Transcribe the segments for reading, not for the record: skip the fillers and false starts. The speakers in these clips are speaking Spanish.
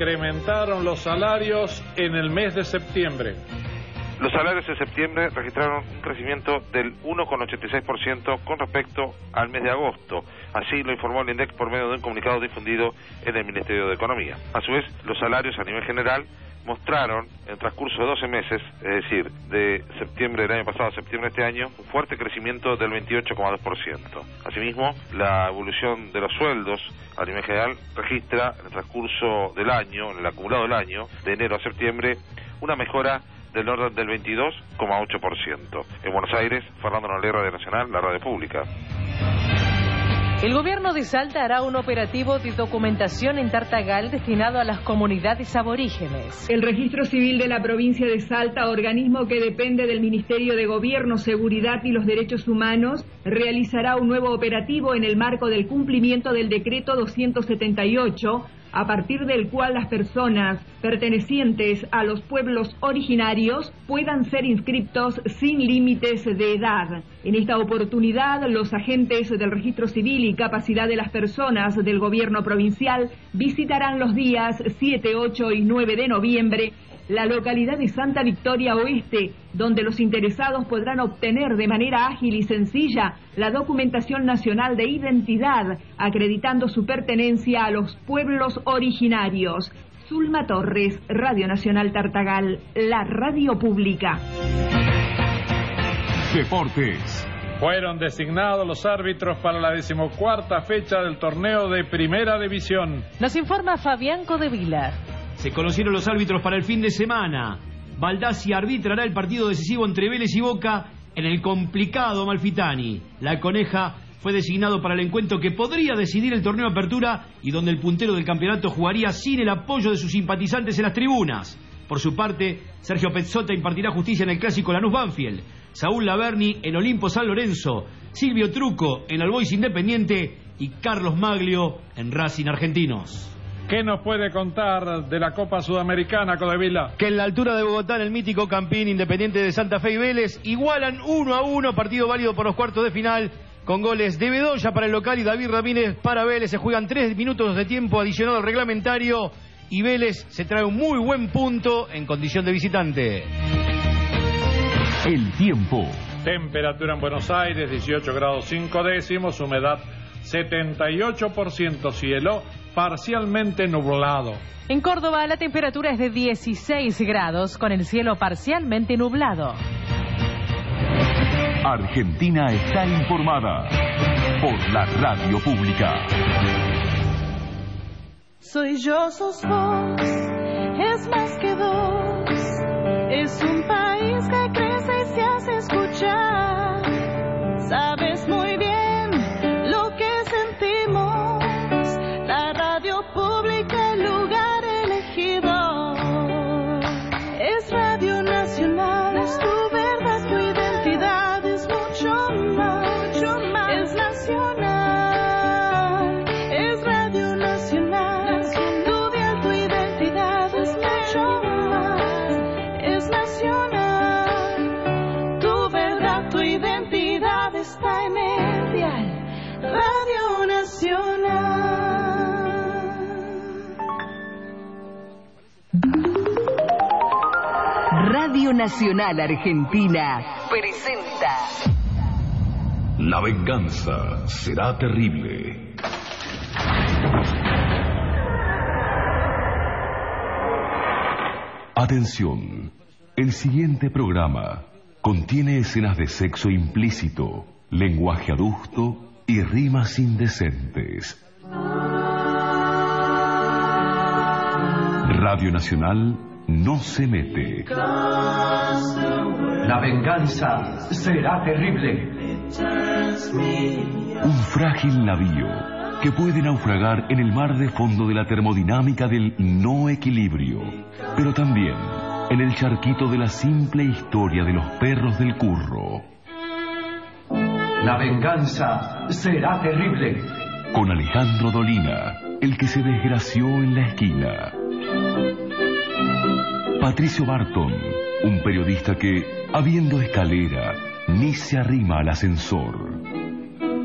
incrementaron los salarios en el mes de septiembre. Los salarios en septiembre registraron un crecimiento del 1,86% con respecto al mes de agosto. Así lo informó el INDEC por medio de un comunicado difundido en el Ministerio de Economía. A su vez, los salarios a nivel general mostraron en el transcurso de 12 meses, es decir, de septiembre del año pasado a septiembre de este año, un fuerte crecimiento del 28,2%. Asimismo, la evolución de los sueldos a nivel general registra en el transcurso del año, en el acumulado del año, de enero a septiembre, una mejora del orden del 22,8%. En Buenos Aires, Fernando Nolé, Radio Nacional, la radio pública. El gobierno de Salta hará un operativo de documentación en Tartagal destinado a las comunidades aborígenes. El Registro Civil de la provincia de Salta, organismo que depende del Ministerio de Gobierno, Seguridad y los Derechos Humanos, realizará un nuevo operativo en el marco del cumplimiento del decreto 278, a partir del cual las personas pertenecientes a los pueblos originarios puedan ser inscriptos sin límites de edad. En esta oportunidad, los agentes del Registro Civil y Capacidad de las Personas del Gobierno Provincial visitarán los días 7, 8 y 9 de noviembre la localidad de Santa Victoria Oeste, donde los interesados podrán obtener de manera ágil y sencilla la documentación nacional de identidad, acreditando su pertenencia a los pueblos originarios. Zulma Torres, Radio Nacional Tartagal, la radio pública. Deportes. Fueron designados los árbitros para la 14ª fecha del torneo de Primera División. Nos informa Fabián Codevila. Se conocieron los árbitros para el fin de semana. Baldassi arbitrará el partido decisivo entre Vélez y Boca en el complicado Amalfitani. La Coneja fue designado para el encuentro que podría decidir el torneo de apertura y donde el puntero del campeonato jugaría sin el apoyo de sus simpatizantes en las tribunas. Por su parte, Sergio Pezzota impartirá justicia en el clásico Lanús-Banfield, Saúl Laverni en Olimpo San Lorenzo, Silvio Truco en Albois Independiente y Carlos Maglio en Racing Argentinos. ¿Qué nos puede contar de la Copa Sudamericana, Codevila? Que en la altura de Bogotá, en el mítico Campín, Independiente de Santa Fe y Vélez igualan 1-1, partido válido por los cuartos de final, con goles de Bedoya para el local y David Ramírez para Vélez. Se juegan 3 minutos de tiempo adicionado al reglamentario y Vélez se trae un muy buen punto en condición de visitante. El tiempo. Temperatura en Buenos Aires, 18 grados 5 décimos, humedad 78%, cielo parcialmente nublado. En Córdoba la temperatura es de 16 grados con el cielo parcialmente nublado. Argentina está informada por la radio pública. Soy yo, sos vos, es más que dos. Es un país que crece y se hace escuchar. Sabes muy bien lo que sentimos. La radio pública, el lugar elegido. Es Radio Nacional, es tu verdad, tu identidad, es mucho más, es nacional. Es Radio Nacional, tu vida, tu identidad, es mucho más, es nacional. Tu verdad, tu identidad está en el dial. Radio Nacional. Radio Nacional Argentina presenta La venganza será terrible. Atención, el siguiente programa contiene escenas de sexo implícito, lenguaje adusto y rimas indecentes. Radio Nacional no se mete. La venganza será terrible. Un frágil navío que puede naufragar en el mar de fondo de la termodinámica del no equilibrio, pero también en el charquito de la simple historia de los perros del curro. La venganza será terrible. Con Alejandro Dolina, el que se desgració en la esquina. Patricio Barton, un periodista que, habiendo escalera, ni se arrima al ascensor.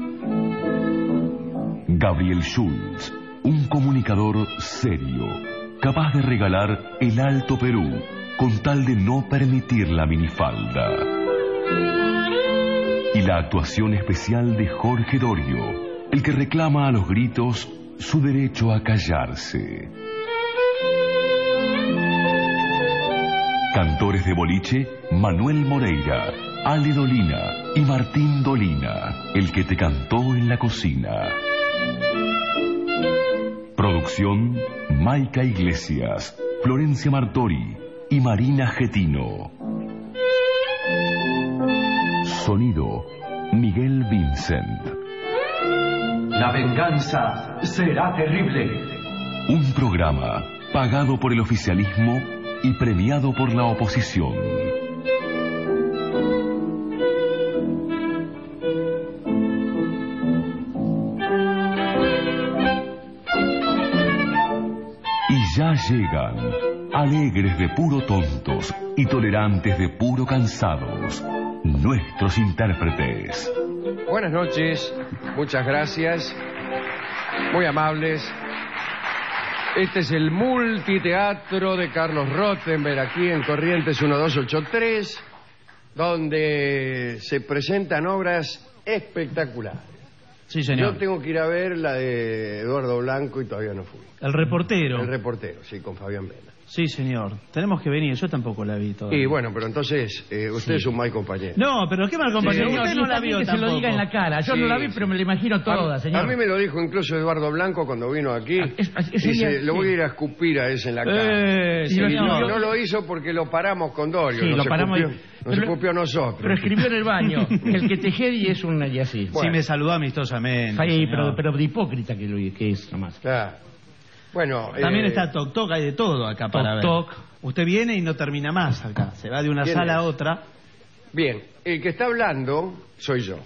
Gabriel Schultz, un comunicador serio, capaz de regalar el Alto Perú con tal de no permitir la minifalda. Y la actuación especial de Jorge Dorio, el que reclama a los gritos su derecho a callarse. Cantores de boliche, Manuel Moreira, Ale Dolina y Martín Dolina, el que te cantó en la cocina. Producción, Maica Iglesias, Florencia Martori y Marina Getino. Sonido, Miguel Vincent. La venganza será terrible. Un programa pagado por el oficialismo y premiado por la oposición. Y ya llegan, alegres de puro tontos y tolerantes de puro cansados, nuestros intérpretes. Buenas noches, muchas gracias, muy amables. Este es el multiteatro de Carlos Rottenberg, aquí en Corrientes 1283, donde se presentan obras espectaculares. Sí, señor. Yo tengo que ir a ver la de Eduardo Blanco y todavía no fui. El reportero. El reportero, sí, con Fabián Vena. Sí, señor. Tenemos que venir. Yo tampoco la vi todavía. Y bueno, pero entonces usted es un mal compañero. No, pero qué mal compañero. Sí, Usted no la vio que tampoco. se lo diga en la cara. Yo Sí, no la vi, sí. pero me la imagino toda, señor. A mí me lo dijo incluso Eduardo Blanco cuando vino aquí. Dice, lo voy a ir a escupir a ese en la cara. Sí, Y señor. no lo hizo porque lo paramos con Dorio. Sí, nos lo paramos escupió, nos pero- escupió a nosotros. Pero escribió en el baño. El que Tejedi es un y así. Sí, me saludó amistosamente. Sí, señor. pero de hipócrita que es nomás. Claro. Bueno, También está Toc Toc, hay de todo acá para ver. Toc. Usted viene y no termina más acá. Se va de una ¿Quién sala es? a otra. Bien, el que está hablando soy yo.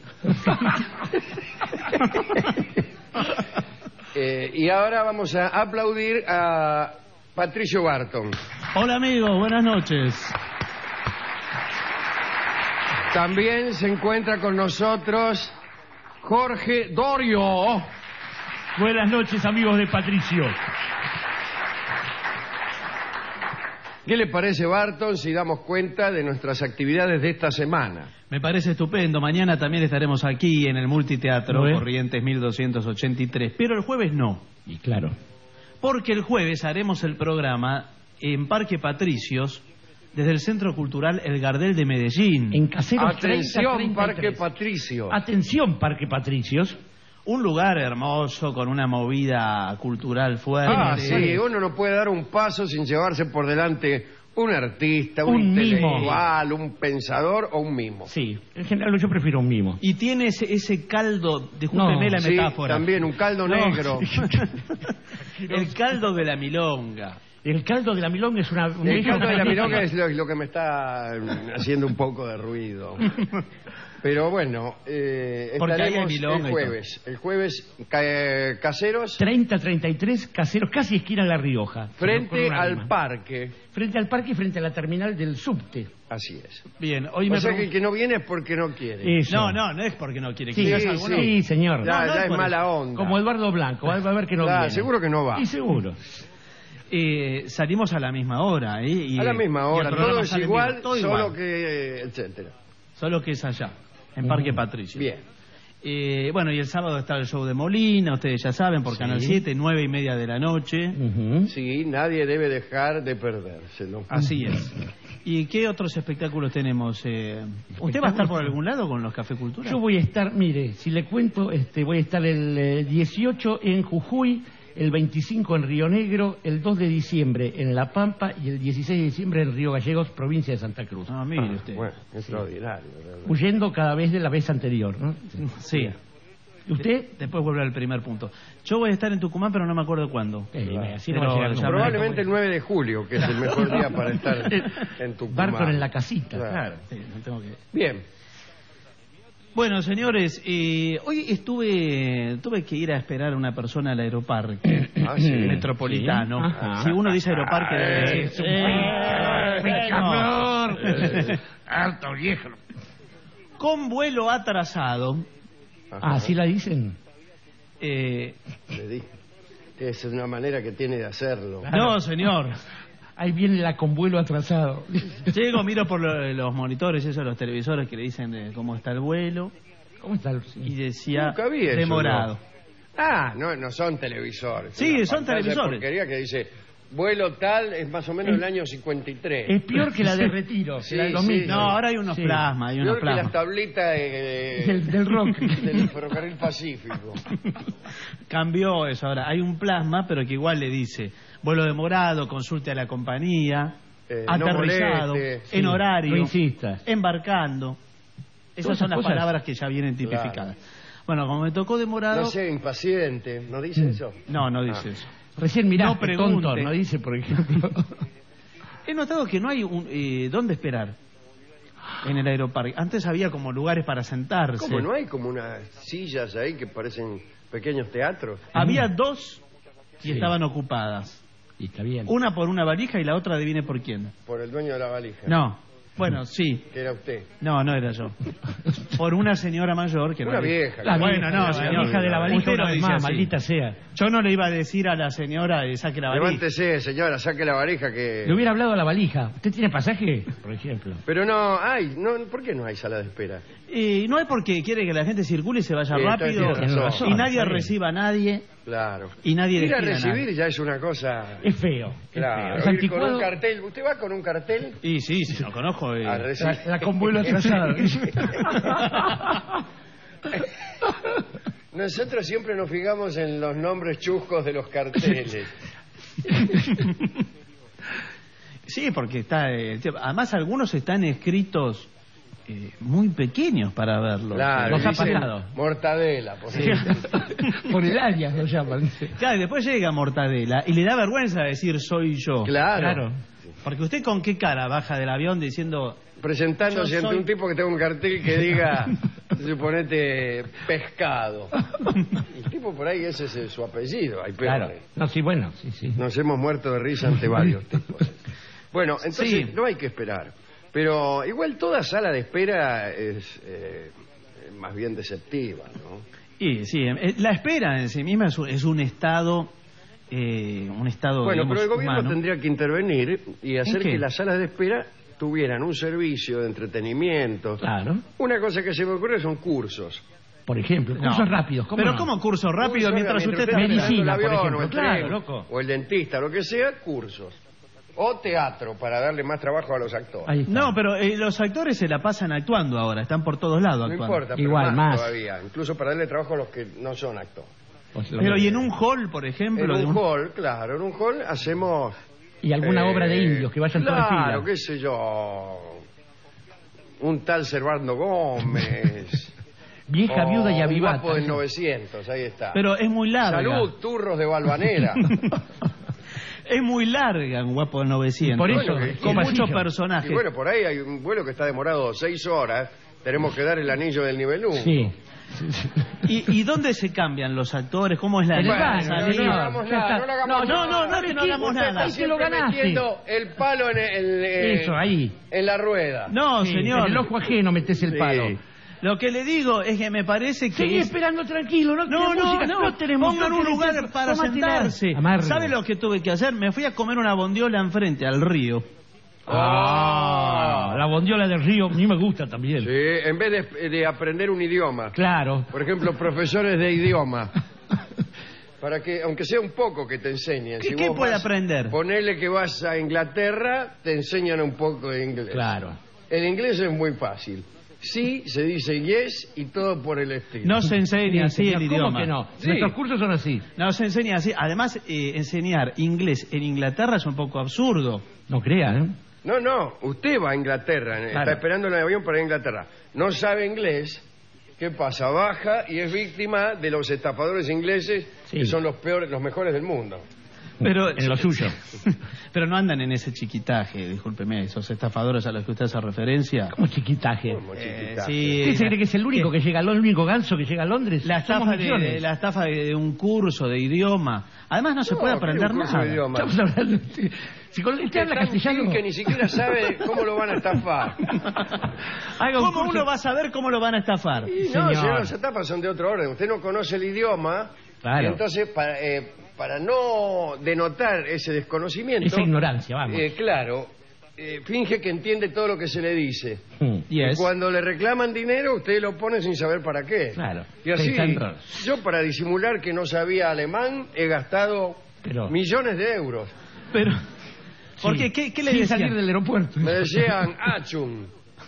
Y ahora vamos a aplaudir a Patricio Barton. Hola, amigos. Buenas noches. También se encuentra con nosotros Jorge Dorio. Buenas noches, amigos de Patricio. ¿Qué le parece, Barton, si damos cuenta de nuestras actividades de esta semana? Me parece estupendo. Mañana también estaremos aquí en el Multiteatro, ¿No es? Corrientes 1283. Pero el jueves no. Y claro. Porque el jueves haremos el programa en Parque Patricios, desde el Centro Cultural El Gardel de Medellín. En Caseros Atención, 30, Parque 33. Patricio. Atención, Parque Patricios. Un lugar hermoso, con una movida cultural fuerte. Ah, sí, uno no puede dar un paso sin llevarse por delante un artista, un Un mimo. intelectual, un pensador o un mimo. Sí, en general yo prefiero un mimo. Y tiene ese caldo, discúlpeme la Sí, metáfora. también un caldo No, negro. El caldo de la milonga. El caldo de la milonga es un El caldo de la milonga es lo que me está haciendo un poco de ruido. Pero bueno, Porque ahí hay estaremos milonga y el jueves Caseros 30-33 Caseros, casi esquina La Rioja. frente Con un al alma. parque. Frente al parque y frente a la terminal del subte. Así es. Bien, hoy O me sea que el pregun- que no viene es porque no quiere. Eso. No es porque no quiere que Sí, digas sí, algo, sí. ¿no? Sí, señor. Ya, no ya es es por mala eso. onda. Como Eduardo Blanco, va a ver que no Claro, viene. seguro que no va. Y seguro. Salimos a la misma hora. Y A la misma y hora, el programa todo es sale en igual, vivo, todo solo igual. que etcétera. Solo que es allá, en Parque Patricio. Bien. Bueno, y el sábado está el show de Molina, ustedes ya saben, por Sí. Canal 7, 9:30 de la noche. Ujú. Sí, nadie debe dejar de perdérselo. Así es. ¿Y qué otros espectáculos tenemos? ¿Usted va a estar por algún lado con los Café Cultura? Yo voy a estar, mire, si le cuento, voy a estar el 18 en Jujuy, el 25 en Río Negro, el 2 de diciembre en La Pampa y el 16 de diciembre en Río Gallegos, provincia de Santa Cruz. Ah, mire usted. Bueno, extraordinario. realmente. Huyendo cada vez de la vez anterior, ¿no? Sí. ¿Y usted? Después vuelve al primer punto. Yo voy a estar en Tucumán, pero no me acuerdo cuándo. Así no Pero va a llegar nunca. Probablemente el 9 de julio, que es el mejor día para estar en Tucumán. Barton en la casita. Claro. Sí, no tengo que... Bien. Bueno, señores, hoy tuve que ir a esperar a una persona al aeroparque Ah, sí. metropolitano. Sí. Ajá. Si uno dice aeroparque, debe decir... Alto viejo. Con vuelo atrasado, Ajá. Ah, ¿así la dicen? Le dije. Es una manera que tiene de hacerlo. No, señor. Ahí viene la convuelo atrasado. Llego, miro por los monitores, esos los televisores que le dicen de cómo está el vuelo. ¿Cómo está el...? Y decía Nunca vi eso, demorado. ¿no? No son televisores. Sí, Una son pantalla televisores. porquería que dice vuelo tal es más o menos el año 53. Es peor que la de Retiro. Sí, la de sí, 2000. sí. No, ahora hay unos plasmas, hay unos Peor que las plasmas. tablitas Del rock. del ferrocarril Pacífico. Cambió eso ahora. Hay un plasma, pero que igual le dice vuelo demorado, consulte a la compañía, no aterrizado, moleste, en sí, horario, no insistas. embarcando. Esas Todas son las esas cosas. palabras que ya vienen tipificadas. Bueno, como me tocó demorado... No sea impaciente, ¿no dice eso? No dice eso. Recién mirá, No pregunte. tonto, no dice, por ejemplo. He notado que no hay dónde esperar en el aeroparque. Antes había como lugares para sentarse. ¿Cómo no hay como unas sillas ahí que parecen pequeños teatros? Había dos y Sí. estaban ocupadas. Y está bien. Una por una valija y la otra adivine por quién. Por el dueño de la valija. No. Bueno, sí. Que era usted. No era yo. Por una señora mayor que no Una le- vieja. La Bueno, vieja, no, la señor. vieja de la valija Usted una lo vez dice más, así. maldita sea. Yo no le iba a decir a la señora saque la valija. Levántese, señora, saque la valija que... Le hubiera hablado a la valija. ¿Usted tiene pasaje, por ejemplo? Pero no hay, ¿por qué no hay sala de espera? Y no es porque quiere que la gente circule y se vaya Sí, rápido tiene razón. y nadie Está bien. reciba a nadie Claro. y nadie Ir a despida a nadie. recibir ya es una cosa... Es feo. Claro, Es ir anticuado. con un cartel. ¿Usted va con un cartel? Y sí, lo conozco. A recibir. La convuelo atrasado. Nosotros siempre nos fijamos en los nombres chuscos de los carteles. Sí, porque está... además algunos están escritos muy pequeños para verlos. Claro, Nos ha dicen pasado. mortadela, por ejemplo. Por el alias lo llaman. Dice. Claro, y después llega Mortadela y le da vergüenza decir soy yo. Claro. Porque usted con qué cara baja del avión diciendo... Presentándose Yo ante soy- un tipo que tenga un cartel que diga, suponete, pescado. El tipo por ahí, ese es su apellido, hay Claro. peores. No, sí, bueno, sí. Nos hemos muerto de risa ante varios tipos. Bueno, entonces Sí. no hay que esperar. Pero igual toda sala de espera es más bien deceptiva, ¿no? Y sí, la espera en sí misma es un estado... un estado, Bueno, digamos, pero el gobierno humano. tendría que intervenir y hacer qué? que las salas de espera tuvieran un servicio de entretenimiento. Claro. Una cosa que se me ocurre son cursos. Por ejemplo, cursos rápidos. ¿cómo Pero no? ¿cómo curso rápido Cursos mientras usted está está esperando Medicina, el por avión, ejemplo. o el Claro, tren, loco. o el dentista, lo que sea, cursos. O teatro, para darle más trabajo a los actores. Ahí está. No, pero los actores se la pasan actuando ahora, están por todos lados No actuando. importa, pero Igual, más. todavía. Incluso para darle trabajo a los que no son actores. Pero y en un hall, por ejemplo, En de un hall, claro, en un hall hacemos... Y alguna obra de indios que vayan toda Claro, fila. qué sé yo... Un tal Servando Gómez... Vieja, viuda y un avivada. guapo del 900, ahí está. Pero es muy larga. Salud, turros de Valvanera. Es muy larga, un guapo del 900. Por eso, Bueno, con pasillo. muchos personajes. Y bueno, por ahí hay un vuelo que está demorado 6 horas. Tenemos que dar el anillo del nivel 1. Sí. ¿Y dónde se cambian los actores? ¿Cómo es la En el Bueno, baño, no, salida? no hagamos nada, no le hagamos No, nada. no es que no hagamos Usted nada. está Es que lo siempre ganaste. metiendo el palo Eso, ahí. en la rueda. No, Sí, señor. En el ojo ajeno metes el Sí. palo. Lo que le digo es que me parece que... Seguí esperando tranquilo, no No, tenés música, no, tenemos pongan un lugar para sentarse. Amargo. ¿Sabe lo que tuve que hacer? Me fui a comer una bondiola enfrente al río. La bondiola del río, a mí me gusta también. Sí, en vez de aprender un idioma. Claro. Por ejemplo, profesores de idioma. Para que, aunque sea un poco, que te enseñen. ¿Qué vos puede vas- aprender? Ponele que vas a Inglaterra, te enseñan un poco de inglés. Claro. El inglés es muy fácil. Sí, se dice yes y todo por el estilo. No se enseña así el ¿Cómo idioma. que no? Sí. Nuestros cursos son así. No se enseña así. Además, enseñar inglés en Inglaterra es un poco absurdo. No crean, ¿eh? No, usted va a Inglaterra, Claro. está esperando en el avión para ir a Inglaterra. No sabe inglés, ¿qué pasa? Baja y es víctima de los estafadores ingleses, Sí. que son los peores, los mejores del mundo. Pero, En lo suyo. pero no andan en ese chiquitaje, discúlpeme, esos estafadores a los que usted hace referencia. Como chiquitaje. Como chiquitaje. sí. ¿Qué se cree que es el único que llega a Londres, el único ganso que llega a Londres? La Somos estafa, millones. la estafa de un curso de idioma. Además no se puede ¿qué aprender un curso de nada. idioma? Estamos hablando... Si con usted habla Tan castellano... fin que ni siquiera sabe cómo lo van a estafar. Haga un ¿Cómo curso- uno va a saber cómo lo van a estafar? Y no, Señor. señor, las etapas son de otro orden. Usted no conoce el idioma, Claro. y entonces para no denotar ese desconocimiento... Esa ignorancia, vamos. Claro, finge que entiende todo lo que se le dice. Yes. Y cuando le reclaman dinero, usted lo pone sin saber para qué. Claro. Y así, yo para disimular que no sabía alemán, he gastado millones de euros. Pero... ¿Por qué? ¿Qué le decían? Salir del aeropuerto. Me decían Achum.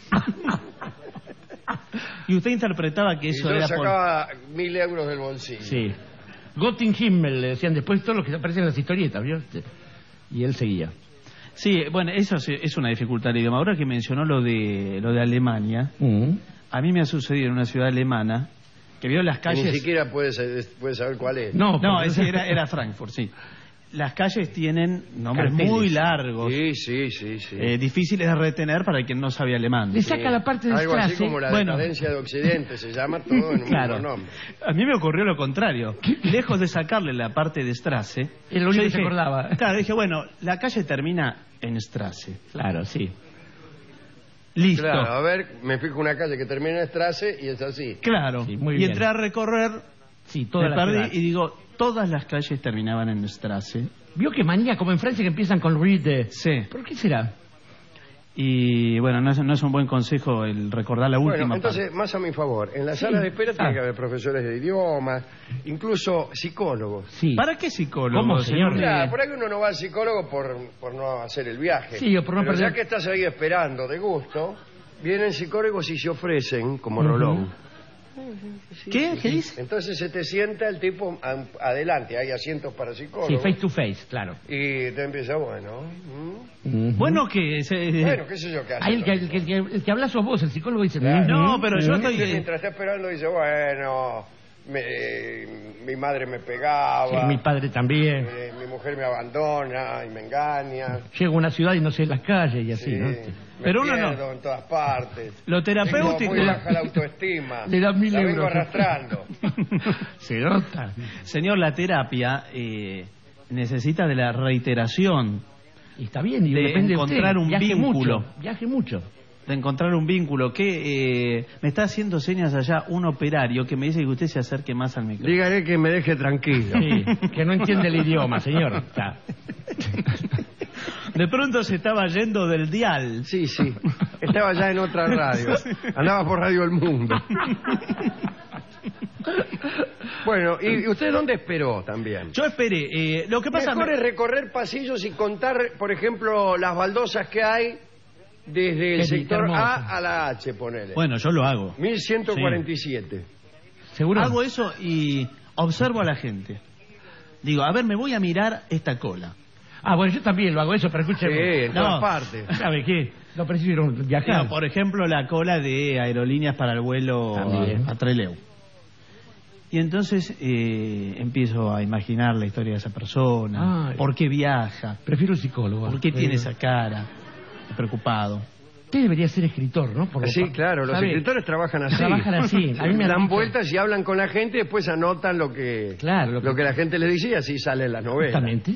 Y usted interpretaba que eso y yo era sacaba 1.000 euros del bolsillo. Sí. Gottenhimmel le decían después todo lo que aparece en las historietas, ¿vio? Y él seguía. Sí, bueno, eso es una dificultad del idioma. Ahora que mencionó lo de Alemania, a mí me ha sucedido en una ciudad alemana que vio las calles... Ni siquiera puede saber cuál es. No, era Frankfurt, sí. Las calles tienen nombres muy largos. Sí. Difíciles de retener para quien no sabe alemán. Le saca la parte de algo Strasse. Así como la decadencia de Occidente, se llama todo en un mismo nombre. A mí me ocurrió lo contrario. Lejos de sacarle la parte de Strasse, el único que se acordaba. Claro, dije, bueno, la calle termina en Strasse. Claro, sí. Listo. Claro, a ver, me fijo una calle que termina en Strasse y es así. Claro. Sí, muy y bien. entré a recorrer, toda me la perdí ciudad. y digo, todas las calles terminaban en Strasse. ¿Vio que manía como en Francia que empiezan con read? Sí. ¿Por qué será? Y bueno, no es un buen consejo el recordar la última Bueno, entonces, parte. más a mi favor, en las salas de espera tiene que haber profesores de idiomas, incluso psicólogos. Sí. ¿Para qué psicólogo, ¿Cómo, señor? Claro, por ahí uno no va al psicólogo por no hacer el viaje. Sí, o por no Pero perder... ya que estás ahí esperando de gusto, vienen psicólogos y se ofrecen como Rolón. ¿Qué dice? Entonces se te sienta el tipo adelante, hay asientos para psicólogos. Sí, face to face, claro. Y te empieza, bueno... Bueno, que... Bueno, qué sé yo qué hace. Ahí el que habla sos vos, el psicólogo dice... Claro. No, pero yo estoy... Mientras está esperando dice, bueno... mi madre me pegaba... Sí, mi padre también. Mi mujer me abandona y me engaña. Llego a una ciudad y no sé las calles y así, Sí, ¿no? Pero me uno no. pierdo en todas partes. Lo terapéutico... Tengo muy baja la autoestima. Le das 1.000 la euros. vengo arrastrando. Se nota. Señor, la terapia necesita de la reiteración. Y está bien, y de depende encontrar de un usted. vínculo. Viaje mucho. De encontrar un vínculo. Que me está haciendo señas allá un operario que me dice que usted se acerque más al micrófono. Dígale que me deje tranquilo. Sí, que no entiende el idioma, señor. Está. De pronto se estaba yendo del dial. Sí. Estaba ya en otra radio. Andaba por Radio El Mundo. Bueno, ¿y usted dónde esperó también? Yo esperé. Lo que pasa... Mejor es recorrer pasillos y contar, por ejemplo, las baldosas que hay desde el sector A a la H, ponele. Bueno, yo lo hago. 1147. Sí. ¿Seguro? Hago eso y observo a la gente. Digo, a ver, me voy a mirar esta cola. Ah, bueno, yo también lo hago eso, pero escúcheme. Sí, en todas partes. ¿Sabe qué? No prefiero viajar. No, por ejemplo, la cola de aerolíneas para el vuelo a Trelew. Y entonces empiezo a imaginar la historia de esa persona. Ay. ¿Por qué viaja? Prefiero un psicólogo. ¿Por qué tiene esa cara? Preocupado. Usted debería ser escritor, ¿no? Sí, claro, los escritores trabajan así. Trabajan así. A mí me dan vueltas y hablan con la gente y después anotan lo que la gente le dice y así sale la novela. Exactamente.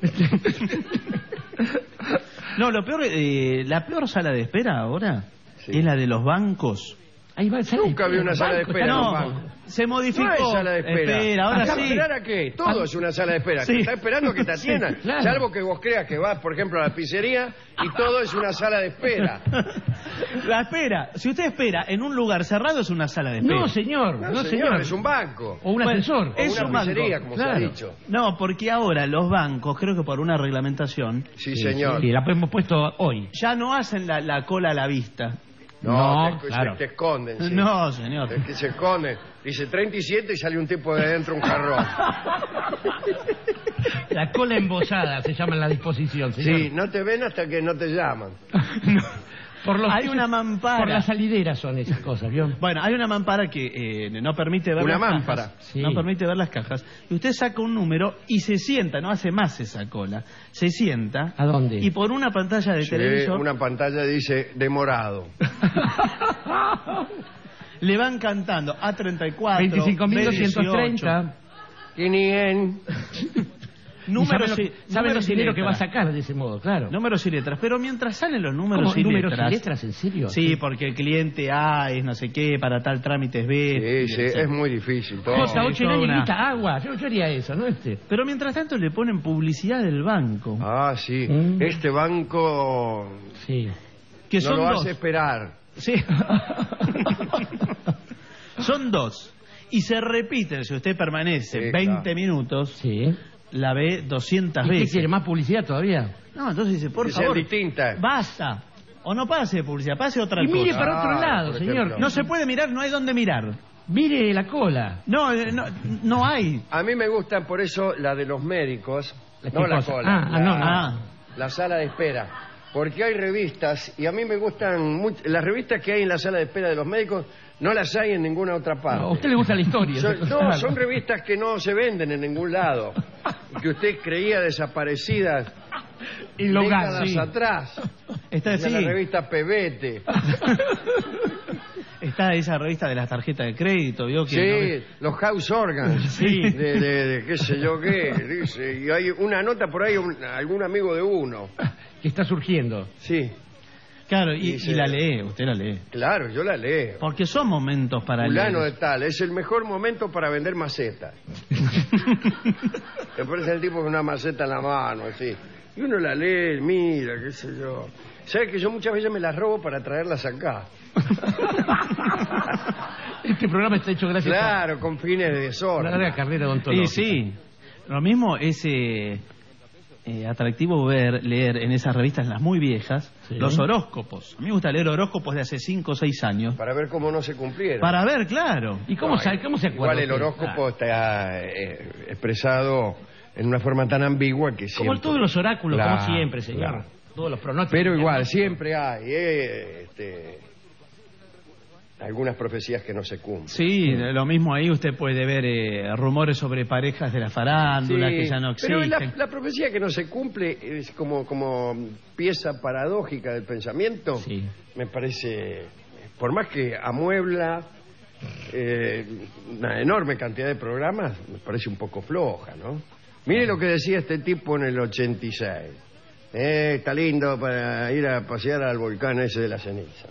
No, lo peor, la peor sala de espera ahora es la de los bancos. Ahí va, Nunca vi una sala de espera en un banco. Se modificó. No es sala de espera. Ahora sí. ¿Esperar a qué? Todo es una sala de espera. Sí. Está esperando que te atiendan. Claro. Salvo que vos creas que vas, por ejemplo, a la pizzería y todo es una sala de espera. La espera. Si usted espera en un lugar cerrado es una sala de espera. No, señor. No, señor, es un banco. O un ascensor. O Es una un banco. pizzería, como se ha dicho. No, porque ahora los bancos, creo que por una reglamentación, Sí, señor. Sí, la hemos puesto hoy. ya no hacen la cola a la vista. No, claro. te esconden. Sí. No, señor. Es que se esconden. Dice 37 y sale un tipo de dentro un jarrón. La cola embosada se llama en la disposición, señor. Sí, no te ven hasta que no te llaman. Hay una mampara. Por las salideras son esas cosas, ¿vio? Bueno, hay una mampara que no permite ver Una las mámpara. cajas. Sí. No permite ver las cajas. Y usted saca un número y se sienta, no hace más esa cola. Se sienta. ¿A dónde? Y por una pantalla de Sí, televisor una pantalla dice demorado. le van cantando A34, 25.230. B18. Y ni en... Sabe los dinero que va a sacar de ese modo, claro. Números y letras. Pero mientras salen los números y números letras... y letras, ¿en serio? Sí, porque el cliente A es no sé qué, para tal trámite es B. Sí, es muy difícil. Todo. J8 en año grita agua. Yo haría eso, ¿no? Pero mientras tanto le ponen publicidad del banco. Ah, sí. Este banco... Sí. Que no son lo dos. hace esperar. Sí. Son dos. Y se repiten, si usted permanece 20 minutos, la ve 200 veces. ¿Qué quiere, más publicidad todavía? No, entonces dice, por favor, distinta. basta. O no pase publicidad, pase otra cosa. Y mire para otro lado, señor. No se puede mirar, no hay dónde mirar. Mire la cola. No hay. A mí me gustan por eso la de los médicos, no la cola. No. La sala de espera. Porque hay revistas, y a mí me gustan mucho. Las revistas que hay en la sala de espera de los médicos no las hay en ninguna otra parte. No, a usted le gusta la historia. Son revistas que no se venden en ningún lado. Que usted creía desaparecidas décadas atrás. Está la revista Pebete. Está esa revista de las tarjetas de crédito, ¿vio? Que los house organs. Sí. De qué sé yo qué. Dice, y hay una nota por ahí, algún amigo de uno. Que está surgiendo. Sí. Claro, y la lee, usted la lee. Claro, yo la leo. Porque son momentos para Fulano leer. de tal, es el mejor momento para vender macetas. Te aparece el tipo con una maceta en la mano, así. Y uno la lee, mira, qué sé yo. ¿Sabes que yo muchas veces me las robo para traerlas acá? Este programa está hecho gracias a... con fines de desorden. La larga carrera odontológica. Sí. Lo mismo es atractivo leer en esas revistas, las muy viejas, los horóscopos. A mí me gusta leer horóscopos de hace 5 o 6 años. Para ver cómo no se cumplieron. Para ver, claro. ¿Y cómo se acuerda? Igual el horóscopo está expresado en una forma tan ambigua que siempre... Como todos los oráculos, como siempre, señor. Claro. Todos los pronósticos. Pero igual, siempre hay algunas profecías que no se cumplen. Sí, lo mismo ahí usted puede ver rumores sobre parejas de la farándula que ya no existen. Pero la profecía que no se cumple es como pieza paradójica del pensamiento. Sí. Me parece, por más que amuebla una enorme cantidad de programas, me parece un poco floja, ¿no? Mire lo que decía este tipo en el 86. Está lindo para ir a pasear al volcán ese de la ceniza.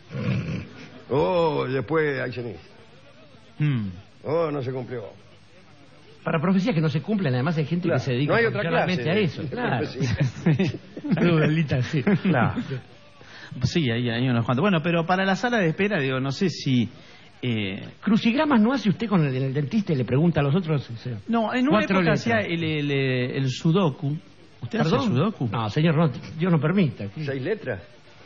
Después hay ceniza. No se cumplió. Para profecías que no se cumplen, además hay gente que se dedica particularmente a eso. Claro. Saludalita, sí. Claro. Sí, hay unos cuantos. Bueno, pero para la sala de espera, digo, no sé si... ¿Crucigramas no hace usted con el dentista y le pregunta a los otros? No, en una época hacía el sudoku. ¿Usted hace sudoku? No, señor, Dios no permita. 6 letras.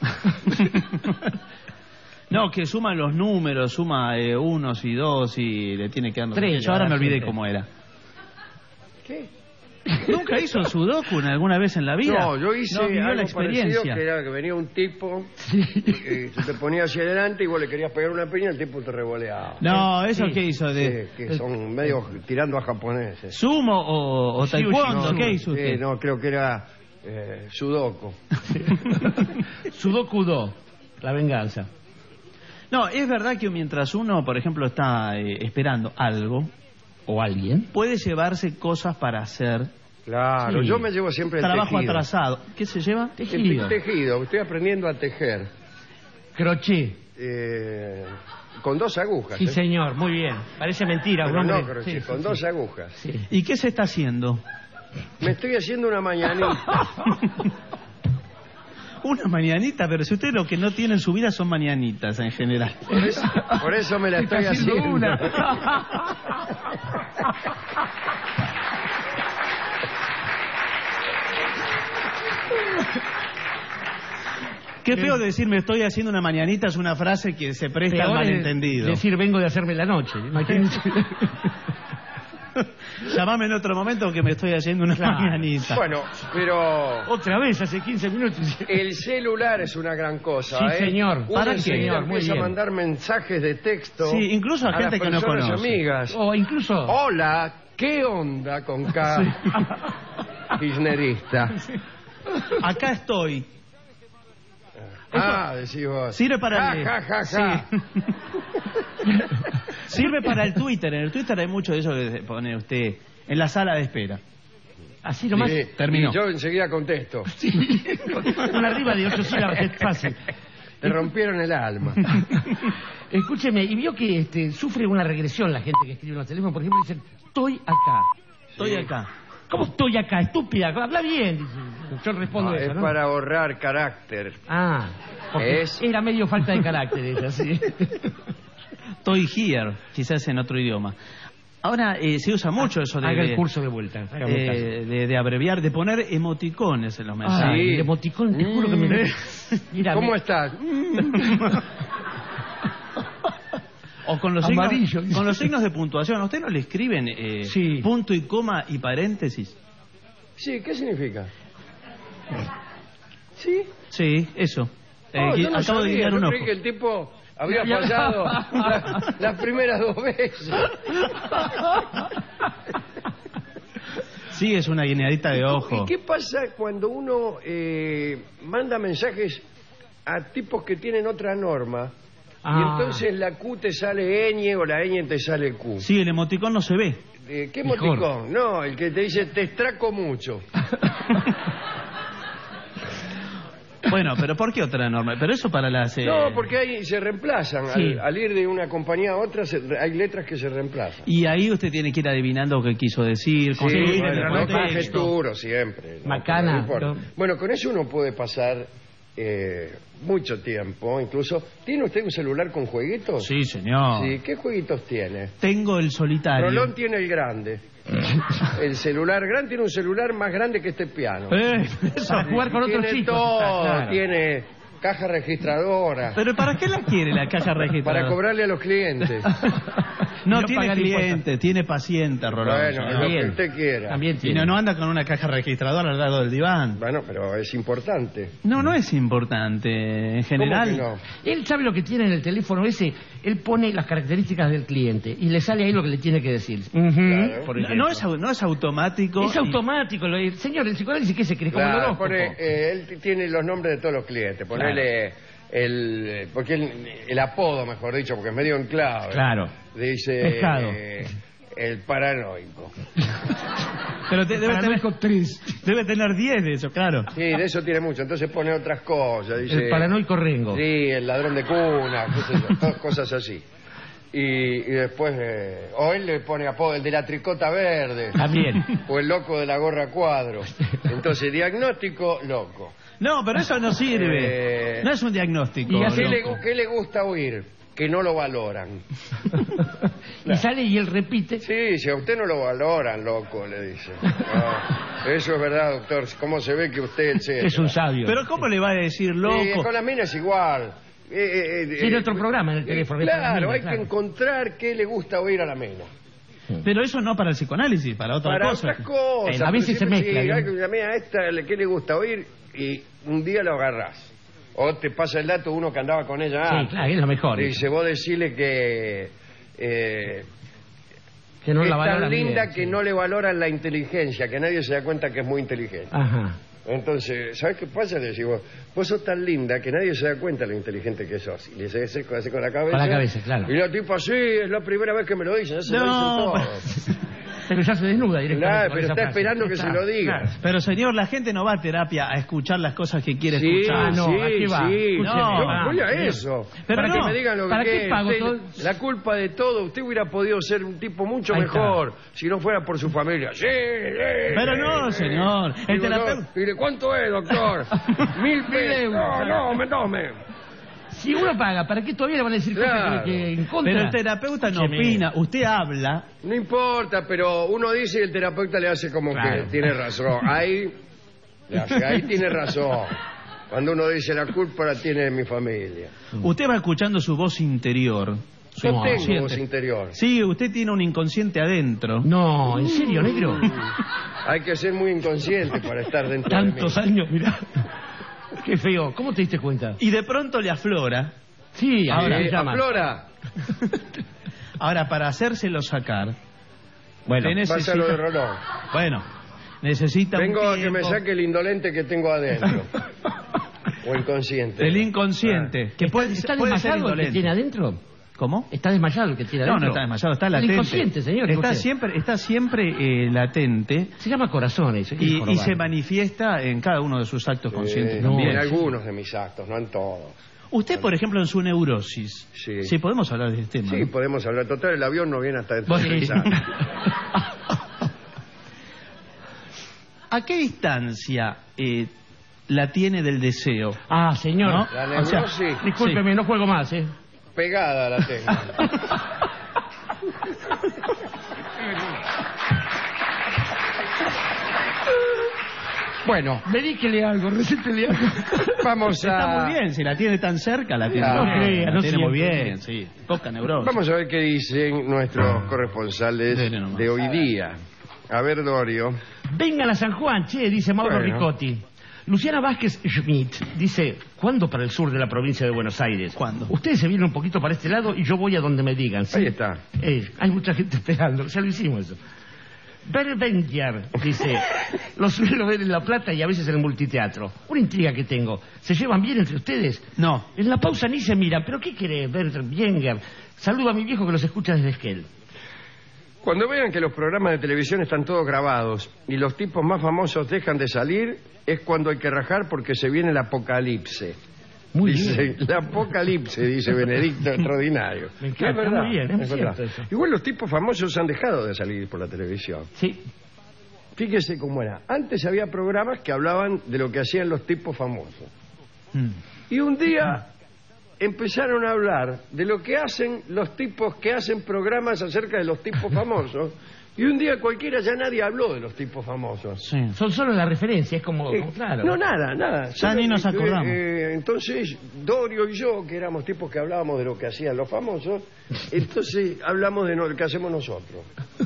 No, que suman los números, suma unos y dos y le tiene que dar... 3. Yo ahora me olvidé cómo era. ¿Qué? ¿Nunca hizo sudoku alguna vez en la vida? No, yo hice algo la experiencia. parecido, que era que venía un tipo, que se te ponía hacia adelante y vos le querías pegar una piña y el tipo te revoleaba. No, ¿eso qué hizo? Que son medio tirando a japoneses. ¿Sumo o taekwondo? ¿Qué hizo usted? No, creo que era sudoku. Sudoku-do, la venganza. No, es verdad que mientras uno, por ejemplo, está esperando algo o alguien, puede llevarse cosas para hacer. Claro, yo me llevo siempre el trabajo tejido. Atrasado. ¿Qué se lleva? Tejido. Tejido, estoy aprendiendo a tejer. Crochet. Con 2 agujas. Sí, señor, muy bien. Parece mentira, pero hombre. No, crochet, con 2 agujas. Sí. ¿Y qué se está haciendo? Me estoy haciendo una mañanita. Una mañanita, pero si usted lo que no tiene en su vida son mañanitas en general. Por eso me la estoy haciendo. Una. Qué feo decir me estoy haciendo una mañanita, es una frase que se presta al malentendido. Decir vengo de hacerme la noche, imagínense. Llamame en otro momento que me estoy haciendo una mañanita. Bueno, pero... Otra vez, hace 15 minutos. El celular es una gran cosa, Sí, señor. ¿Para qué, señor? Empieza a mandar mensajes de texto. Sí, incluso a gente que no conoce. Amigas. O incluso... Hola, ¿qué onda con K? Kirchnerista. Acá estoy. Decís vos. Sirve para el... Sí. Sirve para el Twitter. En el Twitter hay mucho de eso que pone usted en la sala de espera. Así nomás. Sí, terminó. Y yo enseguida contesto. Sí. Una rima de 8 sílabas es fácil. Te rompieron el alma. Escúcheme, y vio que sufre una regresión la gente que escribe en los teléfonos. Por ejemplo, dicen, estoy acá. Estoy acá. ¿Cómo estoy acá? Estúpida. Habla bien. Dice. Yo respondo eso, Es ¿no? para ahorrar carácter. Ah, porque era medio falta de carácter ella, sí. Estoy here, quizás en otro idioma. Ahora se usa mucho eso de... Haga el curso de vuelta. De abreviar, de poner emoticones en los mensajes. Sí, el emoticón, te juro que me... Mira, ¿Cómo estás? O con los signos de puntuación. ¿A usted no le escriben punto y coma y paréntesis? Sí, ¿qué significa? ¿Sí? Sí, eso. Yo no acabo de sabía, guiar un yo ojo. creí que el tipo había fallado las primeras 2 veces. Sí, es una guineadita de ojo. ¿Y qué pasa cuando uno manda mensajes a tipos que tienen otra norma? Y entonces la Q te sale ñ o la ñ te sale Q. Sí, el emoticón no se ve. ¿Qué emoticón? No, el que te dice te extraco mucho. Bueno, pero ¿por qué otra norma? Pero eso para las... No, porque ahí se reemplazan. Sí. Al ir de una compañía a otra, hay letras que se reemplazan. Y ahí usted tiene que ir adivinando qué quiso decir. Sí, bueno, conjeturo siempre. Macana. No importa. Bueno, con eso uno puede pasar mucho tiempo. Incluso, ¿tiene usted un celular con jueguitos? Sí, señor. Sí, ¿qué jueguitos tiene? Tengo el solitario. Rolón tiene el grande. El celular grande tiene un celular más grande que este piano. Eso, jugar con otros Tiene chicos. todo, Claro. tiene caja registradora. ¿Pero para qué la quiere la caja registradora? Para cobrarle a los clientes. No No tiene pagar cliente, tiene paciente, Rolón. Bueno, lo que usted quiera. También Y tiene. no anda con una caja registradora al lado del diván. Bueno, pero es importante. No, no es importante. En general... ¿Cómo que no? Él sabe lo que tiene en el teléfono ese. Él pone las características del cliente y le sale ahí lo que le tiene que decir. Claro. Por No, no es automático. Es automático. Señor, el psicoanálisis, ¿qué se cree? Como el Claro, horóscopo. él tiene los nombres de todos los clientes. Ponele porque el apodo, mejor dicho, porque es medio en clave. Claro. Dice Pescado. El paranoico. Pero debe tener 10 de eso, claro. Sí, de eso tiene mucho. Entonces pone otras cosas. Dice, El paranoico Rengo. Sí, el ladrón de cuna, qué sé yo, todas cosas así. Y después, o él le pone apodo, el de la tricota verde. También. O el loco de la gorra cuadro. Entonces, diagnóstico, loco. No, pero eso no sirve. No es un diagnóstico. Y ¿Qué le gusta oír? Que no lo valoran. Y sale y él repite. Sí, si a usted no lo valoran, loco, le dice. No, eso es verdad, doctor. ¿Cómo se ve que usted, etcétera? Es un sabio. Pero ¿cómo le va a decir loco? Sí, con las minas igual. Tiene otro programa en el teléfono. Claro, hay que encontrar qué le gusta oír a la mina. Pero eso no para el psicoanálisis, para otra cosa. Para otras cosas. A veces se mezcla. Sí, a esta, ¿qué le gusta oír? Y un día lo agarrás. O te pasa el dato uno que andaba con ella Sí, antes. claro, es lo mejor. Dice, vos decirle que no es la valora tan linda bien, que sí. no le valoran la inteligencia, que nadie se da cuenta que es muy inteligente. Ajá. Entonces, ¿sabes qué pasa? Le decís vos sos tan linda que nadie se da cuenta de lo inteligente que sos. Y le hace así con la cabeza. Con la cabeza, claro. Y la tipa, sí, es la primera vez que me lo dicen. Ya se lo dicen todos. Pero ya se desnuda directamente. Claro, con pero esa está frase. esperando que se lo diga. Claro. Pero señor, la gente no va a terapia a escuchar las cosas que quiere Sí, escuchar. no, ¿a qué va? sí. Escúcheme, No, va. voy a eso. Pero para no. que me digan lo que ¿Para qué quieren. pago Usted, todo? la culpa de todo, usted hubiera podido ser un tipo mucho Ahí mejor si no fuera por su familia. Sí, Pero no, señor. El terapeuta... Mire, ¿cuánto es, doctor? 1.000 pesos. No, me tome. Si uno paga, ¿para qué todavía le van a decir Claro. cosas que en contra? Pero el terapeuta no Escúcheme. opina. Usted habla. No importa, pero uno dice y el terapeuta le hace como Claro. que tiene razón. Ahí tiene razón. Cuando uno dice la culpa la tiene mi familia. Usted va escuchando su voz interior. Su Yo tengo inconsciente. voz interior. Sí, usted tiene un inconsciente adentro. No, ¿en serio, negro? Hay que ser muy inconsciente para estar dentro Tantos de mí. años, mirá. Qué feo. ¿Cómo te diste cuenta? Y de pronto le aflora. Sí, ahora me llaman. Aflora, Ahora, para hacérselo sacar... Bueno, usted pásalo de Rolón. Bueno, necesita Vengo un a que me tiempo. saque el indolente que tengo adentro. O inconsciente. El inconsciente. Que puede, ¿está puede ser desmayado el que indolente. tiene adentro? ¿Cómo? Está desmayado el que tiene adentro. No está desmayado, está latente. Inconsciente, señor. Está siempre latente. Se llama corazones. Y se manifiesta en cada uno de sus actos conscientes también. En algunos de mis actos, no en todos. Usted, por ejemplo, en su neurosis. Sí, podemos hablar de este tema. Sí, ¿no? podemos hablar. Total, el avión no viene hasta dentro de 6 años. ¿A qué distancia la tiene del deseo? Ah, señor. ¿No? La neurosis. Discúlpeme, no juego más, Pegada la tengo. Bueno, dedíquele algo, recétele algo. Vamos a... Está muy bien, si la tiene tan cerca, la tiene, la tiene muy bien, sí. Poca neurosis. Vamos a ver qué dicen nuestros corresponsales de hoy día. A ver, Dorio. Vengan a San Juan, che, dice Mauro Ricotti. Luciana Vázquez Schmidt dice, ¿cuándo para el sur de la provincia de Buenos Aires? ¿Cuándo? Ustedes se vienen un poquito para este lado y yo voy a donde me digan. ¿Sí? Ahí está. Hay mucha gente esperando, ya lo hicimos eso. Berbengiar dice, los suelo ver en La Plata y a veces en el multiteatro. Una intriga que tengo. ¿Se llevan bien entre ustedes? No. En la pausa ni se miran. ¿Pero qué quiere Berbengiar? Saludo a mi viejo que los escucha desde Esquel. Cuando vean que los programas de televisión están todos grabados y los tipos más famosos dejan de salir, es cuando hay que rajar porque se viene el apocalipse. Muy dice, bien. El apocalipse, dice Benedicto, extraordinario. Me encanta, es verdad, muy bien, es cierto verdad. eso. Igual los tipos famosos han dejado de salir por la televisión. Sí. Fíjese cómo era. Antes había programas que hablaban de lo que hacían los tipos famosos. Y un día empezaron a hablar de lo que hacen los tipos que hacen programas acerca de los tipos famosos. Y un día cualquiera ya nadie habló de los tipos famosos. Sí. Son solo la referencia, es como... claro. No, nada. Ya ni nos acordamos. Entonces, Dorio y yo, que éramos tipos que hablábamos de lo que hacían los famosos, entonces hablamos de lo que hacemos nosotros.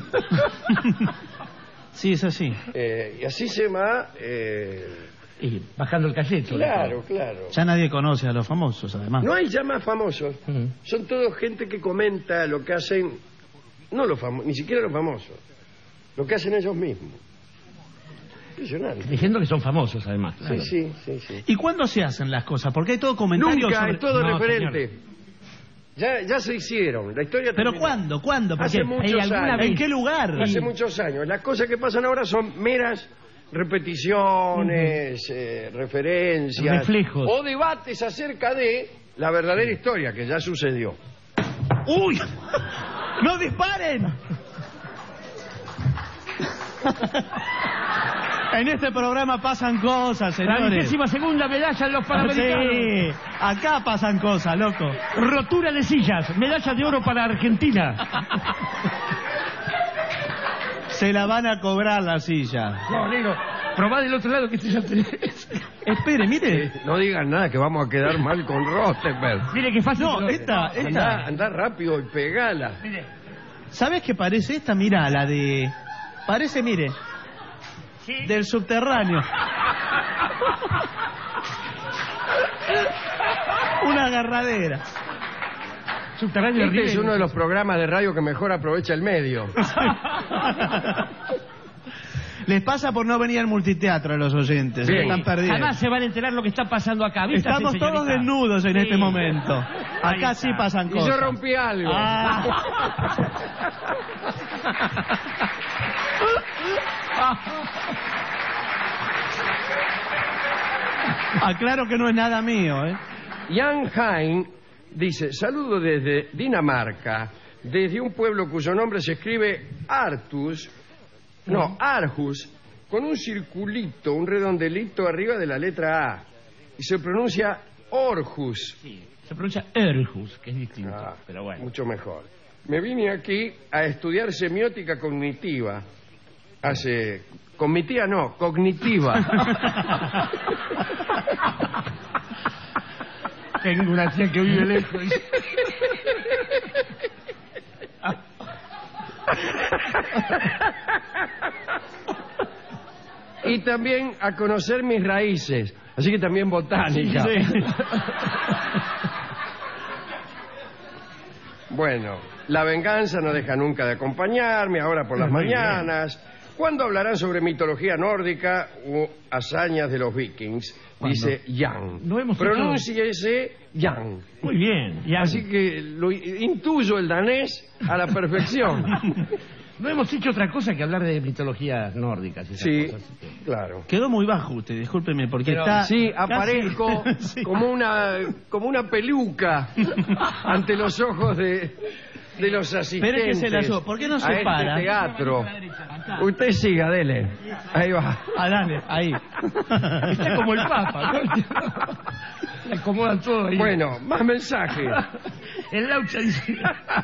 Sí, es así. Y así se llama... Y bajando el cayete. Claro. Ya nadie conoce a los famosos, además. No hay ya más famosos. Son todos gente que comenta lo que hacen... No los famosos, ni siquiera los famosos. Lo que hacen ellos mismos. Impresionante. Diciendo que son famosos, además. Claro. Sí. ¿Y cuándo se hacen las cosas? Porque hay todo comentario Nunca, sobre... es todo No, referente. Ya se hicieron. La historia ¿Pero terminó. cuándo? Porque Hace muchos años. ¿En qué lugar? Hace muchos años. Las cosas que pasan ahora son meras repeticiones, referencias. Reflejos. O debates acerca de la verdadera historia que ya sucedió. ¡Uy! ¡No disparen! En este programa pasan cosas, La señores. 22ª medalla de los Panamericanos. Sí, acá pasan cosas, loco. Rotura de sillas, medalla de oro para Argentina. Se la van a cobrar la silla. No, negro, probá del otro lado que este ya tenés. Espere, mire. No digan nada que vamos a quedar mal con Rostenberg. Mire que fácil. No, esta. Andá rápido y pegala. Mire. ¿Sabes qué parece esta? Mira, la de... Parece, mire, ¿Sí? del subterráneo. Una agarradera. Subterráneo Este es Ribeiro. uno de los programas de radio que mejor aprovecha el medio. Les pasa por no venir al multiteatro a los oyentes. Bien. Están perdidos. Además se van a enterar lo que está pasando acá. ¿Viste? Estamos Sí, todos señorita. desnudos en Sí. este momento. Ahí Acá sí está. pasan Y cosas. yo rompí algo. Aclaro que no es nada mío, ¿eh? Jan Hein dice, saludo desde Dinamarca, desde un pueblo cuyo nombre se escribe Arhus, con un circulito, un redondelito arriba de la letra A. Y se pronuncia Orhus. Sí, se pronuncia Erhus, que es distinto, pero bueno. Mucho mejor. Me vine aquí a estudiar semiótica cognitiva. Con mi tía no, cognitiva. Tengo una tía que vive lejos. Y también a conocer mis raíces. Así que también botánica. Sí. Bueno, la venganza no deja nunca de acompañarme ahora por las Muy mañanas. ¿Cuándo hablarán sobre mitología nórdica o hazañas de los vikings? Dice Jan. Pronúnciese Jan. Muy bien, Jan. Así que lo intuyo el danés a la perfección. No hemos hecho otra cosa que hablar de mitologías nórdicas. Sí, cosas. claro. Quedó muy bajo usted, discúlpeme, porque está... Sí, aparezco sí. como una peluca ante los ojos de los asistentes. ¿Por qué no se para? Este teatro. Usted siga, dele. Ahí va. Dale, ahí. Está como el Papa, ¿no? Le acomodan todo ahí. Bueno, más mensajes. El Laucha dice...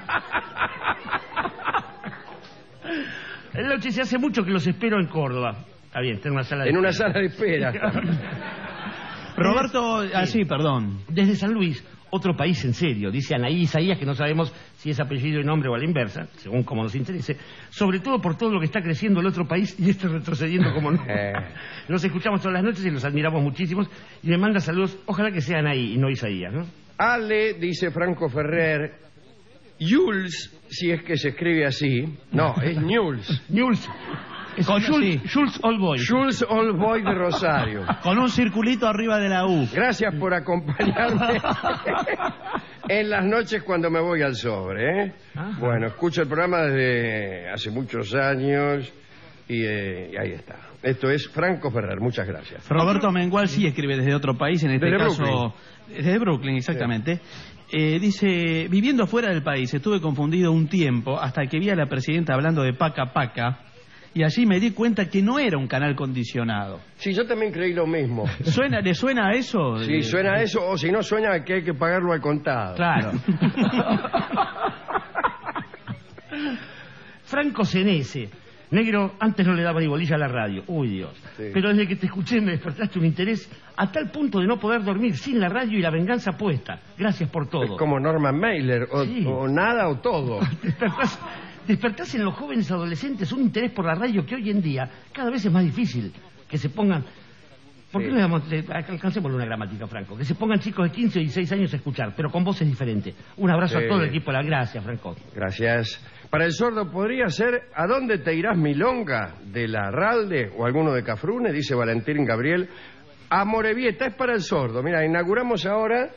El Laucha dice, hace mucho que los espero en Córdoba. Está bien, está en una sala de espera. En una sala de espera. Roberto, sí, perdón. Desde San Luis, otro país en serio, dice Anaí Isaías, que no sabemos si es apellido y nombre o a la inversa, según como nos interese, sobre todo por todo lo que está creciendo el otro país y este retrocediendo como no. Nos escuchamos todas las noches y los admiramos muchísimos y me manda saludos, ojalá que sea Anaí y no Isaías, ¿no? Ale, dice Franco Ferrer, Jules, si es que se escribe así, no, es Jules. Jules. Con Jules Oldboy. Jules Oldboy de Rosario. Con un circulito arriba de la U. Gracias por acompañarme en las noches cuando me voy al sobre, ¿eh? Bueno, escucho el programa desde hace muchos años y ahí está. Esto es Franco Ferrer, muchas gracias. Roberto Mengual sí escribe desde otro país, en este desde caso... Brooklyn. Desde Brooklyn, exactamente. Sí. Dice, viviendo fuera del país, estuve confundido un tiempo hasta que vi a la presidenta hablando de Paca Paca. Y allí me di cuenta que no era un canal condicionado. Sí, yo también creí lo mismo. ¿Le suena a eso? Sí, suena a eso, o si no suena que hay que pagarlo al contado. Claro. Franco Senese. Negro, antes no le daba ni bolilla a la radio. Uy, Dios. Sí. Pero desde que te escuché me despertaste un interés a tal punto de no poder dormir sin la radio y la venganza puesta. Gracias por todo. Es como Norman Mailer, o nada o todo. Despertás en los jóvenes adolescentes un interés por la radio que hoy en día cada vez es más difícil que se pongan... ¿Por qué no alcancemos una gramática, Franco? Que se pongan chicos de 15 o 16 años a escuchar, pero con voces diferentes. Un abrazo a todo el equipo. Gracias, Franco. Gracias. Para el sordo podría ser ¿A dónde te irás, milonga? De Larralde o alguno de Cafrune, dice Valentín Gabriel. Amorebieta es para el sordo. Mira, inauguramos ahora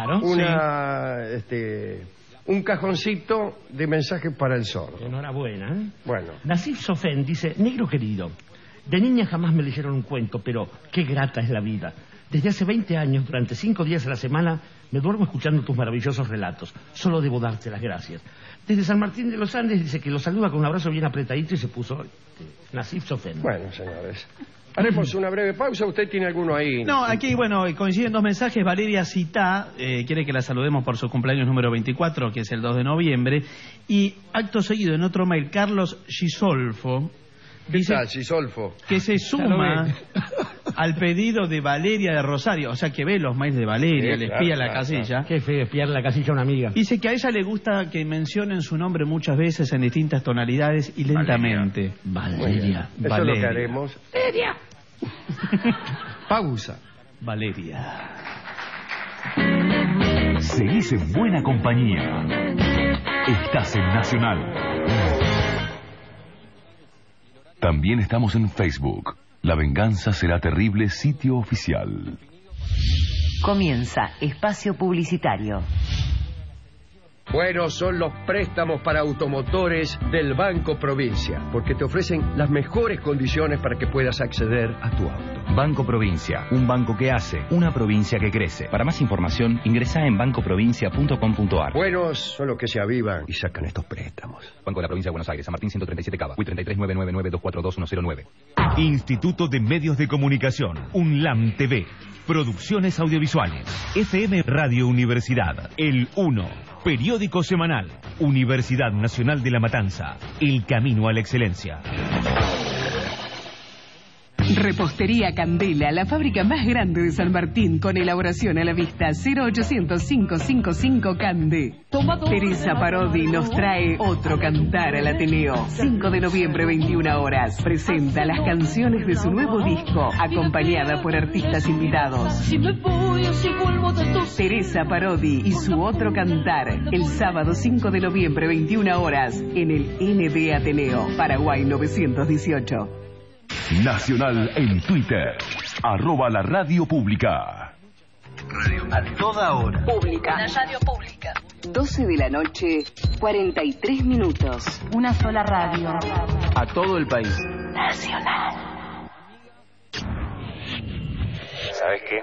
un cajoncito de mensajes para el sordo. Enhorabuena, ¿eh? Bueno. Nasif Sofen dice, negro querido, de niña jamás me leyeron un cuento, pero qué grata es la vida. Desde hace 20 años, durante 5 días a la semana, me duermo escuchando tus maravillosos relatos. Solo debo darte las gracias. Desde San Martín de los Andes dice que lo saluda con un abrazo bien apretadito y se puso Nasif Sofen. Bueno, señores, haremos una breve pausa. ¿Usted tiene alguno ahí? No, aquí, bueno, coinciden 2 mensajes. Valeria Citá quiere que la saludemos por su cumpleaños número 24, que es el 2 de noviembre. Y acto seguido, en otro mail, Carlos Gisolfo dice Gisolfo? Que se suma al pedido de Valeria de Rosario. O sea, que ve los mails de Valeria, le espía la casilla. Qué feo espiar la casilla a una amiga. Dice que a ella le gusta que mencionen su nombre muchas veces en distintas tonalidades y lentamente. Valeria. Eso es lo que haremos. Valeria. Pausa. Valeria. Seguís en buena compañía. Estás en Nacional. También estamos en Facebook. La venganza será terrible, sitio oficial. Comienza Espacio Publicitario. Bueno, son los préstamos para automotores del Banco Provincia, porque te ofrecen las mejores condiciones para que puedas acceder a tu auto. Banco Provincia, un banco que hace, una provincia que crece. Para más información, ingresa en bancoprovincia.com.ar. Buenos son los que se avivan y sacan estos préstamos. Banco de la Provincia de Buenos Aires, San Martín 137 Cava, UI 339992422109. Instituto de Medios de Comunicación, UNLAM TV, Producciones Audiovisuales, FM Radio Universidad, El 1, periódico semanal, Universidad Nacional de La Matanza, el camino a la excelencia. Repostería Candela, la fábrica más grande de San Martín, con elaboración a la vista. 0800-555 Cande. Teresa Parodi nos trae Otro Cantar al Ateneo. 5 de noviembre, 21 horas. Presenta las canciones de su nuevo disco, acompañada por artistas invitados. Teresa Parodi y su Otro Cantar, el sábado 5 de noviembre, 21 horas, en el NB Ateneo, Paraguay 918. Nacional en Twitter, @la radio pública. A toda hora. Pública. La radio pública. 12 de la noche, 43 minutos. Una sola radio. A todo el país. Nacional. ¿Sabes qué?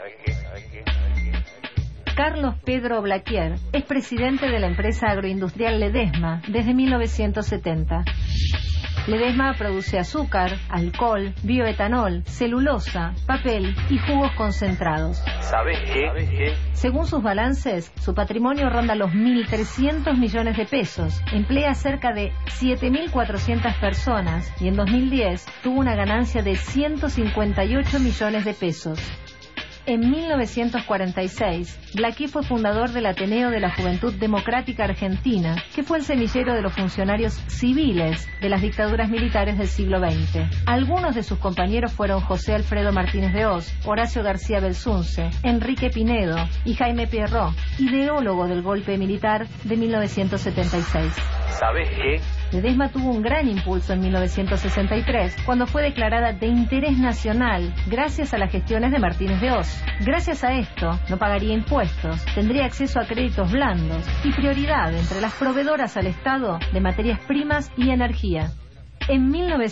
Carlos Pedro Blaquier es presidente de la empresa agroindustrial Ledesma desde 1970. Ledesma produce azúcar, alcohol, bioetanol, celulosa, papel y jugos concentrados. ¿Sabes qué? Según sus balances, su patrimonio ronda los 1.300 millones de pesos, emplea cerca de 7.400 personas y en 2010 tuvo una ganancia de 158 millones de pesos. En 1946, Blaquier fue fundador del Ateneo de la Juventud Democrática Argentina, que fue el semillero de los funcionarios civiles de las dictaduras militares del siglo XX. Algunos de sus compañeros fueron José Alfredo Martínez de Hoz, Horacio García Belsunce, Enrique Pinedo y Jaime Pierrot, ideólogo del golpe militar de 1976. ¿Sabes qué? Ledesma tuvo un gran impulso en 1963, cuando fue declarada de interés nacional gracias a las gestiones de Martínez de Hoz. Gracias a esto, no pagaría impuestos, tendría acceso a créditos blandos y prioridad entre las proveedoras al Estado de materias primas y energía. En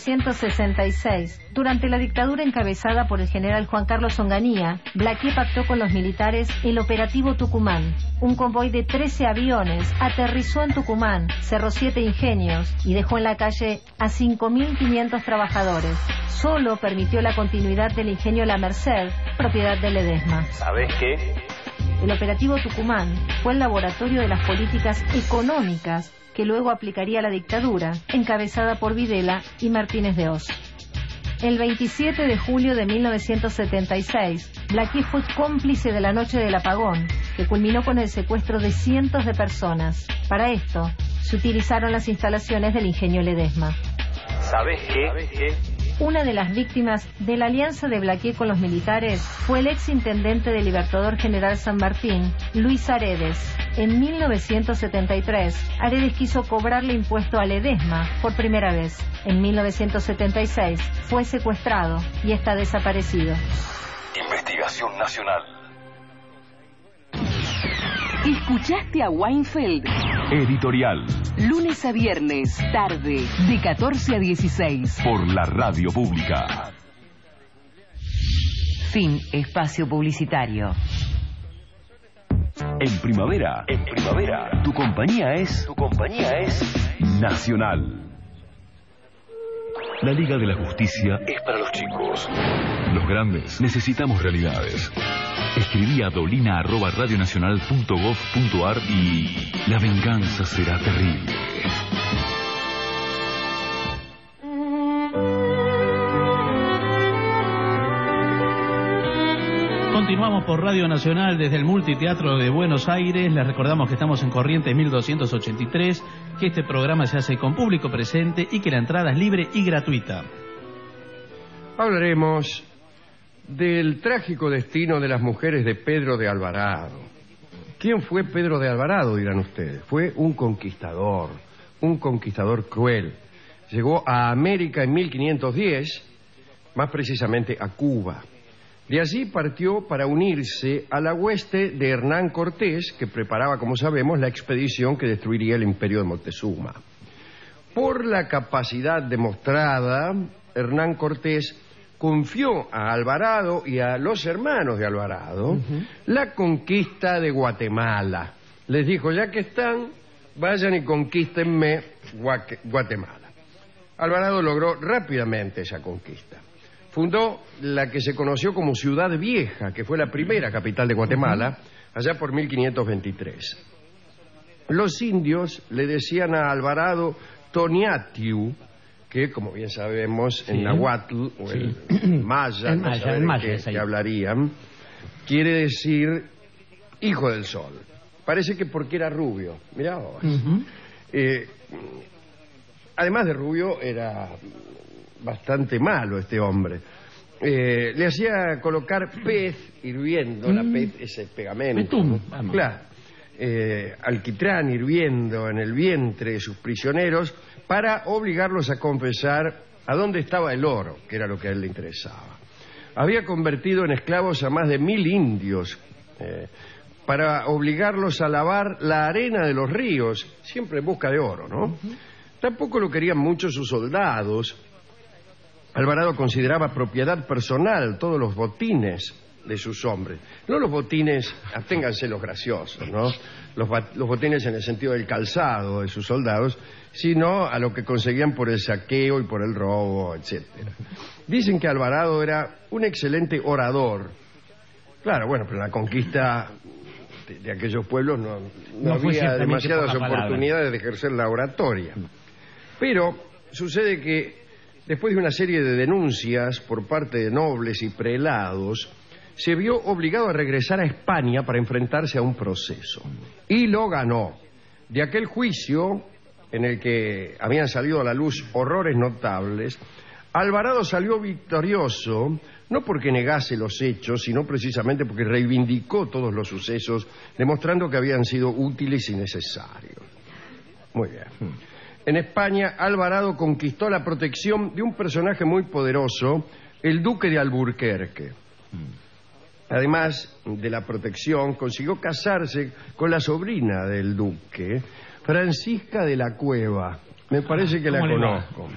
1966, durante la dictadura encabezada por el general Juan Carlos Onganía, Blaquier pactó con los militares el Operativo Tucumán. Un convoy de 13 aviones aterrizó en Tucumán, cerró 7 ingenios y dejó en la calle a 5.500 trabajadores. Solo permitió la continuidad del ingenio La Merced, propiedad de Ledesma. ¿Sabes qué? El Operativo Tucumán fue el laboratorio de las políticas económicas que luego aplicaría la dictadura, encabezada por Videla y Martínez de Hoz. El 27 de julio de 1976, Blaquier fue cómplice de la noche del apagón, que culminó con el secuestro de cientos de personas. Para esto, se utilizaron las instalaciones del ingenio Ledesma. ¿Sabes qué? Una de las víctimas de la alianza de Blaquier con los militares fue el exintendente del Libertador General San Martín, Luis Aredes. En 1973, Aredes quiso cobrarle impuesto a Ledesma por primera vez. En 1976 fue secuestrado y está desaparecido. Investigación Nacional. ¿Escuchaste a Weinfeld? Editorial. Lunes a viernes, tarde, de 14 a 16. Por la radio pública. Fin espacio publicitario. En primavera, tu compañía es Nacional. La Liga de la Justicia es para los chicos. Los grandes necesitamos realidades. Escribí a dolina@radionacional.gov.ar y la venganza será terrible. Continuamos por Radio Nacional desde el Multiteatro de Buenos Aires. Les recordamos que estamos en Corrientes 1283, que este programa se hace con público presente y que la entrada es libre y gratuita. Hablaremos del trágico destino de las mujeres de Pedro de Alvarado. ¿Quién fue Pedro de Alvarado, dirán ustedes? Fue un conquistador cruel. Llegó a América en 1510, más precisamente a Cuba. De allí partió para unirse a la hueste de Hernán Cortés, que preparaba, como sabemos, la expedición que destruiría el imperio de Moctezuma. Por la capacidad demostrada, Hernán Cortés confió a Alvarado y a los hermanos de Alvarado la conquista de Guatemala. Les dijo, ya que están, vayan y conquístenme Guatemala. Alvarado logró rápidamente esa conquista. Fundó la que se conoció como Ciudad Vieja, que fue la primera capital de Guatemala, allá por 1523. Los indios le decían a Alvarado Toniatiu, que, como bien sabemos, en Sí. Nahuatl o Sí. el maya, El no maya, saber el maya qué- es ahí. qué hablarían, quiere decir hijo del sol. Parece que porque era rubio. Mirá vos. Ujú. Además de rubio, era bastante malo este hombre. Le hacía colocar pez hirviendo, la pez ese pegamento. Betún, ¿no? vamos. Claro. Alquitrán hirviendo en el vientre de sus prisioneros para obligarlos a confesar a dónde estaba el oro, que era lo que a él le interesaba. Había convertido en esclavos a más de 1000 indios para obligarlos a lavar la arena de los ríos, siempre en busca de oro, ¿no? Tampoco lo querían mucho sus soldados. Alvarado consideraba propiedad personal todos los botines de sus hombres. No los botines, absténganse los graciosos, ¿no? Los botines en el sentido del calzado de sus soldados, sino a lo que conseguían por el saqueo y por el robo, etcétera. Dicen que Alvarado era un excelente orador. Claro, bueno, pero en la conquista de aquellos pueblos no fue había ciertamente demasiadas poca palabra. oportunidades de ejercer la oratoria. Pero sucede que después de una serie de denuncias por parte de nobles y prelados, se vio obligado a regresar a España para enfrentarse a un proceso. Y lo ganó. De aquel juicio, en el que habían salido a la luz horrores notables, Alvarado salió victorioso, no porque negase los hechos, sino precisamente porque reivindicó todos los sucesos, demostrando que habían sido útiles y necesarios. Muy bien. En España, Alvarado conquistó la protección de un personaje muy poderoso, el duque de Alburquerque. Además de la protección, consiguió casarse con la sobrina del duque, Francisca de la Cueva. Me parece que la ¿Cómo le va? conozco.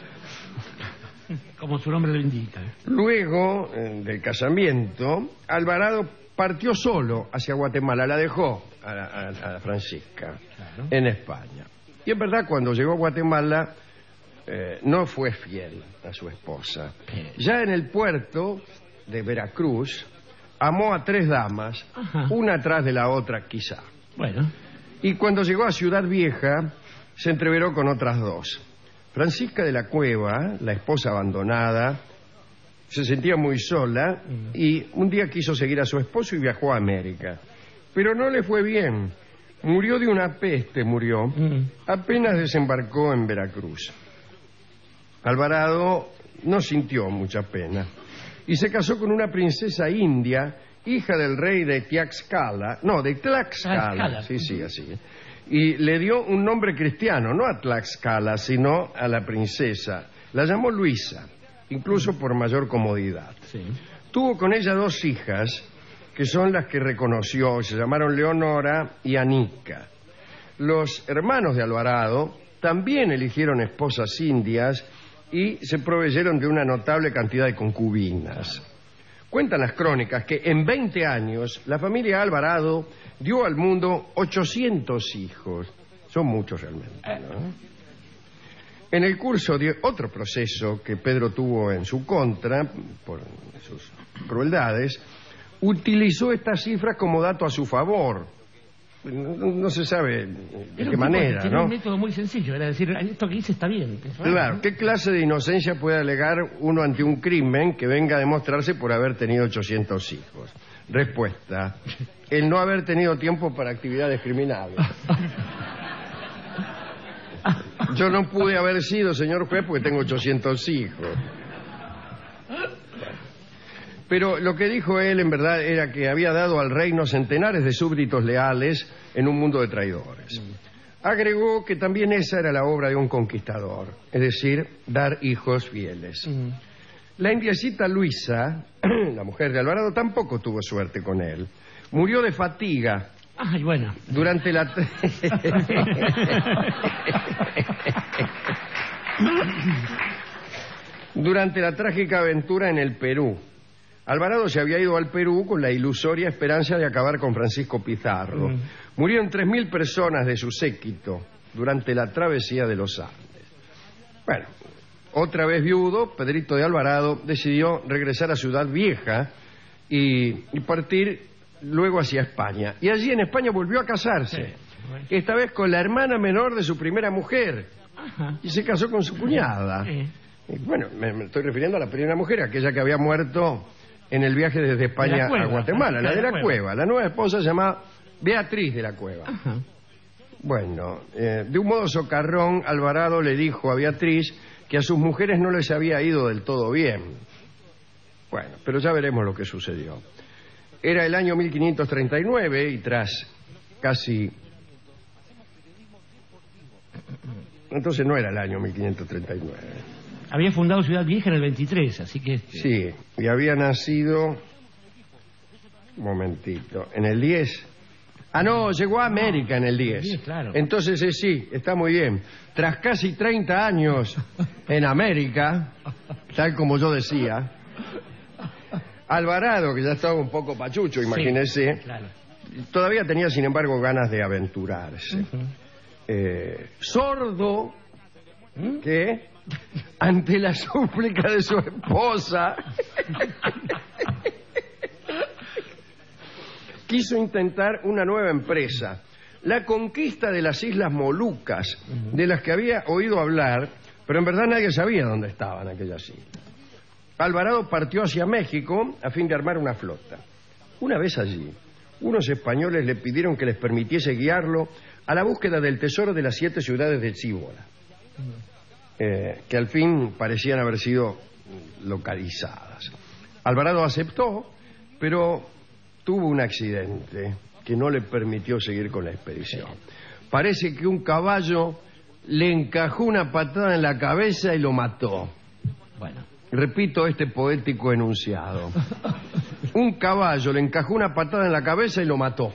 Como su nombre lo indica. Luego del casamiento, Alvarado partió solo hacia Guatemala, la dejó a Francisca en España. Y en verdad, cuando llegó a Guatemala, no fue fiel a su esposa. Ya en el puerto de Veracruz, amó a 3 damas, una atrás de la otra quizá. Bueno. Y cuando llegó a Ciudad Vieja, se entreveró con otras 2. Francisca de la Cueva, la esposa abandonada, se sentía muy sola y un día quiso seguir a su esposo y viajó a América. Pero no le fue bien. Murió de una peste, apenas desembarcó en Veracruz. Alvarado no sintió mucha pena y se casó con una princesa india, hija del rey de Tlaxcala, sí, así. Y le dio un nombre cristiano, no a Tlaxcala, sino a la princesa. La llamó Luisa, incluso por mayor comodidad. Tuvo con ella 2 hijas, que son las que reconoció, se llamaron Leonora y Anica. Los hermanos de Alvarado también eligieron esposas indias y se proveyeron de una notable cantidad de concubinas. Cuentan las crónicas que en 20 años la familia Alvarado dio al mundo 800 hijos. Son muchos realmente, ¿no? En el curso de otro proceso que Pedro tuvo en su contra, por sus crueldades, utilizó estas cifras como dato a su favor. No se sabe de qué manera, Tiene ¿no? un método muy sencillo, era decir, esto que hice está bien. Claro, ¿qué clase de inocencia puede alegar uno ante un crimen que venga a demostrarse por haber tenido 800 hijos? Respuesta: el no haber tenido tiempo para actividades criminales. Yo no pude haber sido, señor juez, porque tengo 800 hijos. Pero lo que dijo él en verdad era que había dado al reino centenares de súbditos leales en un mundo de traidores. Agregó que también esa era la obra de un conquistador, es decir, dar hijos fieles. La indiecita Luisa, la mujer de Alvarado, tampoco tuvo suerte con él. Murió de fatiga. Ay, bueno. Durante la... Durante la trágica aventura en el Perú. Alvarado se había ido al Perú con la ilusoria esperanza de acabar con Francisco Pizarro. Murieron 3.000 personas de su séquito durante la travesía de los Andes. Bueno, otra vez viudo, Pedrito de Alvarado decidió regresar a Ciudad Vieja y partir luego hacia España. Y allí en España volvió a casarse, esta vez con la hermana menor de su primera mujer, y se casó con su cuñada. Y bueno, me estoy refiriendo a la primera mujer, aquella que había muerto en el viaje desde España a Guatemala, la de la cueva. La nueva esposa se llama Beatriz de la Cueva. Bueno, de un modo socarrón, Alvarado le dijo a Beatriz que a sus mujeres no les había ido del todo bien. Bueno, pero ya veremos lo que sucedió. Era el año 1539 y tras casi... Entonces no era el año 1539. Había fundado Ciudad Vieja en el 23, así que... Sí, y había nacido... Un momentito, en el 10... Ah, no, llegó a América en el 10. Sí, claro. Entonces sí, está muy bien. Tras casi 30 años en América, tal como yo decía, Alvarado, que ya estaba un poco pachucho, imagínese, sí, claro, todavía tenía, sin embargo, ganas de aventurarse. Sordo, que ante la súplica de su esposa... quiso intentar una nueva empresa, la conquista de las Islas Molucas, de las que había oído hablar, pero en verdad nadie sabía dónde estaban aquellas islas. Alvarado partió hacia México a fin de armar una flota. Una vez allí, unos españoles le pidieron que les permitiese guiarlo a la búsqueda del tesoro de las 7 ciudades de Cíbola, que al fin parecían haber sido localizadas. Alvarado aceptó, pero tuvo un accidente que no le permitió seguir con la expedición. Parece que un caballo le encajó una patada en la cabeza y lo mató. Bueno. Repito este poético enunciado. Un caballo le encajó una patada en la cabeza y lo mató.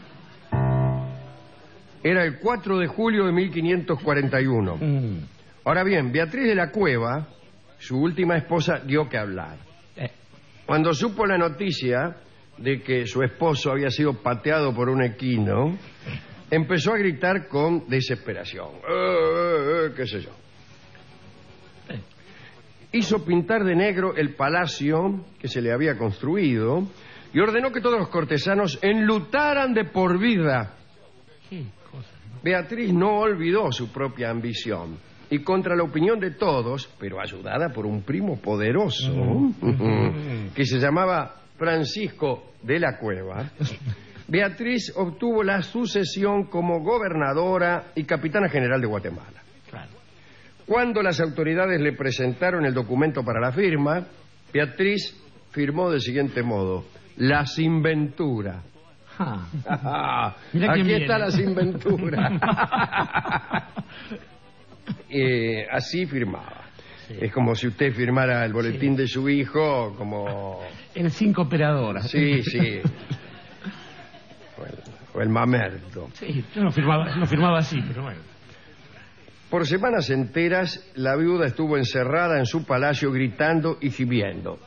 Era el 4 de julio de 1541. Ahora bien, Beatriz de la Cueva, su última esposa, dio que hablar. Cuando supo la noticia de que su esposo había sido pateado por un equino, empezó a gritar con desesperación. ¿Qué sé yo? Hizo pintar de negro el palacio que se le había construido y ordenó que todos los cortesanos enlutaran de por vida. Beatriz no olvidó su propia ambición y contra la opinión de todos, pero ayudada por un primo poderoso que se llamaba Francisco de la Cueva, Beatriz obtuvo la sucesión como gobernadora y capitana general de Guatemala. Claro. Cuando las autoridades le presentaron el documento para la firma, Beatriz firmó del siguiente modo: la sinventura. Aquí está la sinventura. Así firmaba. Sí. Es como si usted firmara el boletín de su hijo, como... El 5 operadora. Sí, sí. O el mamerto. Sí, yo lo firmaba así, pero bueno. Por semanas enteras, la viuda estuvo encerrada en su palacio gritando y gimiendo.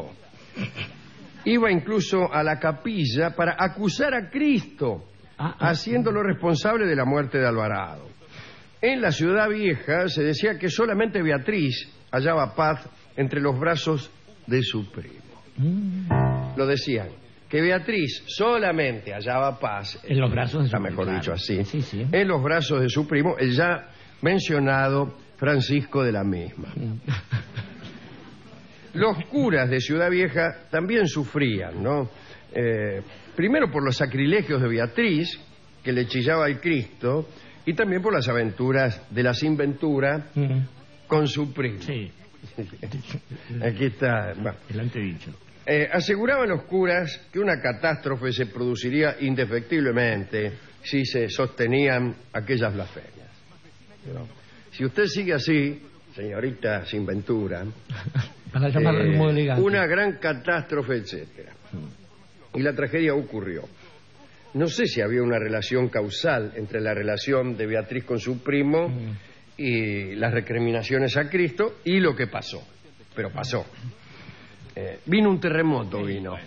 Iba incluso a la capilla para acusar a Cristo, haciéndolo responsable de la muerte de Alvarado. En la Ciudad Vieja se decía que solamente Beatriz hallaba paz entre los brazos de su primo. Lo decían, que Beatriz solamente hallaba paz en los brazos de su primo. Mejor dicho así, sí. En los brazos de su primo, el ya mencionado Francisco de la misma. Los curas de Ciudad Vieja también sufrían, ¿no? Primero por los sacrilegios de Beatriz, que le chillaba al Cristo, y también por las aventuras de la sinventura con su primo. Sí. Aquí está. Bueno. El antedicho. Aseguraban los curas que una catástrofe se produciría indefectiblemente si se sostenían aquellas blasfemias. Pero, si usted sigue así, señorita sinventura, para llamarlo de modo elegante, una gran catástrofe, etcétera. Y la tragedia ocurrió. No sé si había una relación causal entre la relación de Beatriz con su primo y las recriminaciones a Cristo y lo que pasó. Pero pasó. Vino un terremoto,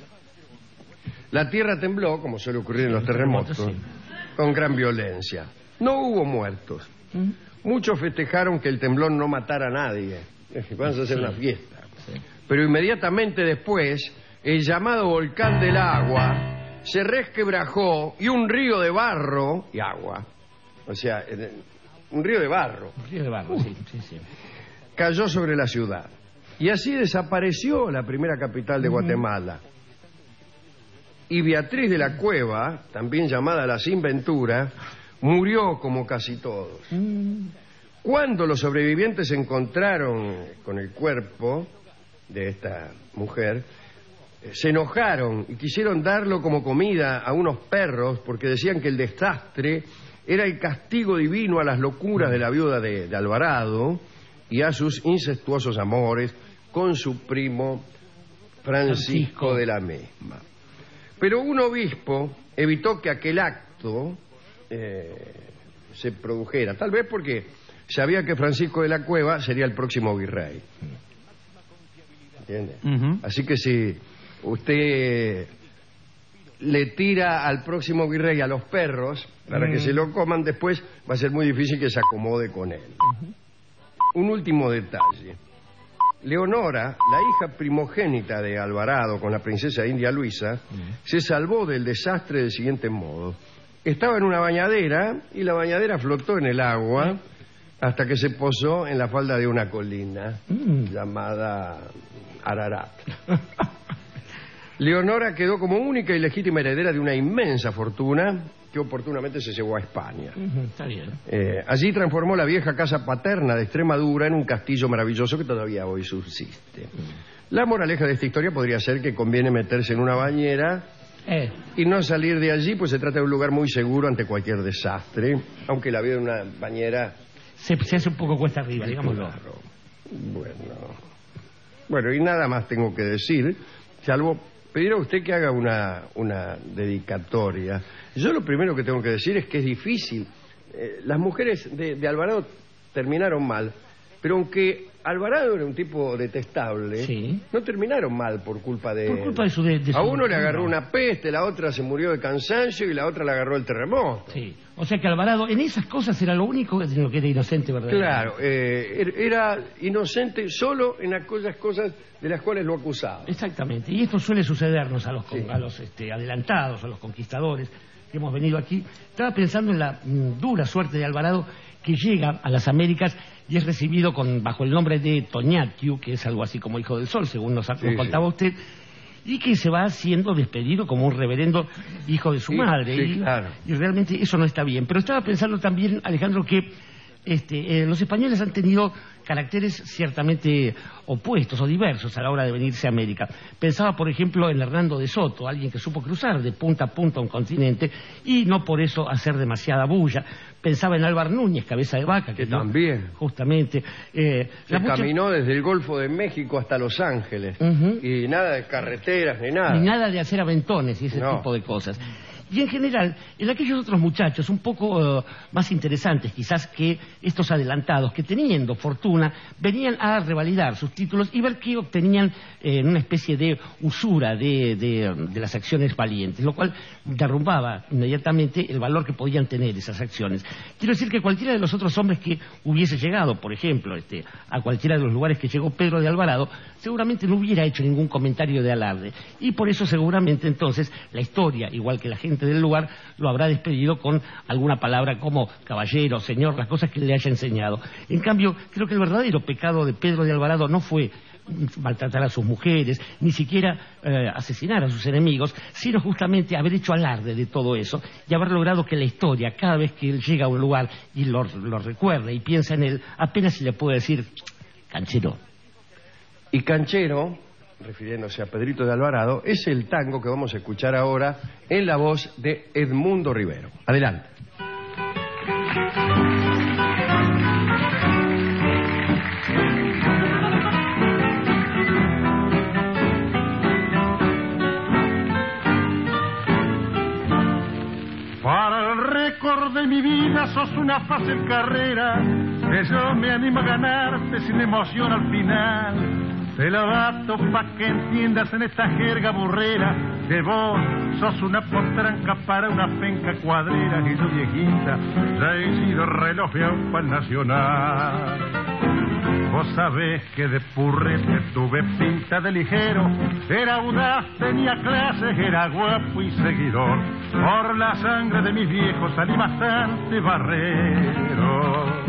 La tierra tembló, como suele ocurrir en los terremotos, con gran violencia. No hubo muertos. Muchos festejaron que el temblor no matara a nadie. Vamos a hacer una fiesta. Pero inmediatamente después, el llamado volcán del agua se resquebrajó y un río de barro y agua, o sea, un río de barro. Un río de barro, sí. Cayó sobre la ciudad. Y así desapareció la primera capital de Guatemala. Y Beatriz de la Cueva, también llamada la Sin Ventura, murió como casi todos. Cuando los sobrevivientes se encontraron con el cuerpo de esta mujer, se enojaron y quisieron darlo como comida a unos perros porque decían que el desastre era el castigo divino a las locuras de la viuda de Alvarado y a sus incestuosos amores con su primo Francisco de la misma. Pero un obispo evitó que aquel acto se produjera, tal vez porque sabía que Francisco de la Cueva sería el próximo virrey. ¿Entiende? Así que si usted le tira al próximo virrey a los perros para que se lo coman después, va a ser muy difícil que se acomode con él. Un último detalle. Leonora, la hija primogénita de Alvarado con la princesa India Luisa, se salvó del desastre del siguiente modo. Estaba en una bañadera y la bañadera flotó en el agua hasta que se posó en la falda de una colina llamada Ararat. Leonora quedó como única y legítima heredera de una inmensa fortuna que oportunamente se llevó a España. Está bien. Allí transformó la vieja casa paterna de Extremadura en un castillo maravilloso que todavía hoy subsiste. La moraleja de esta historia podría ser que conviene meterse en una bañera y no salir de allí, pues se trata de un lugar muy seguro ante cualquier desastre, aunque la vida de una bañera se hace un poco cuesta arriba, digámoslo. Claro. Bueno, y nada más tengo que decir, salvo pedir a usted que haga una dedicatoria. Yo lo primero que tengo que decir es que es difícil. Las mujeres de Alvarado terminaron mal, pero aunque Alvarado era un tipo detestable, no terminaron mal por culpa de su a uno le agarró una peste, la otra se murió de cansancio y la otra le agarró el terremoto. Sí. O sea que Alvarado en esas cosas era lo único en lo que era inocente, ¿verdad? Claro, era inocente solo en aquellas cosas de las cuales lo acusaba. Exactamente, y esto suele sucedernos a los adelantados, a los conquistadores que hemos venido aquí. Estaba pensando en la dura suerte de Alvarado, que llega a las Américas y es recibido bajo el nombre de Toñatiu, que es algo así como Hijo del Sol, según nos contaba usted, y que se va siendo despedido como un reverendo hijo de su madre. Claro. Y realmente eso no está bien. Pero estaba pensando también, Alejandro, que los españoles han tenido caracteres ciertamente opuestos o diversos a la hora de venirse a América. Pensaba, por ejemplo, en Hernando de Soto, alguien que supo cruzar de punta a punta un continente y no por eso hacer demasiada bulla. Pensaba en Álvar Núñez, cabeza de vaca, que también justamente caminó desde el Golfo de México hasta Los Ángeles y nada de carreteras ni nada. Ni nada de hacer aventones y ese tipo de cosas. Y en general, en aquellos otros muchachos un poco más interesantes quizás que estos adelantados, que teniendo fortuna, venían a revalidar sus títulos y ver qué obtenían en una especie de usura de las acciones valientes, lo cual derrumbaba inmediatamente el valor que podían tener esas acciones. Quiero decir que cualquiera de los otros hombres que hubiese llegado, por ejemplo, a cualquiera de los lugares que llegó Pedro de Alvarado, seguramente no hubiera hecho ningún comentario de alarde. Y por eso seguramente entonces la historia, igual que la gente del lugar, lo habrá despedido con alguna palabra como caballero, señor, las cosas que le haya enseñado. En cambio, creo que el verdadero pecado de Pedro de Alvarado no fue maltratar a sus mujeres, ni siquiera asesinar a sus enemigos, sino justamente haber hecho alarde de todo eso y haber logrado que la historia, cada vez que él llega a un lugar y lo recuerda y piensa en él, apenas se le puede decir canchero. Y canchero, refiriéndose a Pedrito de Alvarado, es el tango que vamos a escuchar ahora en la voz de Edmundo Rivero. Adelante. Para el récord de mi vida sos una fácil carrera, que yo me animo a ganarte sin emoción al final. Te lo dato pa' que entiendas en esta jerga burrera, que vos sos una potranca para una penca cuadrera, y yo viejita ya he sido relojeado pa'l Nacional. Vos sabés que de purrete tuve pinta de ligero, era audaz, tenía clases, era guapo y seguidor. Por la sangre de mis viejos salí bastante barrero.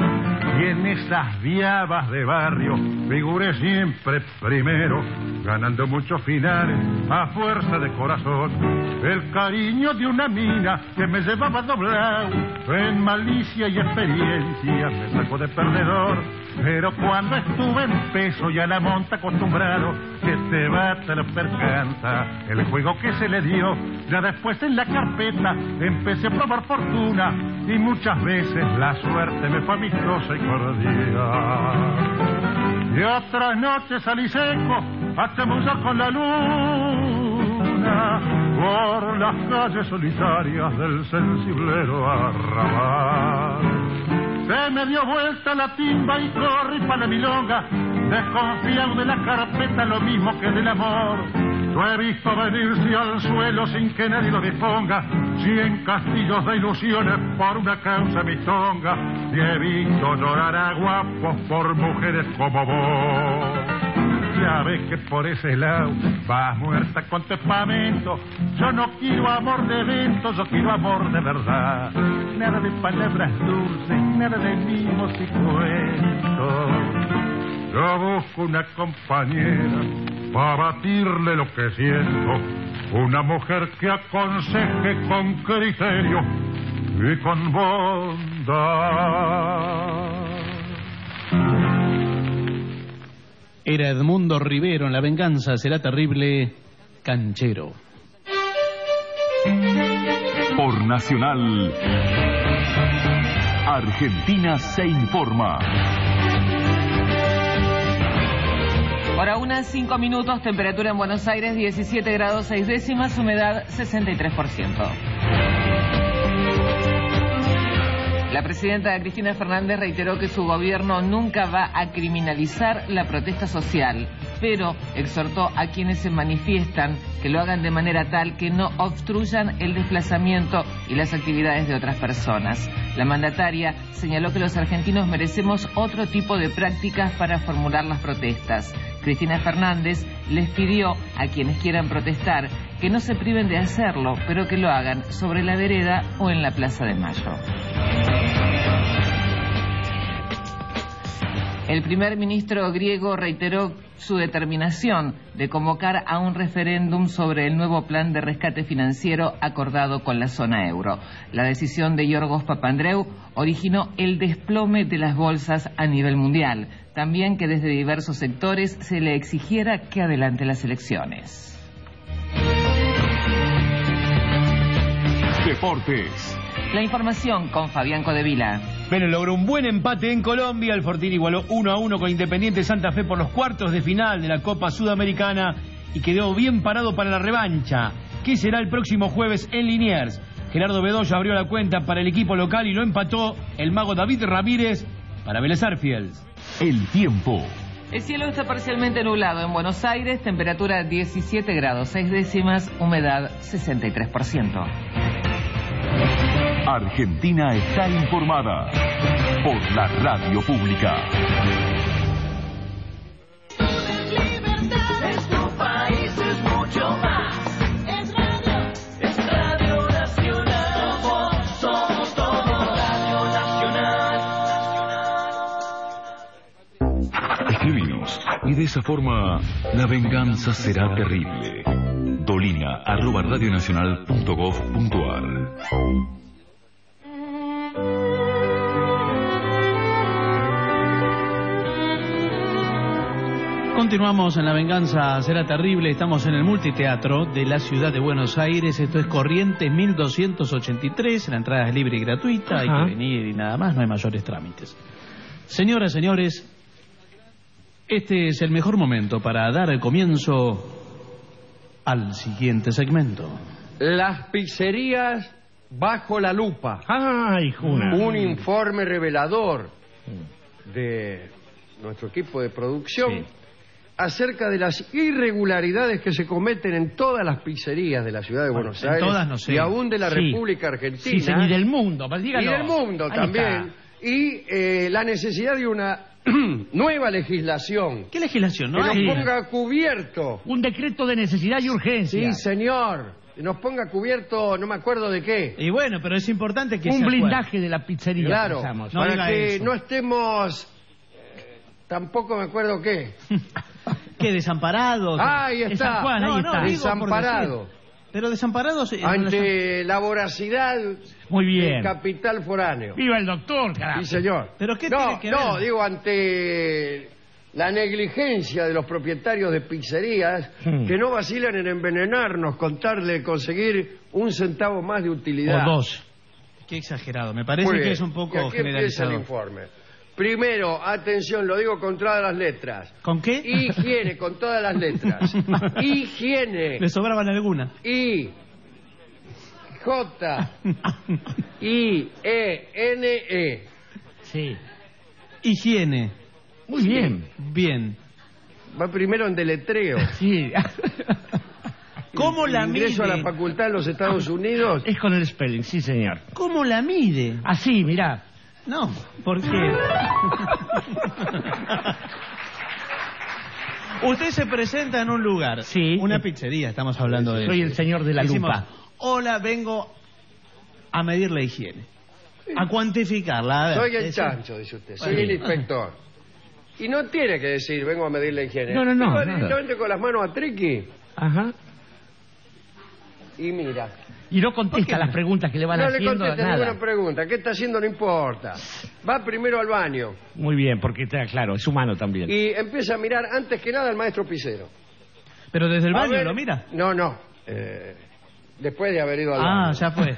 y en esas viabas de barrio figuré siempre primero, ganando muchos finales a fuerza de corazón. El cariño de una mina que me llevaba doblado, en malicia y experiencia me sacó de perdedor. Pero cuando estuve en peso y a la monta acostumbrado, que te bata la percansa, el juego que se le dio, ya después en la carpeta empecé a probar fortuna y muchas veces la suerte me fue amistosa y cordial. Y otras noches salí seco a chamullar con la luna por las calles solitarias del sensiblero arrabal. Se me dio vuelta la timba y corrí para la milonga, desconfiado de la carpeta lo mismo que del amor. Yo he visto venirse al suelo sin que nadie lo disponga, 100 castillos de ilusiones por una causa mistonga, y he visto llorar a guapos por mujeres como vos. Ya ves que por ese lado vas muerta con tu espamento. Yo no quiero amor de evento, yo quiero amor de verdad. Nada de palabras dulces, nada de mimos y cuentos. Yo busco una compañera para batirle lo que siento, una mujer que aconseje con criterio y con bondad. Era Edmundo Rivero en La venganza será terrible, canchero. Por Nacional, Argentina se informa. Ahora 1:05, temperatura en Buenos Aires 17 grados 6 décimas, humedad 63%. La presidenta Cristina Fernández reiteró que su gobierno nunca va a criminalizar la protesta social, pero exhortó a quienes se manifiestan que lo hagan de manera tal que no obstruyan el desplazamiento y las actividades de otras personas. La mandataria señaló que los argentinos merecemos otro tipo de prácticas para formular las protestas. Cristina Fernández les pidió a quienes quieran protestar que no se priven de hacerlo, pero que lo hagan sobre la vereda o en la Plaza de Mayo. El primer ministro griego reiteró su determinación de convocar a un referéndum sobre el nuevo plan de rescate financiero acordado con la zona euro. La decisión de Yorgos Papandreou originó el desplome de las bolsas a nivel mundial. También que desde diversos sectores se le exigiera que adelante las elecciones. Deportes. La información con Fabián Codevila. Vélez logró un buen empate en Colombia. El Fortín igualó 1-1 con Independiente Santa Fe por los cuartos de final de la Copa Sudamericana y quedó bien parado para la revancha, que será el próximo jueves en Liniers. Gerardo Bedoya abrió la cuenta para el equipo local y lo empató el mago David Ramírez para Vélez Sarsfield. El tiempo. El cielo está parcialmente nublado en Buenos Aires, temperatura 17 grados 6 décimas, humedad 63%. Argentina está informada por la radio pública. Nuestro país es mucho más. Es Radio Nacional. Somos todo Radio Nacional. Escribinos y de esa forma la venganza será terrible. dolina@radionacional.gov.ar. Continuamos en La venganza será terrible. Estamos en el multiteatro de la ciudad de Buenos Aires. Esto es Corrientes 1283. La entrada es libre y gratuita. Hay que venir y nada más, no hay mayores trámites. Señoras, señores, este es el mejor momento para dar el comienzo al siguiente segmento. Las pizzerías bajo la lupa. ¡Ay, Juna! Un informe revelador de nuestro equipo de producción acerca de las irregularidades que se cometen en todas las pizzerías de la ciudad de Buenos Aires todas no sé. y aún de la República Argentina. Sí, y del mundo, dígalo. Y del mundo Ahí también. está. Y la necesidad de una nueva legislación. ¿Qué legislación? Que nos ponga a cubierto. Un decreto de necesidad y urgencia. Sí, señor. nos ponga cubierto, no me acuerdo de qué. Y bueno, pero es importante que un se blindaje de la pizzería. Claro, pensamos. No para diga que eso. no estemos... tampoco me acuerdo qué. ¿Qué, desamparados? Ahí En está. San Juan, ahí está. digo por Desamparado. decir. Pero desamparados... Ante la voracidad Muy bien. del capital foráneo. Viva el doctor, carajo. Sí, señor. ¿Pero qué no, tiene que ver? No, digo, ante la negligencia de los propietarios de pizzerías que no vacilan en envenenarnos con tal de conseguir un centavo más de utilidad. O dos. Qué exagerado, me parece Muy que bien. es un Y poco aquí empieza el generalizado. informe. Primero, atención, lo digo con todas las letras. ¿Con qué? Higiene, con todas las letras. Higiene. Le sobraban algunas. I J I E N E. Sí. Higiene. Muy bien. Bien. Va primero en deletreo. Sí. ¿Cómo la mide? Ingreso a la facultad en los Estados Unidos. Es con el spelling, sí, señor. ¿Cómo la mide? Así, mirá. No, ¿por qué? Usted se presenta en un lugar. Sí. Una pizzería, estamos hablando de Soy eso. el señor de la Decimos, lupa. hola, vengo a medir la higiene. A cuantificarla. A ver, Soy el eso- chancho, dice usted. Soy Bueno. el inspector. Y no tiene que decir, vengo a medir la higiene. No, no, no, Vengo nada. directamente con las manos a triqui. Ajá. Y mira. Y no contesta las preguntas que le van No le haciendo, conteste nada. ninguna pregunta. ¿Qué está haciendo? No importa. Va primero al baño. Muy bien, porque está claro, es humano también. Y empieza a mirar antes que nada al maestro pizzero. Pero desde el A baño ver- lo mira. No, no. Después de haber ido al Ah, baño. ya fue.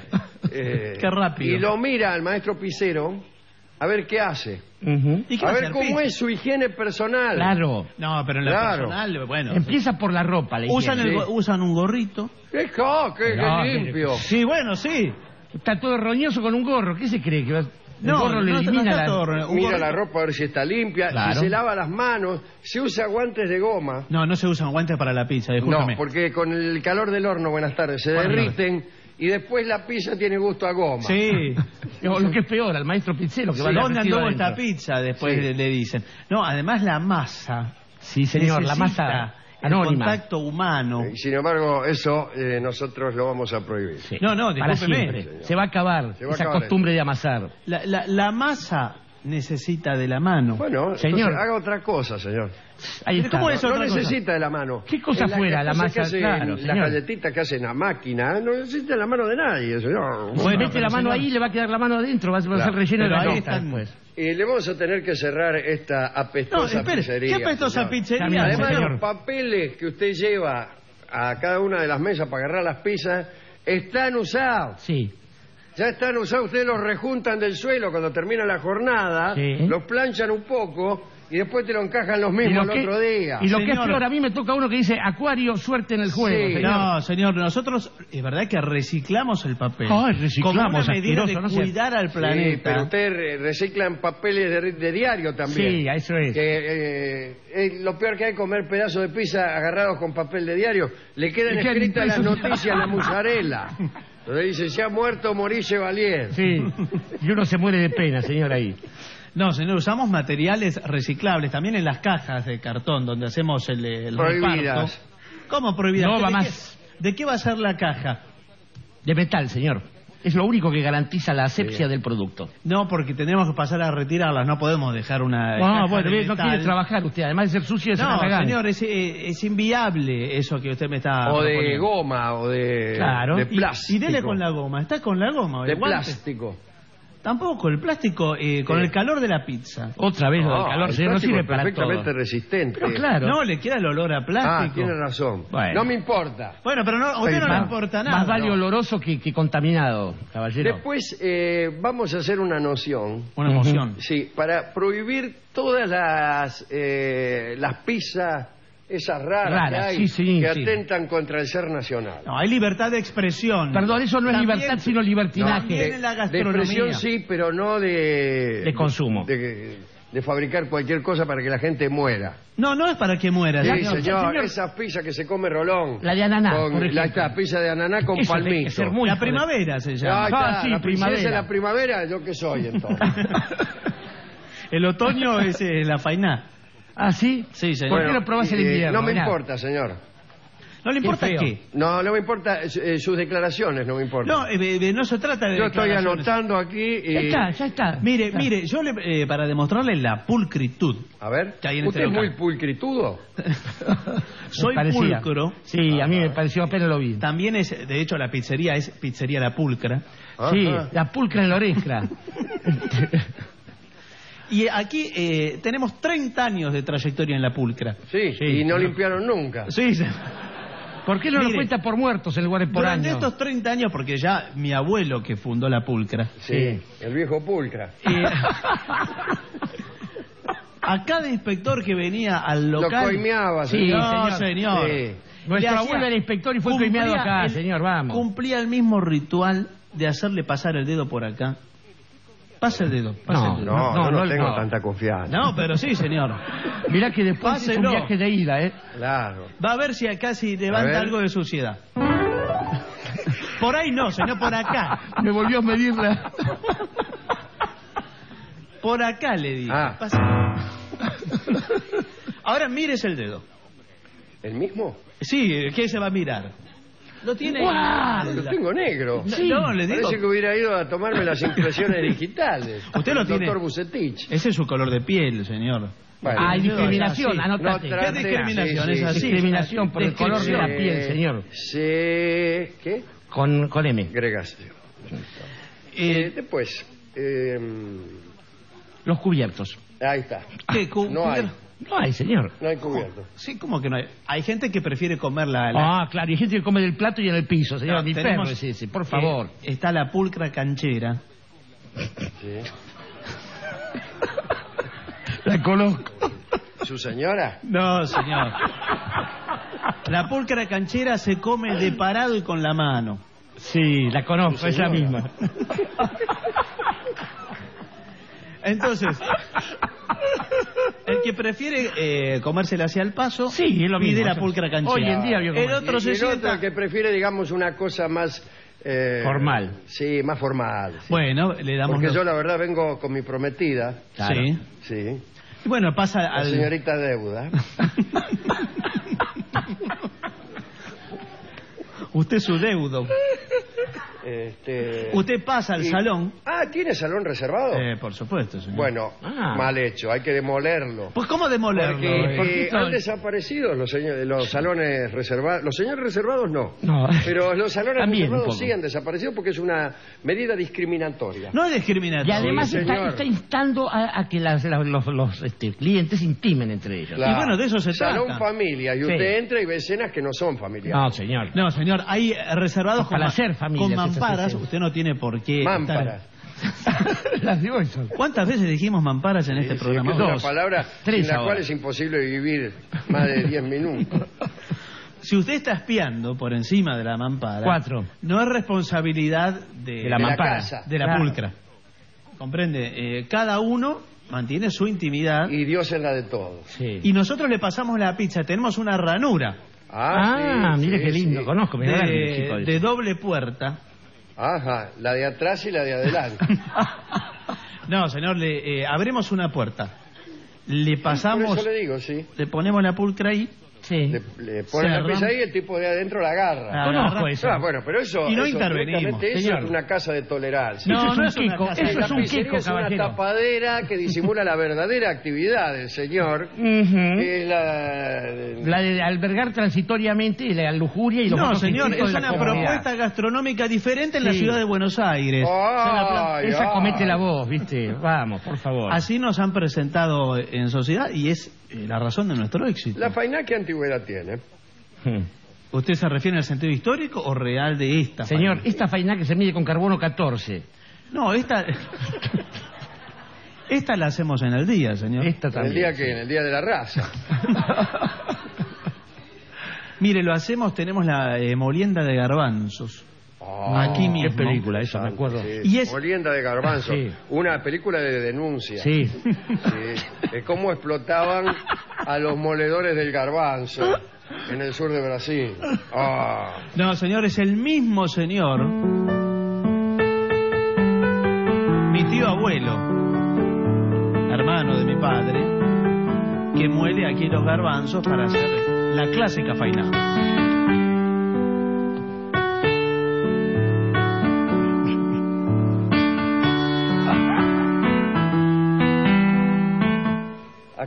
Qué rápido. Y lo mira al maestro pizzero a ver qué hace. ¿Y qué va A a ver hacer, cómo Pi? es su higiene personal. Claro. No, pero en la Claro. personal, bueno. Empieza por la ropa, la Usan, higiene. usan un gorrito. ¡Qué No, limpio! Sí, bueno, sí. Está todo roñoso con un gorro. ¿Qué se cree? Que va... El No, gorro le no está- elimina no está la... todo ro- un Mira gorrito. la ropa a ver si está limpia, Claro. si se lava las manos, se usa guantes de goma. No, no se usan guantes para la pizza, No, discúlpeme. porque con el calor del horno, buenas tardes, se Buenas derriten y después la pizza tiene gusto a goma. Sí. O lo que es peor, al maestro pizzero que va ¿Dónde metido andó adentro. esta pizza? Después Sí. le dicen. No, además la masa. Sí, señor, la necesita masa el anónima. contacto humano. Y sin embargo, eso nosotros lo vamos a prohibir. Sí. No, no, Para discúlpeme. siempre. Se va a acabar Se va a esa acabar costumbre de amasar. La masa necesita de la mano. Bueno, Señor. entonces haga otra cosa, señor. Ahí Pero está. ¿cómo es No otra cosa? necesita de la mano. ¿Qué cosa En fuera, la cosa masa? que hacen, Claro, las señor. galletitas que hacen la máquina, no necesita la mano de nadie, señor. Bueno, mete la mano ahí, le va a quedar la mano adentro, va a ser Claro. relleno de Pero la ahí nota están- después. Y le vamos a tener que cerrar esta No, apestosa espere, pizzería. ¿qué apestosa señor. pizzería? También, Además, señor. los papeles que usted lleva a cada una de las mesas para agarrar las pizzas están usados. Sí. Ya están usados, ustedes los rejuntan del suelo cuando termina la jornada, Sí. los planchan un poco y después te lo encajan los Y mismos lo el otro día. Y lo que es Señor. peor, a mí me toca uno que dice Acuario, suerte en el juego. Sí. señor. No, señor, nosotros es verdad que reciclamos el papel. Ay, reciclamos, como una medida asqueroso, de no sea- cuidar al Sí, planeta. pero ustedes reciclan papeles de diario también. Sí, a eso es. Que, lo peor que hay comer pedazos de pizza agarrados con papel de diario. Le quedan Le quedan escritas las impresos. noticias en la mozzarella. Donde dice, se ha muerto Maurice Valier. Sí. Y uno se muere de pena, señor, ahí. No, señor, usamos materiales reciclables también en las cajas de cartón donde hacemos el Prohibidas. reparto. ¿Cómo prohibidas? No va ¿De más. ¿De qué va a ser la caja? De metal, señor. Es lo único que garantiza la asepsia del producto. No, porque tenemos que pasar a retirarlas, no podemos dejar una No, caja bueno, de no metal. quiere trabajar usted, además de ser sucio, es No, una señor, es inviable eso que usted me está O de proponiendo. goma, o de, Claro. de Y- plástico. Y dele con la goma, está con la goma. De el guante. plástico. Tampoco, el plástico con Sí. el calor de la pizza. Otra vez lo del calor, el señor, no plástico sirve es para perfectamente todo. resistente. Pero claro. No, le queda el olor a plástico. Tiene razón. Bueno. No me importa. Bueno, pero no, a usted no le importa nada. Más vale No. oloroso que contaminado, caballero. Después vamos a hacer una noción. Una emoción. Sí, para prohibir todas las pizzas, esas raras que hay, sí, sí, que sí. atentan contra el ser nacional. No, hay libertad de expresión. Perdón, eso no es También- libertad, sino libertinaje. También en la de gastronomía. expresión sí, pero no de consumo. De fabricar cualquier cosa para que la gente muera. No, no es para que muera. Sí, señor. señor, esa pizza que se come Rolón. La de ananá, Con por ejemplo. la pizza de ananá con Eso tiene que palmito. ser muy La hijo de- primavera se llama. Ahí está, sí, la primavera. princesa de la primavera, ¿yo qué soy entonces? El otoño es la fainá. ¿Ah, sí? Sí, señor. ¿Por qué no probás el invierno? no me Mirá. importa, señor. ¿No le importa qué? No, no me importa sus declaraciones, no me importa. No, no se trata de Yo estoy declaraciones. anotando aquí y... Ya está. Mire, yo para demostrarle la pulcritud A ver, que hay en ¿usted este es muy local. pulcritudo? Soy parecía. pulcro. Sí, a mí me pareció, apenas lo vi. También es, de hecho, la pizzería es Pizzería La Pulcra. Sí, la pulcra en la oreja. Y aquí tenemos 30 años de trayectoria en La Pulcra. Sí, y no limpiaron nunca. Sí, sí. ¿Por qué no lo Mire, cuenta por muertos en lugar de por Durante años? estos 30 años, porque ya mi abuelo que fundó La Pulcra. Sí, el viejo pulcra. A cada inspector que venía al local... Lo coimeaba, Sí, señor. No, señor. Sí. Nuestro Le abuelo hacía- era inspector y fue cumplía coimeado acá, el- señor, vamos. Cumplía el mismo ritual de hacerle pasar el dedo por acá. Pasa el dedo, pasa el dedo. No tengo tanta confianza. No, pero sí, señor. Mirá que después es un Páselo. viaje de ida, ¿eh? Claro. Va a ver si acá si A levanta ver. algo de suciedad. Por ahí no, señor, por acá. Me volvió a medirla. Por acá le digo. Ah. Ahora mires el dedo. ¿El mismo? Sí, ¿qué se va a mirar? Lo tiene. ¡Guau! Lo tengo negro. No, le digo. Parece que hubiera ido a tomarme las impresiones digitales. Usted lo El tiene. doctor Bucetich. Ese es su color de piel, señor. Bueno, Hay el dedo discriminación, allá, sí. anotate. No trate- ¿Qué discriminación? sí, Es así. Discriminación por el color de la piel, señor. ¿Qué? Con M. Gregación. Después, Los cubiertos. ahí está. ¿Qué? No hay. No hay, señor. No hay cubierto. Sí, ¿cómo que no hay? Hay gente que prefiere comer la... Ah, claro, y hay gente que come del plato y en el piso, señor. No, Mi tenemos- perro es ese, por favor. Está la pulcra canchera. Sí. La conozco. ¿Su señora? No, señor. La pulcra canchera se come de parado y con la mano. Sí, la conozco, es la misma. Entonces, el que prefiere comérsela hacia el paso, Sí, es lo pide mismo. la pulcra canchera. Hoy en día vio cómo el es. otro se Y el sienta... otro que prefiere, digamos, una cosa más... Formal. Sí, más formal. Sí. Bueno, le damos... Porque los- yo la verdad vengo con mi prometida. Claro. Sí. Sí. Y bueno, pasa La al... señorita Deuda. Usted es su deudo. Usted pasa al salón. Ah, ¿tiene salón reservado? Por supuesto, señor. Bueno, Ah. mal hecho, hay que demolerlo. Pues ¿cómo demolerlo? Porque han desaparecido los salones reservados. Los señores reservados no. No. Pero los salones También, un reservados poco. sí han desaparecido porque es una medida discriminatoria. No es discriminatorio. Y además Sí, está, señor. está instando a que los clientes intimen entre ellos. Claro. Y bueno, de eso se Salón trata. familia, y Sí. usted entra y ve escenas que no son familiares. No, señor. No, señor, hay reservados Para hacer familias, con esas mamparas. escenas. Usted no tiene por qué... Mámparas. Las digo eso. ¿Cuántas veces dijimos mamparas en este Sí, programa? que es una Dos. palabra Tres sin la ahora. cual es imposible vivir más de 10 minutos. Si usted está espiando por encima de la mampara... 4. No es responsabilidad de la mampara. casa. de la Claro. pulcra. ¿Comprende? Cada uno mantiene su intimidad Y Dios es la de todos. Sí. y nosotros le pasamos la pizza. Tenemos una ranura Ah, sí, mire sí, qué lindo, sí. conozco. me agarra el chico de ese. doble puerta. Ajá, la de atrás y la de adelante. No, señor, le abrimos una puerta. Le Por pasamos, eso le digo, sí. le ponemos la pulcra ahí. Sí. Le ponen la Cerramos. pizza ahí y el tipo de adentro la agarra. Conozco eso. Ah, bueno, pero eso, Y no eso intervenimos, directamente eso señor. es una casa de tolerancia. No, No, no es una Kiko, casa. eso La es un pizzería Kiko, es una caballero. tapadera que disimula la verdadera actividad del señor, Ujú. que es La de albergar transitoriamente la lujuria y los No, otros señor, instintos es de la una comunidad. propuesta gastronómica diferente en la Sí. ciudad de Buenos Aires. Ay, Esa ay. comete la voz, ¿viste? Vamos, por favor. Así nos han presentado en sociedad y es la razón de nuestro éxito. La faina, ¿qué antigüedad tiene? ¿Usted se refiere al sentido histórico o real de esta? Señor, faina? esta faina que se mide con carbono 14. No, esta la hacemos en el día, señor. Esta En el también. día que, en el día de la raza. Mire, lo hacemos, tenemos la molienda de garbanzos. Aquí mismo. Qué película esa, me acuerdo. Sí, Y es- Molienda de garbanzo. Sí. Una película de denuncia. Sí. Sí, de cómo explotaban a los moledores del garbanzo en el sur de Brasil. Ah. No, señor, es el mismo señor. Mi tío abuelo, hermano de mi padre, que muele aquí los garbanzos para hacer la clásica faina.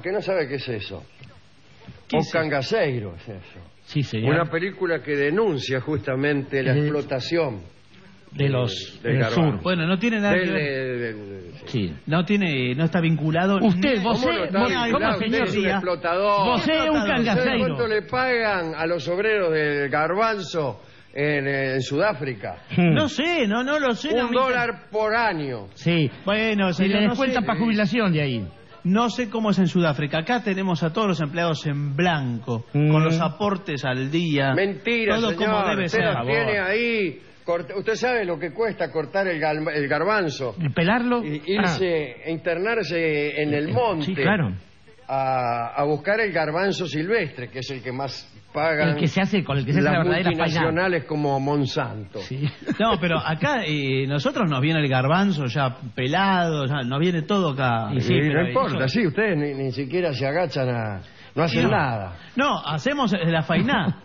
que no sabe qué es eso. ¿Qué O es Cangaceiro es eso. Sí, señor. Una película que denuncia justamente la explotación de los del del garbanzo. sur. Bueno, no tiene nada que ver. Sí. No está vinculado. Usted, ¿Cómo vos, no está vinculado? ¿cómo, Usted señor? es un explotador. Vos es un ¿Sabe cangaceiro. cuánto le pagan a los obreros del garbanzo en Sudáfrica? No sé, no lo sé. no me $1 por año. Sí. Bueno, Se señor, le no descuentan sé. para jubilación de ahí. No sé cómo es en Sudáfrica. Acá tenemos a todos los empleados en blanco, con los aportes al día. Mentira, todo señor. como debe Usted ser. los tiene ahí. Usted sabe lo que cuesta cortar el garbanzo. ¿Y pelarlo? Irse, internarse en el monte. Sí, claro. A buscar el garbanzo silvestre, que es el que más pagan. El que se hace con el que se hace la las verdadera multinacionales como Monsanto. Sí. No, pero acá nosotros nos viene el garbanzo ya pelado, ya nos viene todo acá. Y no importa, sí, ustedes ni siquiera se agachan no hacen nada. No, hacemos la fainá.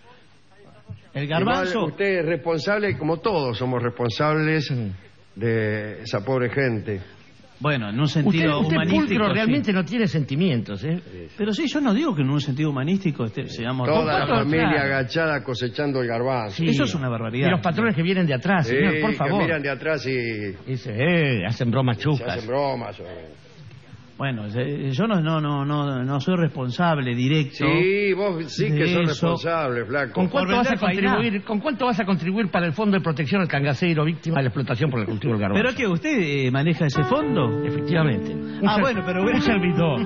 El garbanzo. Igual usted es responsable, como todos somos responsables de esa pobre gente. Bueno, en un sentido usted humanístico. pulcro realmente sí. no tiene sentimientos, ¿eh? Pero sí, yo no digo que en un sentido humanístico seamos Toda la familia claro. agachada cosechando el garbanzo. Sí. Eso es una barbaridad. Y los patrones que vienen de atrás, señor, por favor. Que miran de atrás y Dice, hacen bromas se chuscas. hacen bromas. Bueno, yo no soy responsable directo. Sí, vos sí que de sos eso. responsable, flaco. ¿Con cuánto, vas a fainá. contribuir para el Fondo de Protección al Cangaceiro víctima de la explotación por el cultivo del garbanzo? ¿Pero que usted maneja ese fondo? Efectivamente. Bueno, pero un servidor.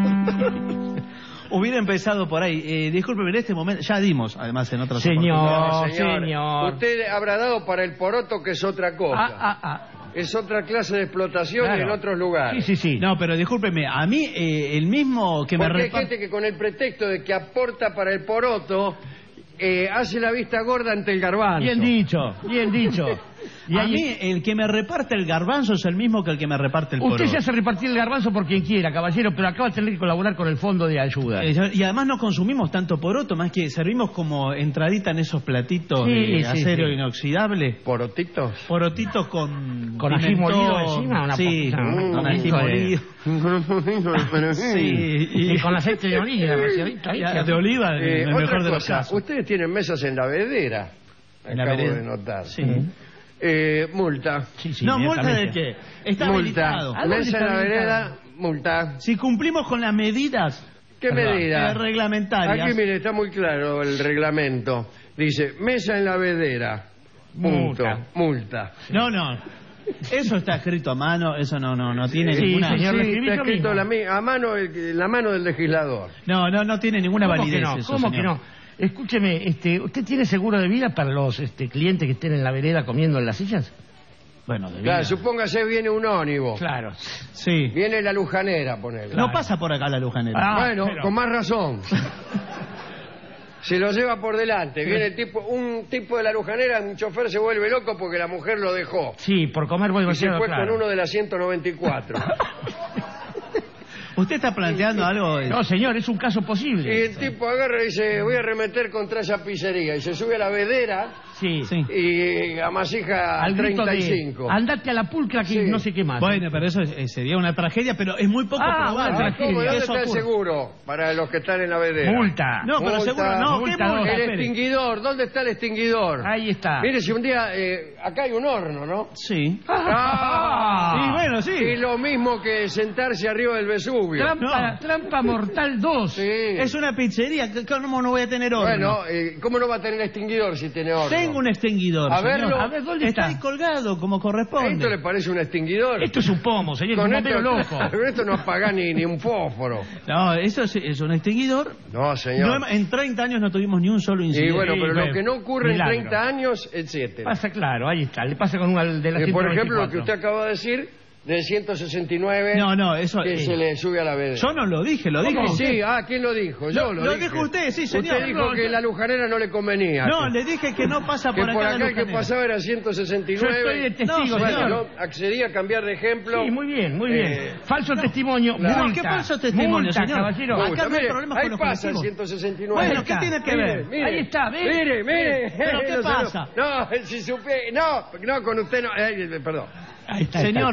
Hubiera empezado por ahí. Discúlpeme, en este momento ya dimos, además, en otras Señor, señor. Usted habrá dado para el poroto, que es otra cosa. Es otra clase de explotación Claro. en otros lugares. Sí. No, pero discúlpeme, a mí el mismo que me Porque hay reparte... gente que con el pretexto de que aporta para el poroto hace la vista gorda ante el garbanzo. Bien dicho. Y a ahí- mí el que me reparte el garbanzo es el mismo que el que me reparte el Usted poroto. se hace repartir el garbanzo por quien quiera, caballero, pero acaba de tener que colaborar con el fondo de ayuda. Y además no consumimos tanto poroto, más que servimos como entradita en esos platitos Sí, de sí, acero sí. inoxidable. ¿Porotitos? Porotitos con ají pimentón. molido encima, una Sí, poquita, con ají molido. Sí, Y con aceite de oliva, rociadito ahí. de oliva, el otra mejor de los cosa, casos. ustedes tienen mesas en la vedera. En la Acabo vereda. de notar. Sí. Multa. No, ¿multa de qué? Está Multa. habilitado. Mesa en la vereda, multa. Si cumplimos con las medidas ¿Qué medida? reglamentarias. Aquí, mire, está muy claro el reglamento. Dice, mesa en la vedera, punto, multa. No. Eso está escrito a mano, eso no tiene Sí, ninguna... señor. Sí, escribí está yo escrito mismo. a mano, la mano del legislador. No tiene ninguna ¿Cómo validez que no? eso, ¿Cómo señor. que no? Escúcheme, ¿usted tiene seguro de vida para los clientes que estén en la vereda comiendo en las sillas? Bueno, de Claro, vida. supóngase viene un ónibus. Claro. Sí. Viene la lujanera, ponele. No pasa por acá la lujanera. Bueno, pero- con más razón. Se lo lleva por delante. Viene un tipo de la lujanera, un chofer se vuelve loco porque la mujer lo dejó. Sí, por comer voy Y se fue claro. con uno de la 194. ¿Usted está planteando algo? No, señor, es un caso Y posible. el tipo agarra y dice, voy a arremeter contra esa pizzería. Y se sube a la vedera Sí. y amasija Al grito 35. de, andate a la pulcra que Sí. no sé qué más. Bueno, pero eso sería una tragedia, pero es muy poco probable. una ¿Cómo? tragedia. ¿Dónde Eso está el ocurra. seguro para los que están en la vedera? Multa. No, pero Multa. seguro no. ¿Qué Multa, multa? El Espere. extinguidor, ¿dónde está el extinguidor? Ahí está. Mire, si un día, acá hay un horno, ¿no? Sí. ¡Ah! Sí, bueno, sí. Y lo mismo que sentarse arriba del Vesubio. Trampa mortal 2. Sí. Es una pizzería, ¿cómo no voy a tener horno? Bueno, ¿cómo no va a tener extinguidor si tiene horno? Tengo un extinguidor, A señor. verlo. A ver, ¿dónde Está está? ahí colgado, como corresponde. ¿Esto le parece un extinguidor? Esto es un pomo, señor, un bombero loco. Con esto no apaga ni un fósforo. No, eso es un extinguidor. No, señor. No, en 30 años no tuvimos ni un solo Y incidente. bueno, pero bueno, lo que no ocurre milagro. en 30 años, etcétera. Pasa claro, ahí está. Le pasa con una de las Por ejemplo, lo 124. que usted acaba de decir, del 169, No, eso... que se le sube a la vedera. Yo no lo dije, lo dijo Sí, usted. ¿quién lo dijo? Yo Lo dije. dijo usted, sí, señor. Usted dijo que la lujanera no le convenía. No, le dije que no pasa que por por acá acá la el que lujanera. pasaba era Yo 169. estoy de testigo, Bueno, señor. yo accedí a cambiar de ejemplo. Sí, muy bien, muy bien. Falso testimonio, claro. multa. ¿Qué falso testimonio, multa, señor? caballero. Multa. Acá no hay Mire, problemas ahí con los pasa el colectivos. 169. Bueno, ¿qué tiene que ver? Mire, Ahí está, ¿ves? Mire. ¿Pero qué pasa? No, si supiera... No, con usted no... perdón. Ahí está. Señor,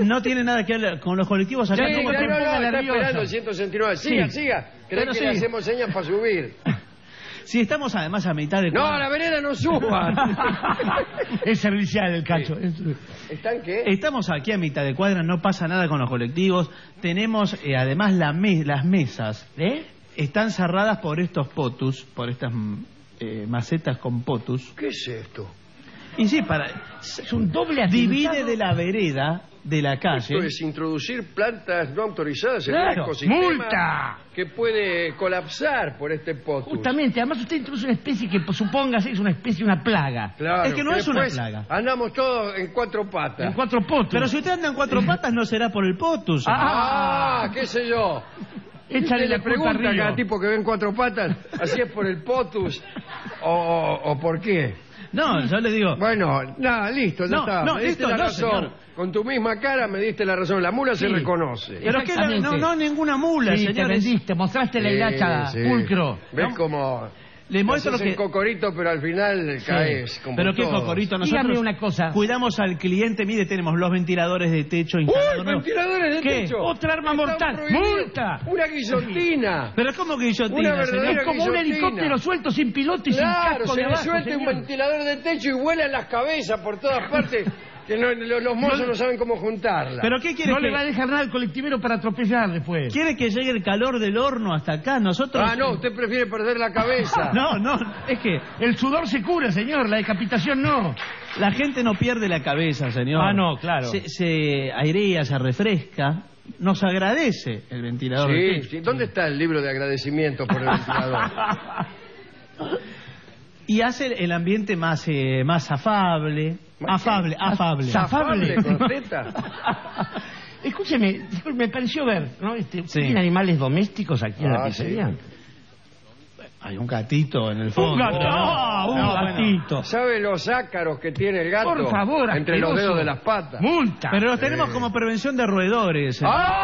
No tiene nada que ver con los colectivos acá. Sí, no, está esperando el 169. Siga, Sí. siga. ¿Cree Pero que sí. le hacemos señas para subir? Si estamos además a mitad de... No, a la vereda no suban. Es servicial el cacho. ¿Están qué? Estamos aquí a mitad de cuadra, no pasa nada con los colectivos. Tenemos además las mesas. Están cerradas por estos potus, por estas macetas con potus. ¿Qué es esto? Y sí, es un doble divide de la vereda de la calle. Esto es introducir plantas no autorizadas en Claro, un ecosistema multa. que puede colapsar por este potus. Justamente, además usted introduce una especie que, supóngase, es una especie, una plaga. Claro, Es que no es una después plaga. Andamos todos en cuatro patas. En cuatro potus. Pero si usted anda en cuatro patas no será por el potus. Qué sé yo. Échale Usted la le culpa pregunta a a Río. cada tipo que ve en cuatro patas, así es por el potus o por qué. No, yo le digo... Bueno, nada, listo, ya No, está. no, me diste listo, la no, razón. señor. Con tu misma cara me diste la razón. La mula se reconoce. Pero que no ninguna mula, Sí, te señores. vendiste, mostraste la hilacha, pulcro. ¿Ves cómo Le muestro haces lo el que... cocorito, pero al final caes como Pero qué todos. cocorito, nosotros Dígame una cosa. cuidamos al cliente. Mire, tenemos los ventiladores de techo instalados. ¡Uy, ventiladores de ¿Qué? techo! Otra arma Están mortal. prohibidos. ¡Multa! Una guillotina. Pero ¿cómo que guillotina, Una verdadera señor? Es como un guillotina. helicóptero suelto sin piloto y sin Claro, casco se de le abajo, suelta un señor. ventilador de techo y vuela en las cabezas por todas partes. Que los mozos no saben cómo juntarla. ¿Pero qué quiere No que... le va a dejar nada al colectivero para atropellar después. ¿Quiere que llegue el calor del horno hasta acá? Nosotros... Ah, no, usted prefiere perder la cabeza. No, es que El sudor se cura, señor, la decapitación no. la gente no pierde la cabeza, señor. Ah, no, claro. Se airea, se refresca. Nos agradece el ventilador de Sí, techo. sí. ¿Dónde está el libro de agradecimiento por el ventilador? Y hace el ambiente más afable. Afable. ¿Zafable con Z? Escúcheme, me pareció ver, ¿no? Sí. ¿Tienen animales domésticos aquí en la sí. pizzería? Hay un gatito en el fondo. Un gato. No, Un gatito. ¿Sabe los ácaros que tiene el gato? Por favor, entre los asqueroso. dedos de las patas. ¡Multa! Pero los tenemos como prevención de roedores.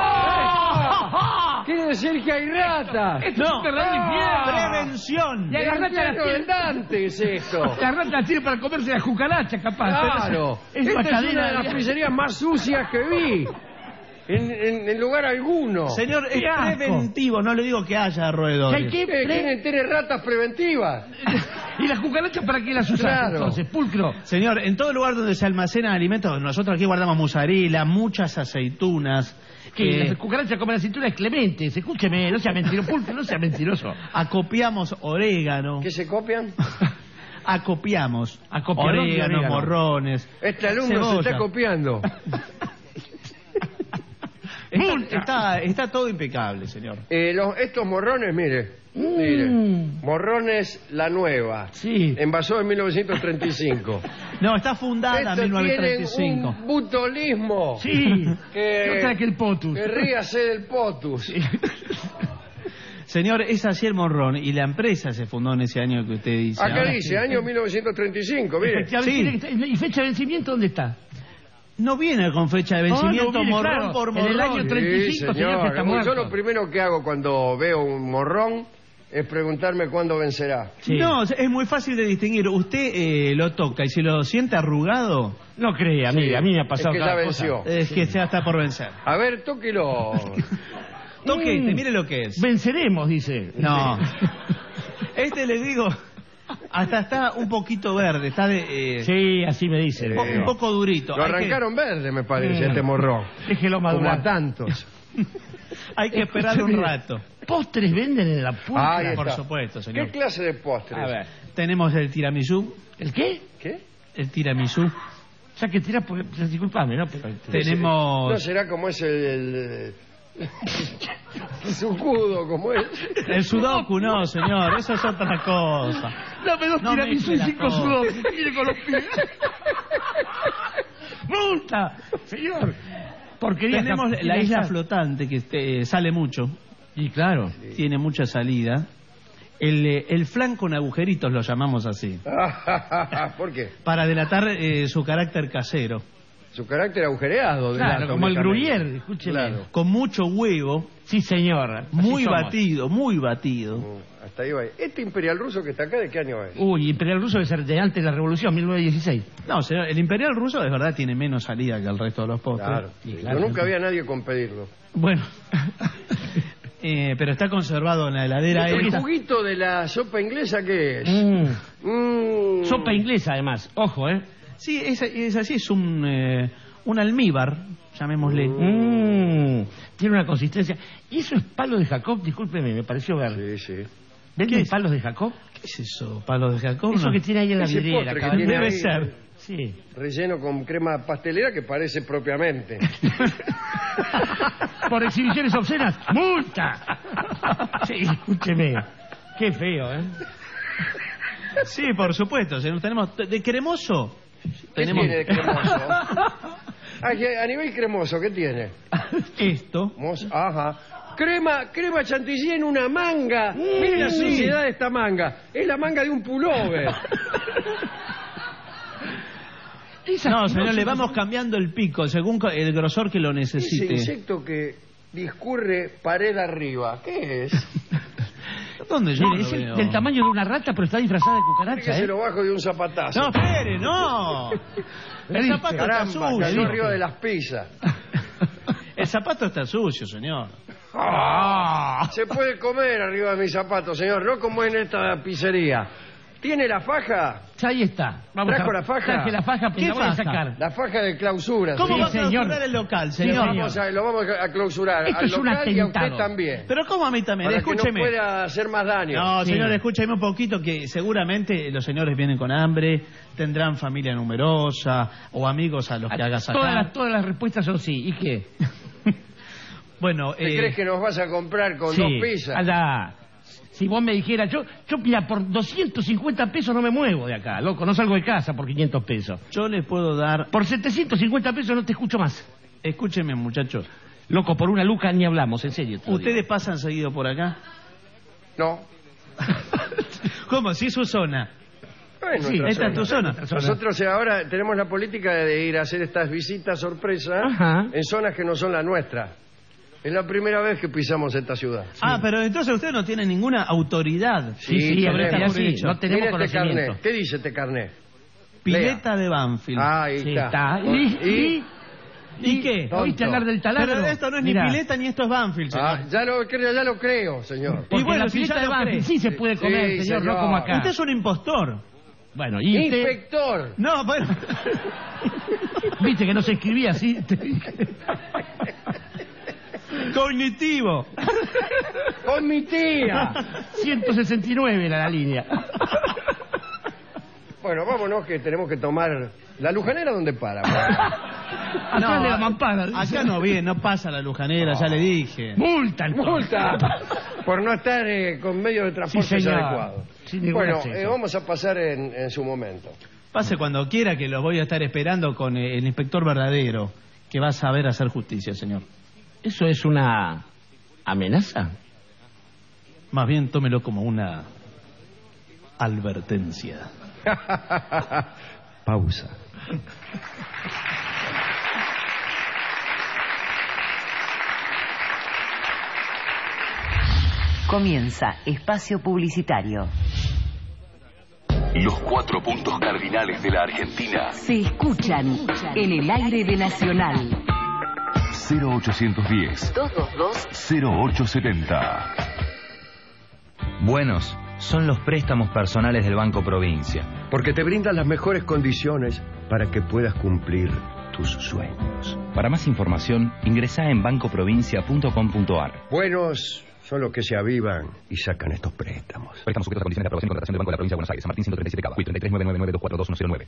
¡Ah! Quiere decir que hay ratas. Esto es un verdadero infierno. Prevención. Y a la rata la Infierno del tiene... Dante es esto. La rata la tiene para comerse la cucaracha, capaz. Claro. Es Esta una es cadena una de las pizzerías más sucias que vi. En lugar alguno. Señor, es ¡Qué asco! preventivo, no le digo que haya roedores. Tiene ratas preventivas. ¿Y las cucarachas para qué las usas Claro. entonces, pulcro? Señor, en todo lugar donde se almacenan alimentos, nosotros aquí guardamos mozzarella, muchas aceitunas. Que las cucarachas comen aceitunas clementes. Escúcheme, no sea mentiroso, pulcro, no sea mentiroso. Acopiamos orégano. ¿Qué se copian? Acopiamos Acopiador de orégano, orégano. morrones. Este alumno cebolla. se está copiando. Está todo impecable, señor. Estos morrones, mire. Mire. Morrones La Nueva. Sí. Envasó en 1935. No, está fundada en Estos 1935. tienen un butolismo. Sí. Que, Otra que el potus. que ríase del potus. Señor, es así el morrón y la empresa se fundó en ese año que usted dice. Acá Ahora, dice, año 1935, mire. Efectivamente, ¿y fecha de vencimiento dónde está? no viene con fecha de vencimiento, no viene, morrón claro. por morrón. En el año 35, señor, que está muerto. Yo lo primero que hago cuando veo un morrón es preguntarme cuándo vencerá. Sí. No, es muy fácil de distinguir. Usted lo toca y si lo siente arrugado... No crea, mire, a mí me ha pasado es que cada ya cosa. venció. Es que ya está por vencer. A ver, tóquelo. Toque este, mire lo que es. Venceremos, dice. No. Este le digo, hasta está un poquito verde, está de... Sí, así me dice. un poco durito. Lo Hay que- arrancaron verde, me parece, este morrón. Déjelo Como a madurar. tantos. Hay que esperar un rato. ¿Postres venden en la pulpa? Ahí Por está. supuesto, señor. ¿Qué clase de postres? A ver. Tenemos el tiramisú. ¿El qué? ¿Qué? El tiramisú. O sea, que tiras porque... Disculpame, ¿no? Pero... Tenemos... No será como es el sucudo, como es. El sudoku, no, señor. Eso es otra cosa. Dame dos No tiramisú mezcle y las 5 cosas. sudoku. Mire con los pies. ¡Multa! Señor. Porquería. Tenemos la isla flotante que sale mucho. Y claro. Tiene mucha salida. El flan con agujeritos lo llamamos así. ¿Por qué? Para delatar su carácter casero. Su carácter agujereado. Claro, como el Gruyère, escúcheme. Claro. Con mucho huevo. Sí, señor. Muy batido, muy batido. Hasta ahí va. ¿Este imperial ruso que está acá de qué año es? Uy, imperial ruso debe ser de antes de la revolución, 1916. No, señor, el imperial ruso de verdad tiene menos salida que el resto de los postres. Claro. Yo nunca había nadie con pedirlo. Bueno. Pero está conservado en la heladera. ¿El juguito de la sopa inglesa qué es? Sopa inglesa, además. Ojo, ¿eh? Sí, es así, es un almíbar, llamémosle. Tiene una consistencia. ¿Y eso es palo de Jacob? Discúlpeme, me pareció ver. Sí, sí. ¿Venden palos de Jacob? ¿Qué es eso, palos de Jacob? Eso que tiene ahí en la Ese vidriera. postre que tiene Debe ahí, ser. Sí. Relleno con crema pastelera que parece propiamente. Por exhibiciones obscenas, ¡multa! Sí, escúcheme. Qué feo, ¿eh? Sí, por supuesto. Tenemos de cremoso. ¿Qué tiene de cremoso? A nivel cremoso, ¿qué tiene? Esto. Ajá. Crema chantilly en una manga. Mire la suciedad de esta manga. Es la manga de un pullover. No, señor, le vamos cambiando el pico según el grosor que lo necesite. Ese insecto que discurre pared arriba, ¿qué es? ¿Dónde yo Mire, es del tamaño de una rata, pero está disfrazada de cucaracha, que se lo bajo de un zapatazo. No, espere, no. El zapato está sucio. Cayó arriba de las pizzas. El zapato está sucio, señor. Se puede comer arriba de mi zapato, señor, no como en esta pizzería. ¿Tiene la faja? Ahí está. ¿Trajo la faja? Traje la faja, pero ¿Qué la voy a faja? sacar. La faja de clausura. ¿Cómo va a señor. clausurar el local, señor? Lo vamos a clausurar. Esto al es un local y a usted atentado. también. Pero ¿cómo a mí también? Para Escúcheme. que no pueda hacer más daño. No, Sí. señor, escúcheme un poquito que seguramente los señores vienen con hambre, tendrán familia numerosa o amigos a los que hagas sacar. Todas las respuestas son sí. ¿Y qué? Bueno, ¿Te crees que nos vas a comprar con sí, 2 pizzas? Allá. Si vos me dijeras, yo mira, por 250 pesos no me muevo de acá, loco, no salgo de casa por 500 pesos. Yo les puedo dar... Por 750 pesos no te escucho más. Escúcheme, muchachos. Loco, por una luca ni hablamos, en serio. ¿Ustedes pasan seguido por acá? No. ¿Cómo? Si es su zona. Bueno, Sí, esta es tu zona. Nosotros ahora tenemos la política de ir a hacer estas visitas sorpresa en zonas que no son las nuestras. Es la primera vez que pisamos esta ciudad. Ah, pero entonces usted no tiene ninguna autoridad. Sí, sobre este derecho. no tenemos Mira este conocimiento. carnet. ¿Qué dice este carnet? Pileta de Banfield. Ahí Sí, está. ¿Y qué? ¿Oíste hablar del taladro? Pero esto no es Mirá. ni pileta ni esto es Banfield, señor. Ya lo creo, señor. Porque bueno, la si pileta ya de lo Banfield cree. sí se puede comer, Sí, señor, no señor. como acá. Usted es un impostor. Bueno, y usted... Inspector. No, bueno. Viste que no se escribía así. Cognitivo. Con mi tía. 169 era la línea. Bueno, vámonos que tenemos que tomar... ¿La lujanera dónde para? Atrás de la mampara. Acá no viene, no pasa la lujanera, ya le dije. Multa, entonces. ¡Multa! Por no estar con medios de transporte Sí, señor. adecuados. Sin ningún Bueno, acceso. vamos a pasar en su momento. Pase cuando quiera que los voy a estar esperando con el inspector verdadero, que va a saber hacer justicia, señor. ¿Eso es una amenaza? Más bien tómelo como una advertencia. Pausa. Comienza Espacio Publicitario. Los 4 puntos cardinales de la Argentina. Se escuchan en el aire de Nacional. 0810 222 0870. Buenos son los préstamos personales del Banco Provincia. Porque te brindan las mejores condiciones para que puedas cumplir tus sueños. Para más información, ingresá en bancoprovincia.com.ar. Buenos son los que se avivan y sacan estos préstamos. Préstamos sujetos a condiciones de aprobación y contratación del Banco de la Provincia de Buenos Aires. San Martín 137 Cava. 33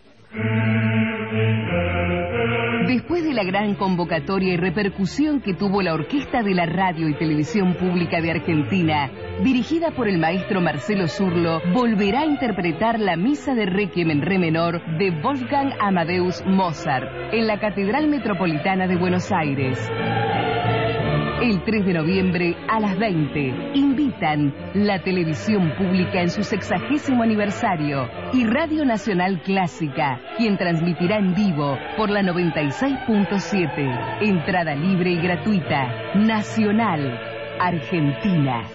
Después de la gran convocatoria y repercusión que tuvo la Orquesta de la Radio y Televisión Pública de Argentina, dirigida por el maestro Marcelo Zurlo, volverá a interpretar la Misa de Requiem en Re menor de Wolfgang Amadeus Mozart en la Catedral Metropolitana de Buenos Aires. El 3 de noviembre a las 20. Invitan la televisión pública en su 60º aniversario y Radio Nacional Clásica, quien transmitirá en vivo por la 96.7. Entrada libre y gratuita. Nacional, Argentina.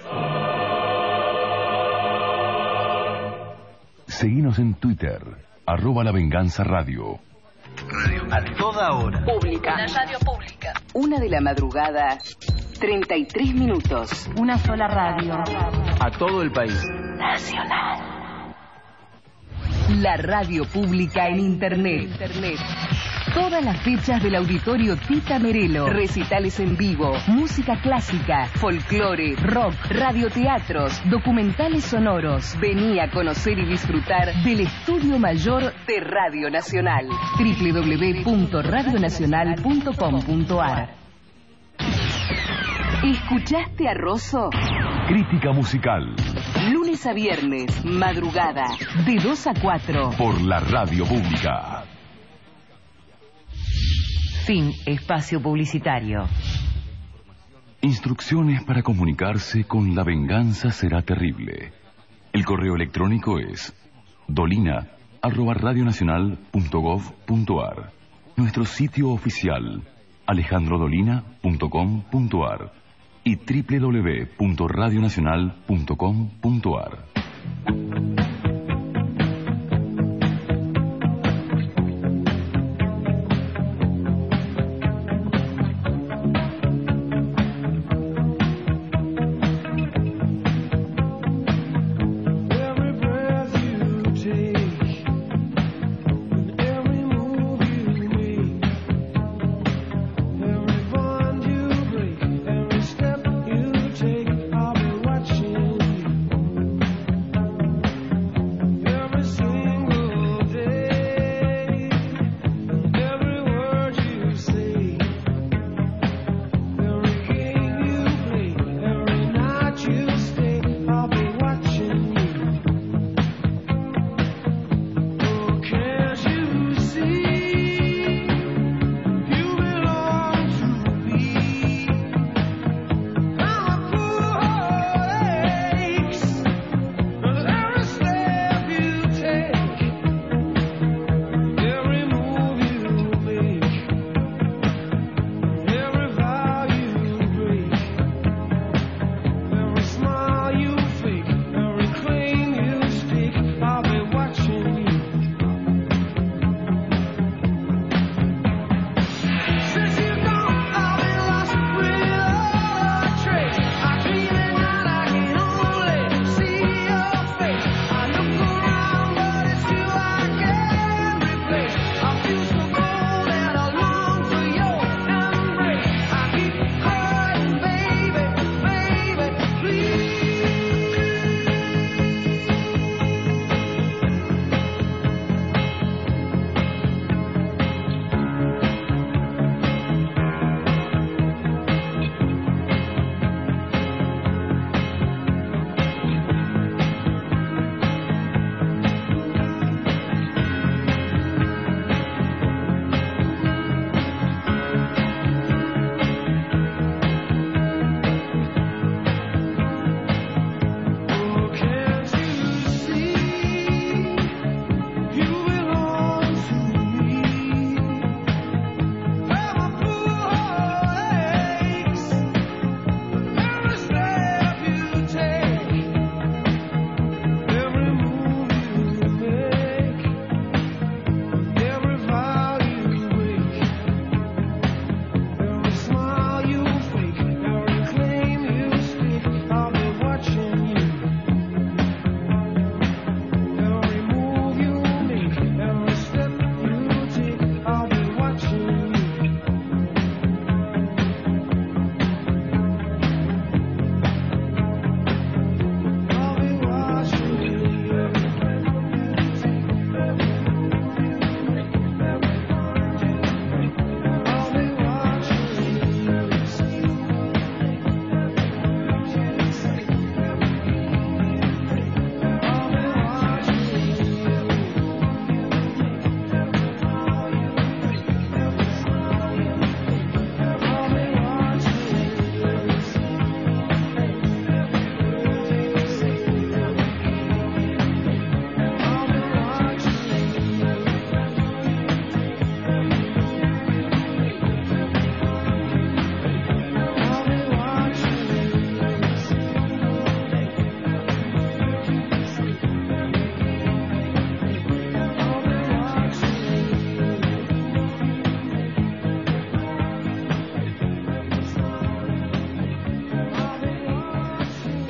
Seguinos en Twitter, @La Venganza Radio. A toda hora. Pública. La radio pública. 1 de la madrugada, 33 minutos. Una sola radio. A todo el país. Nacional. La radio pública en Internet. Todas las fechas del Auditorio Tita Merelo. Recitales en vivo, música clásica, folclore, rock, radioteatros, documentales sonoros. Vení a conocer y disfrutar del Estudio Mayor de Radio Nacional. www.radionacional.com.ar. ¿Escuchaste a Rosso? Crítica musical. Lunes a viernes, madrugada, de 2 a 4. Por la radio pública. Fin espacio publicitario. Instrucciones para comunicarse con La Venganza Será Terrible. El correo electrónico es dolina@radionacional.gov.ar. Nuestro sitio oficial alejandrodolina.com.ar y www.radionacional.com.ar.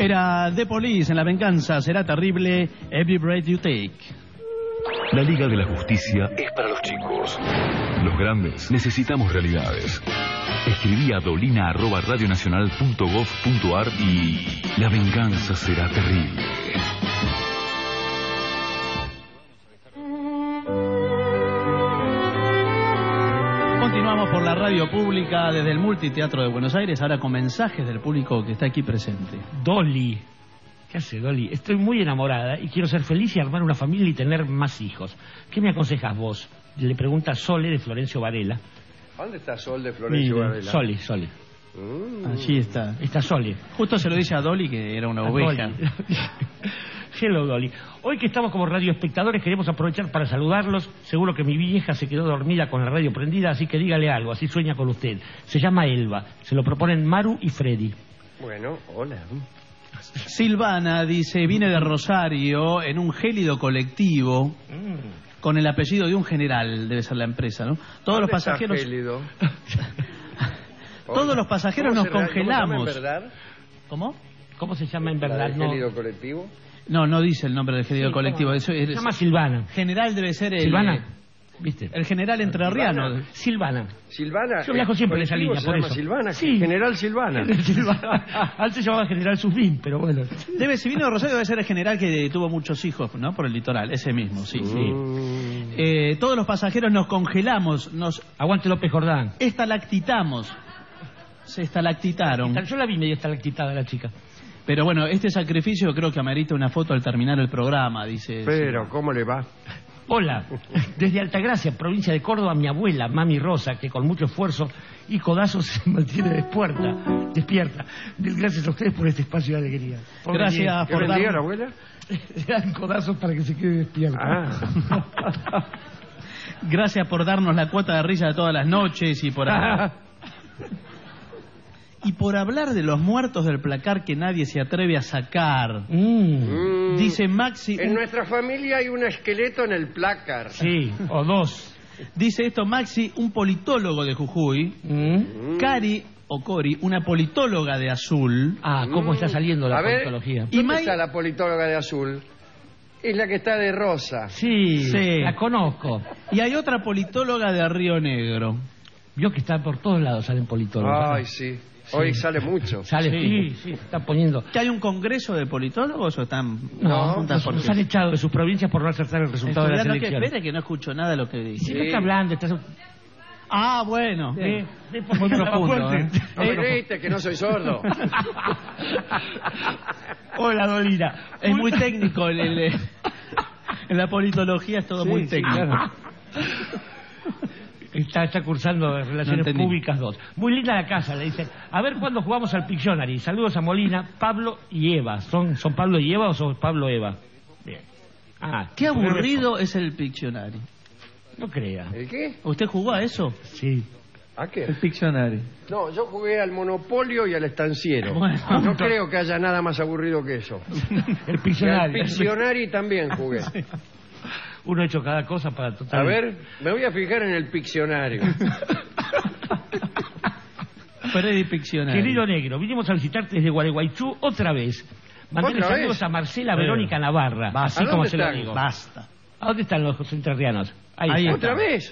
Era The Police en La Venganza Será Terrible, Every Breath You Take. La Liga de la Justicia es para los chicos. Los grandes necesitamos realidades. Escribí a dolina@radionacional.gov.ar y La Venganza Será Terrible. Continuamos por la radio pública desde el Multiteatro de Buenos Aires, ahora con mensajes del público que está aquí presente. Dolly. ¿Qué hace, Dolly? Estoy muy enamorada y quiero ser feliz y armar una familia y tener más hijos. ¿Qué me aconsejas vos? Le pregunta Sole de Florencio Varela. ¿Dónde está Sol de Florencio Varela? Sole. Allí está. Está Sole. Justo se lo dice a Dolly, que era una oveja. Hello, Dolly. Hoy que estamos como radioespectadores queremos aprovechar para saludarlos. Seguro que mi vieja se quedó dormida con la radio prendida, así que dígale algo, así sueña con usted. Se llama Elba. Se lo proponen Maru y Freddy. Bueno, hola. Silvana dice, vine de Rosario en un gélido colectivo con el apellido de un general, debe ser la empresa, ¿no? Todos los pasajeros... Todos los pasajeros nos congelamos. ¿Cómo se llama en verdad? ¿Cómo? ¿Cómo se llama en verdad? ¿El gélido colectivo? No dice el nombre del gélido colectivo. Eso se llama Silvana. General debe ser el... Silvana. ¿Viste? El general entrerriano. Silvana. Yo viajo siempre en esa línea, por eso. Silvana, sí. General Silvana. Antes se llamaba General Sufín, pero bueno. Si vino de Rosario, debe ser el general que tuvo muchos hijos, ¿no? Por el litoral, ese mismo, sí. Todos los pasajeros nos congelamos, Aguante López Jordán. Estalactitamos. Se estalactitaron. Yo la vi medio estalactitada la chica. Pero bueno, este sacrificio creo que amerita una foto al terminar el programa, dice. Pero, ¿cómo le va? Hola, desde Altagracia, provincia de Córdoba, mi abuela, Mami Rosa, que con mucho esfuerzo y codazos se mantiene despierta. Gracias a ustedes por este espacio de alegría. Gracias por dar... la abuela? Le dan codazos para que se quede despierta. Gracias por darnos la cuota de risa de todas las noches y por... Y por hablar de los muertos del placar que nadie se atreve a sacar. Dice Maxi... En nuestra familia hay un esqueleto en el placar. Sí, o dos. Dice esto Maxi, un politólogo de Jujuy. Cari, o Cori, una politóloga de Azul. ¿Cómo está saliendo la politología? ¿Dónde está la politóloga de Azul? Es la que está de rosa. Sí, la conozco. Y hay otra politóloga de Río Negro. Vio que está por todos lados, salen politólogos. Ay, sí. Hoy sale mucho. Sí, están poniendo. ¿Que hay un congreso de politólogos o están...? No, nos han echado de sus provincias por no acertar el resultado de las elecciones. Que espere que no escucho nada de lo que dice. Sí, está hablando, bueno. Otro punto. No me creíste que no soy sordo. Hola, Dolina. Es muy técnico. En la politología es todo muy técnico. Claro. Está cursando Relaciones Públicas 2. Muy linda la casa, le dice. A ver cuándo jugamos al Pictionary. Saludos a Molina, Pablo y Eva. ¿Son Pablo y Eva o son Pablo y Eva? Bien. Qué aburrido es el Pictionary. No crea. ¿El qué? ¿Usted jugó a eso? Sí. ¿A qué? El Pictionary. No, yo jugué al Monopolio y al Estanciero. Bueno, no creo que haya nada más aburrido que eso. El Pictionary. El Pictionary también jugué. Sí. Uno ha hecho cada cosa para A ver, me voy a fijar en el Piccionario. Freddy Piccionario. Querido Negro, vinimos a visitarte desde Gualeguaychú otra vez. Mandale saludos a Marcela Verónica Navarra. Así como se lo digo. Basta. ¿A dónde están los entrerrianos? Ahí ¿otra vez?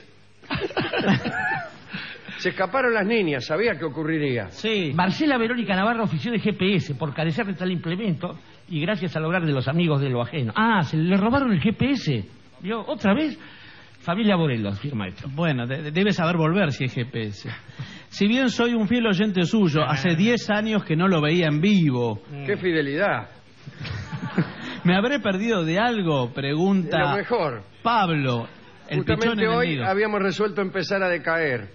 Se escaparon las niñas, sabía que ocurriría. Sí. Marcela Verónica Navarra ofició de GPS por carecer de tal implemento y gracias al obrar de los amigos de lo ajeno. Se le robaron el GPS. ¿Vio? ¿Otra vez? Familia Morelos, firma esto. Bueno, debe saber volver si es GPS. Si bien soy un fiel oyente suyo, hace 10 años que no lo veía en vivo. ¡Qué fidelidad! ¿Me habré perdido de algo? Pregunta... De lo mejor. Pablo. Justamente hoy habíamos resuelto empezar a decaer.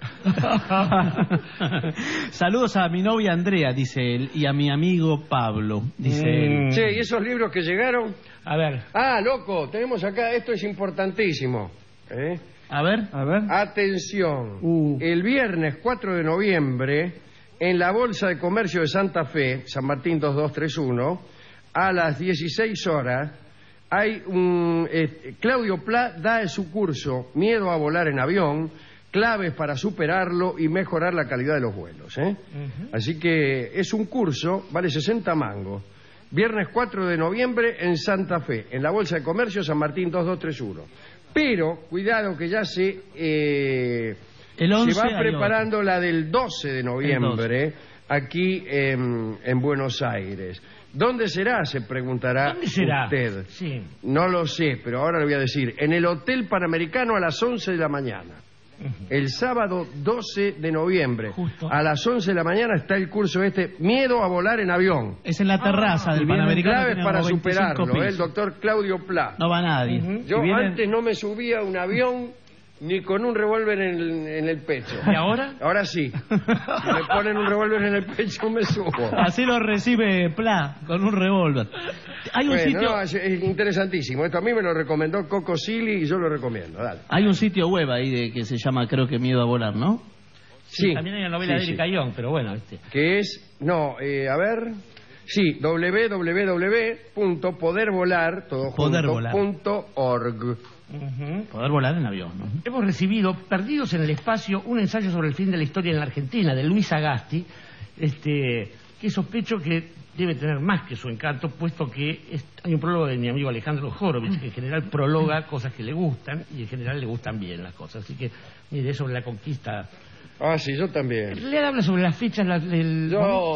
Saludos a mi novia Andrea, dice él, y a mi amigo Pablo, dice él. Che, ¿y esos libros que llegaron? A ver. Loco, tenemos acá, esto es importantísimo. A ver. Atención. El viernes 4 de noviembre, en la Bolsa de Comercio de Santa Fe, San Martín 2231, a las 16 horas... hay Claudio Pla da su curso Miedo a volar en avión, claves para superarlo y mejorar la calidad de los vuelos. Así que es un curso, vale 60 mangos. Viernes 4 de noviembre en Santa Fe, en la Bolsa de Comercio San Martín 2231. Pero, cuidado que ya se va preparando la del 12 de noviembre aquí en Buenos Aires. ¿Dónde será? Se preguntará usted. Sí. No lo sé, pero ahora le voy a decir. En el Hotel Panamericano a las 11 de la mañana. El sábado 12 de noviembre. Justo. A las 11 de la mañana está el curso Miedo a volar en avión. Es en la terraza del Panamericano. Claves para superarlo, el doctor Claudio Pla. No va nadie. Yo antes no me subía a un avión ni con un revólver en el pecho. ¿Y ahora? Ahora sí. Si me ponen un revólver en el pecho me subo. Así lo recibe Pla, con un revólver. Hay un sitio... No, es interesantísimo. Esto a mí me lo recomendó Coco Silly y yo lo recomiendo. Dale. Hay un sitio web ahí que se llama, creo que Miedo a Volar, ¿no? Sí. También hay una novela de Erika Young, pero bueno. Que es... No, a ver... Sí, www.podervolar.org. Poder volar en avión, ¿no? Hemos recibido, Perdidos en el Espacio, un ensayo sobre el fin de la historia en la Argentina, de Luis Agasti, que sospecho que debe tener más que su encanto, puesto que hay un prólogo de mi amigo Alejandro Horowitz, que en general prologa cosas que le gustan, y en general le gustan bien las cosas. Así que, mire, sobre la conquista... Ah, sí, yo también. Le habla sobre las fechas del...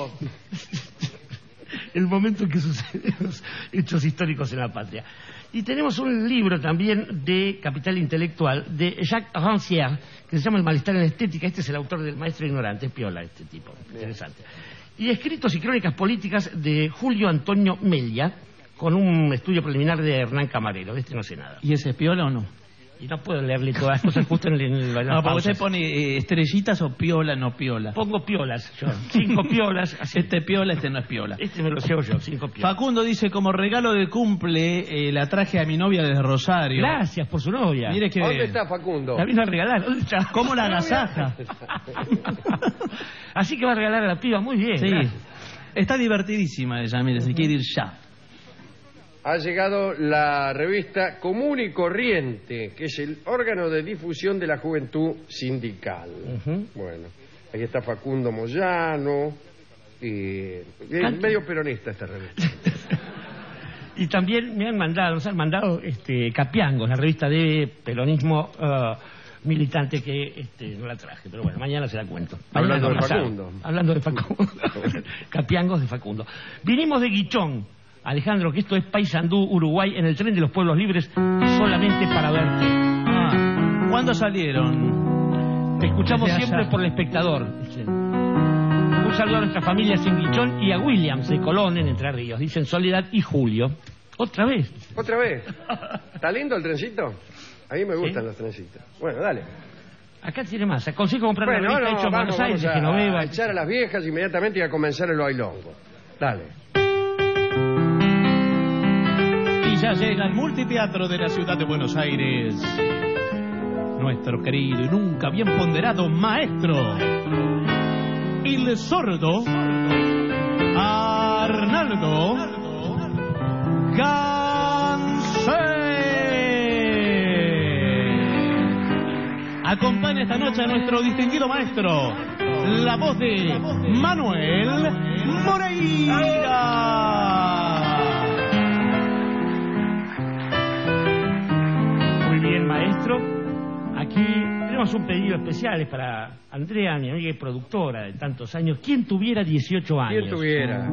el momento en que suceden los hechos históricos en la patria. Y tenemos un libro también de Capital Intelectual de Jacques Rancière, que se llama El malestar en la estética. Este es el autor del Maestro Ignorante, es piola este tipo, interesante. Y Escritos y crónicas políticas de Julio Antonio Mella, con un estudio preliminar de Hernán Camarero. De este no sé nada. ¿Y ese es piola o no? Y no puedo leerle todas las cosas justo en la no, porque usted pone estrellitas o piola, no piola. Pongo piolas, yo. 5 piolas. Así. Este piola, este no es piola. Este me lo sé yo, 5 piolas. Facundo dice, como regalo de cumple, la traje a mi novia desde Rosario. Gracias por su novia. Mire que... ¿Dónde está Facundo? La vino a regalar. ¿Dónde está? ¿Cómo la agasaja? Así que va a regalar a la piba, muy bien. Sí. Gracias. Está divertidísima ella, mire, se quiere ir ya. Ha llegado la revista Común y Corriente, que es el órgano de difusión de la juventud sindical. Bueno, aquí está Facundo Moyano, medio peronista esta revista. Y también nos han mandado Capiangos, la revista de peronismo militante que no la traje, pero bueno, mañana se la cuento. Hablando de Facundo. Hablando de Facundo. Capiangos de Facundo. Vinimos de Guichón, Alejandro, que esto es Paysandú, Uruguay, en el tren de los pueblos libres, solamente para verte. ¿Cuándo salieron? Te escuchamos siempre por El Espectador. Un saludo a nuestras familias en Guichón y a Williams de Colón, en Entre Ríos. Dicen Soledad y Julio. ¿Otra vez? ¿Otra vez? ¿Está lindo el trencito? A mí me gustan los trencitos. Bueno, dale. Acá tiene más. Aconsejo comprar una revista hecha en Buenos Aires, a echar a las viejas inmediatamente y a comenzar el bailongo. Dale. Y ya llega al multiteatro de la ciudad de Buenos Aires nuestro querido y nunca bien ponderado maestro, el sordo Arnaldo Gansé. Acompaña esta noche a nuestro distinguido maestro, la voz de Manuel Moreira. Muy bien, maestro. Aquí tenemos un pedido especial para Andrea, mi amiga y productora de tantos años. ¿Quién tuviera 18 años? ¿Quién tuviera?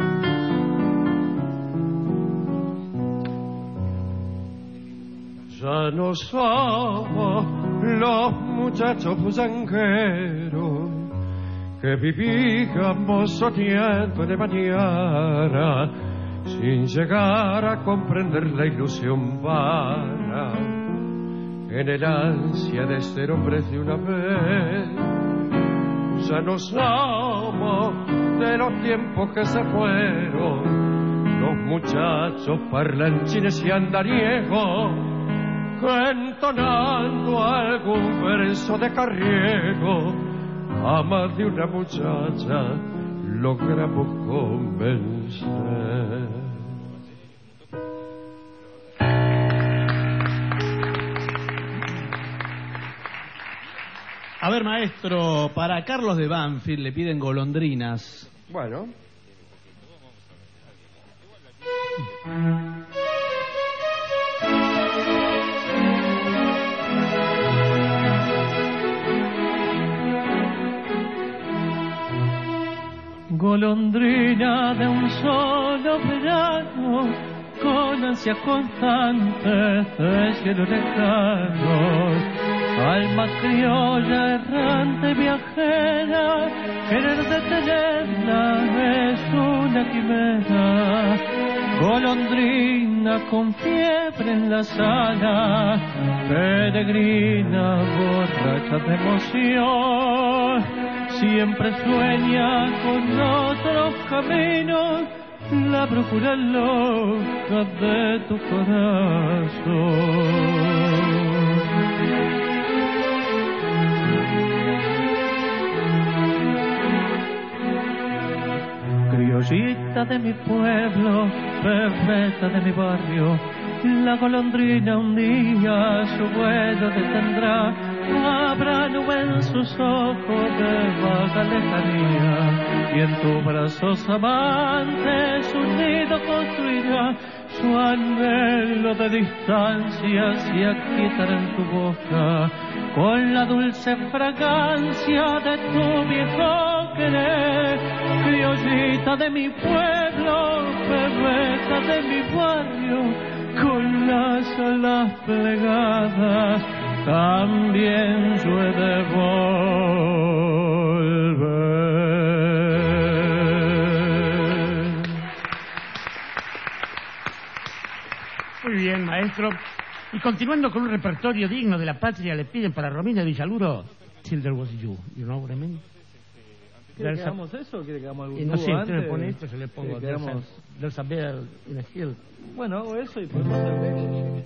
Ya no somos los muchachos bullangueros que vivíamos soñando de mañana sin llegar a comprender la ilusión vana en el ansia de ser hombres de una vez. Ya no somos de los tiempos que se fueron, los muchachos parlanchines y andariegos que entonando algún verso de carriego a más de una muchacha logramos convencer. A ver, maestro, para Carlos de Banfield le piden golondrinas. Bueno. Golondrina de un solo verano, con ansia constante de cielo lejano, alma criolla errante viajera, querer detenerla es una quimera. Golondrina con fiebre en la sala, peregrina borracha de emoción, siempre sueña con otros caminos, la brújula loca de tu corazón. Criollita de mi pueblo, bebeta de mi barrio, la golondrina un día su vuelo detendrá. Habrá nube en sus ojos de vaga lejanía, y en tus brazos amantes un nido construirá. Su anhelo de distancia se aquietará en tu boca, con la dulce fragancia de tu viejo querer. Criollita de mi pueblo, bebeta de mi barrio, con las alas plegadas, también yo he de volver. Muy bien, maestro. Y continuando con un repertorio digno de la patria, le piden para Romina Villaluro Till There Was You. You know what I mean? ¿Quiere que hagamos eso o quiere que hagamos algún no sé, antes? usted me pone esto, yo le pongo There's a Bear in a Hill. Bueno, hago eso y podemos hacer...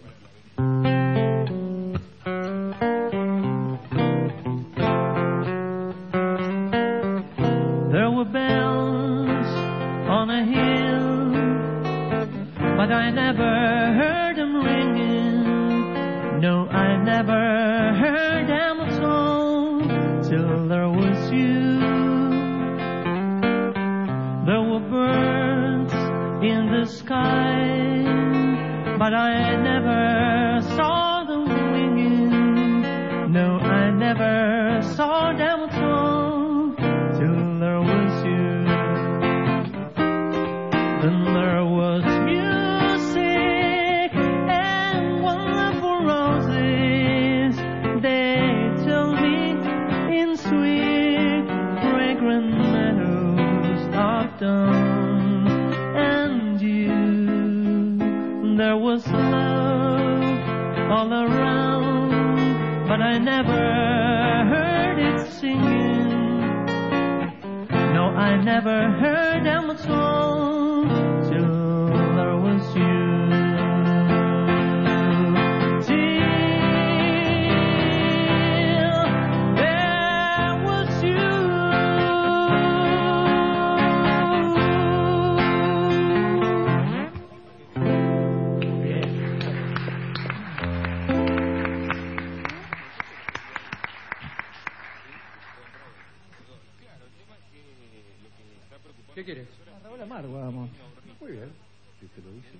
There were bells on a hill, but I never heard them ringing. No, I never heard them at all till there was you. There were birds in the sky, but I never saw them winging. No, I never saw them at all till there was you. Then there was music and wonderful roses. They told me in sweet, fragrant meadows of dawn. And you, there was love all around, but I never heard it singing. No, I never heard them at all till there was you. Till there was you. ¿Qué quieres? Raúl Amargo, vamos. Muy bien, si te lo dice.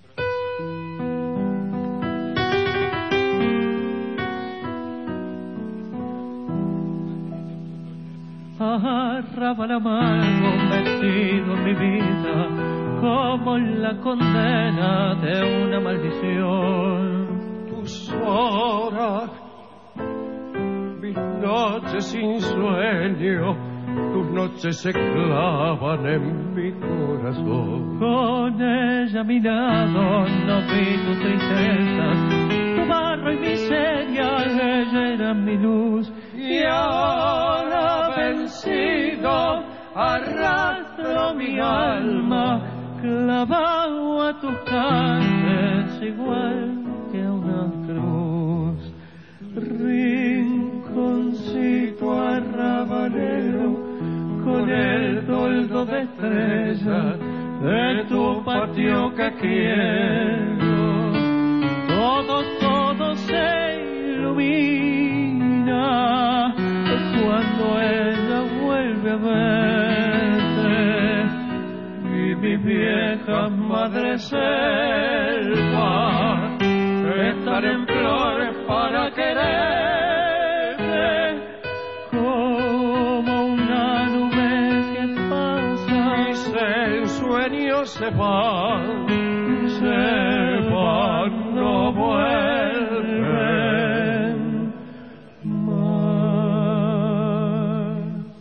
Arrabal amargo metido en mi vida, como la condena de una maldición. Tus horas, mis noches sin sueño, tus noches se clavan en mi corazón. Con ella a mi lado no vi tu tristeza, tu barro y miseria, ella era mi luz. Y ahora vencido arrastro mi alma clavado a tus carnes igual que a una cruz. Rinconcito arrabalero con el toldo de estrellas de tu patio que quiero, todo se ilumina cuando ella vuelve a verte y mi vieja madre se ellos se van, no vuelven más.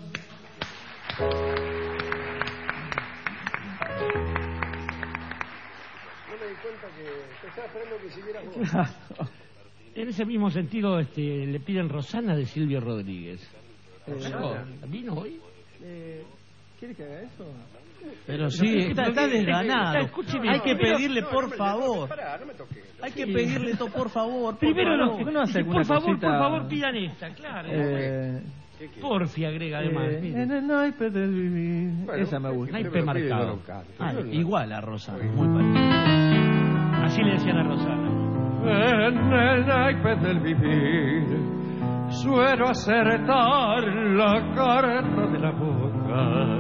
No me di cuenta que estaba esperando que siguiera vos. En ese mismo sentido, le piden Rosana de Silvio Rodríguez. ¿Vino hoy? ¿Quiere que haga eso? Pero sí, está desganado. Hay que pedirle, por favor. No me toques. Hay que pedirle, por favor. Primero, por favor, pidan esta, claro. Porfi agrega además. En el naipe del vivir. Bueno, esa me gusta. Naipe marcado. Igual a Rosana, muy parecido. Así le decían a Rosana. En el naipe del vivir suelo acertar la carta de la boca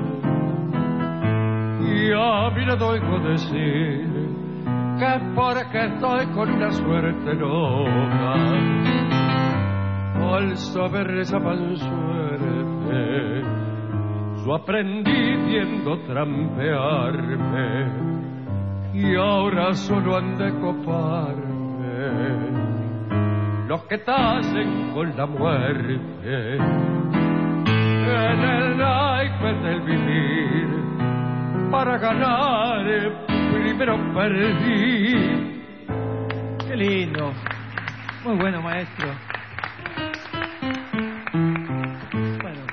y a mí le doy decir que porque estoy con una suerte loca al saber esa mal suerte yo aprendí viendo trampearme y ahora solo han de coparme los que tacen con la muerte en el naipe del vivir para ganar primero perdí. Qué lindo, muy bueno, maestro. Bueno,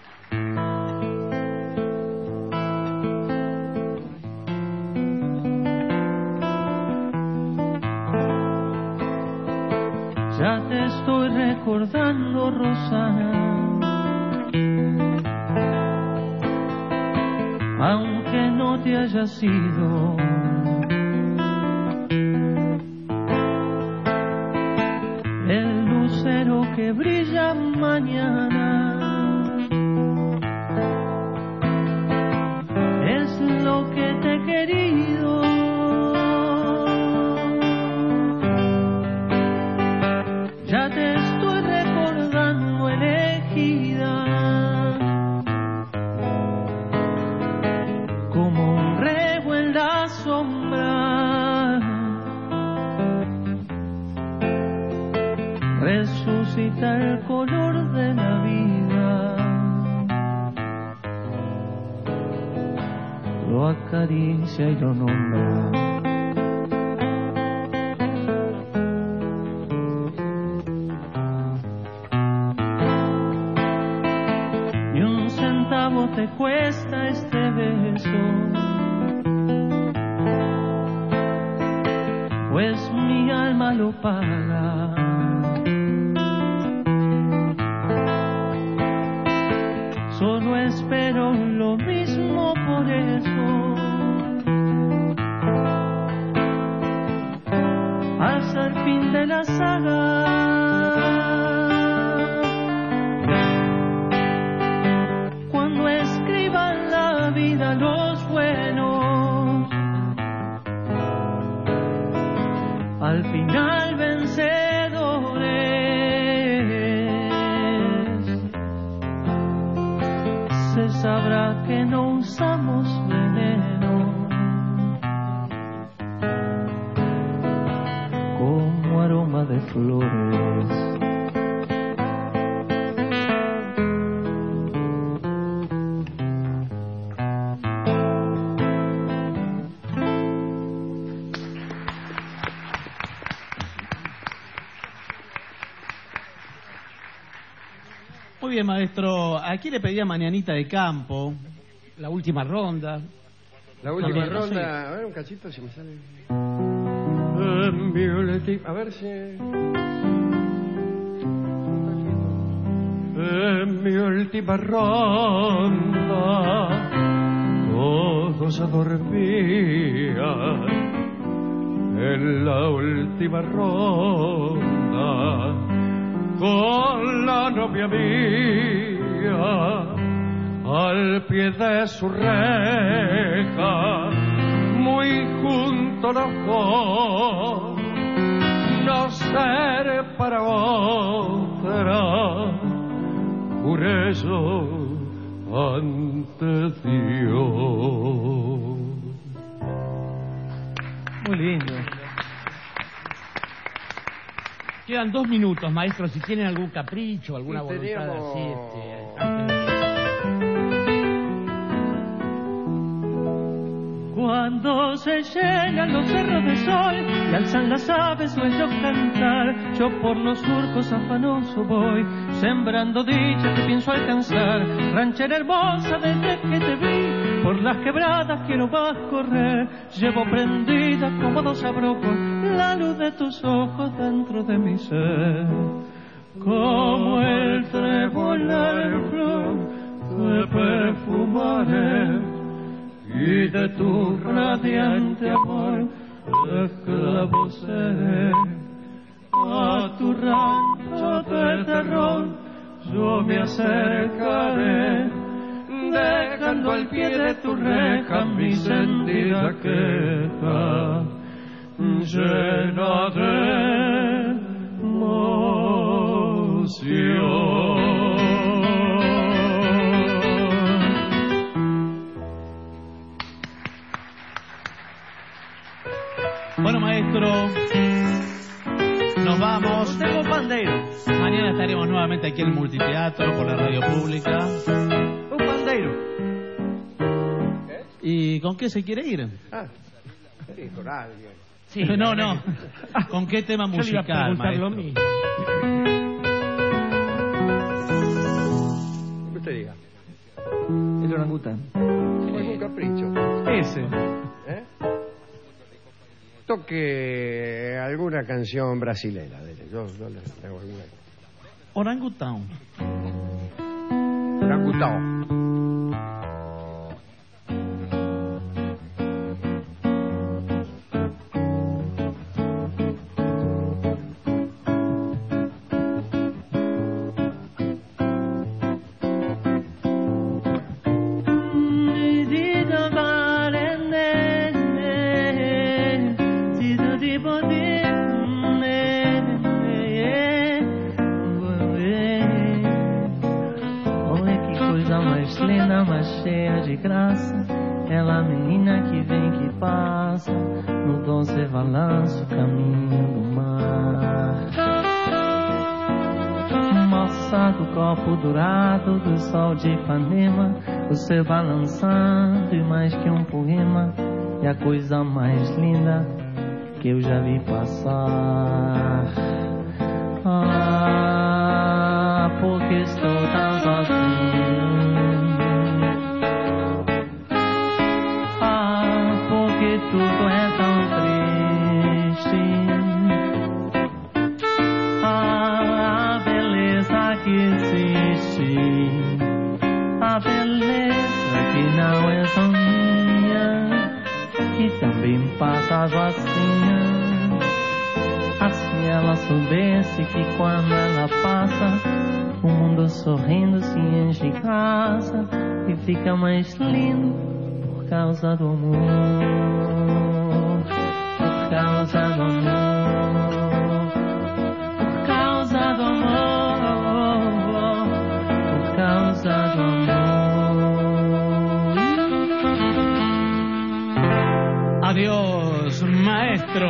ya te estoy recordando, Rosana, aunque no te haya sido. El lucero que brilla mañana es lo que te he querido. Ya te estoy recordando, elegida, como un rego en la sombra, resucita el color de la vida, lo acaricia y lo nombra. Te cuesta este beso, pues mi alma lo paga. Solo espero lo mismo por eso, hasta el fin de la saga. Escriban la vida los buenos, al final vencedores. Se sabrá que no usamos veneno, como aroma de flores. Muy bien, maestro. Aquí le pedía Mañanita de Campo. La última ronda. La última ronda. A ver, un cachito si me sale. A ver si. En mi última ronda todos se dormían. En la última ronda con la novia mía al pie de su reja, muy junto los dos, no ser para otra, juré yo ante Dios. Quedan 2 minutos, maestro, si tienen algún capricho, alguna voluntad así, antes de... Cuando se llenan los cerros de sol y alzan las aves nuestro cantar, yo por los surcos afanoso voy, sembrando dicha que pienso alcanzar. Ranchera hermosa desde que te vi, por las quebradas quiero más correr. Llevo prendida como 2 abrojos la luz de tus ojos dentro de mi ser. Como el trébol en flor te perfumaré, y de tu radiante amor esclavo seré. A tu rancho de terror yo me acercaré, dejando al pie de tu reja mi sentida queja, llena de emoción. Bueno, maestro, nos vamos. Tengo pandeiro. Mañana estaremos nuevamente aquí en el Multiteatro por la radio pública. Un pandeiro. ¿Y con qué se quiere ir? Sí, con alguien. Sí, no. ¿Con qué tema musical, maestro? Lo mismo. ¿Qué usted diga? El orangután. ¿Algún capricho? Ese. Toque alguna canción brasilera. Yo le traigo alguna. Orangután. Orangután. mais cheia de graça, ela menina que vem que passa, no doce balanço caminho do mar. Moça do copo dourado do sol de Ipanema, o seu balançando e mais que um poema, é a coisa mais linda que eu já vi passar. Ah, porque estou tão sozinho. Tudo é tão triste. A beleza que existe, a beleza que não é só minha, que também passa a Joacinha. Assim ela soubesse que quando ela passa, o mundo sorrindo se enche de graça e fica mais lindo por causa do amor. Por causa do amor, por causa do amor, por causa do amor. Adiós, maestro.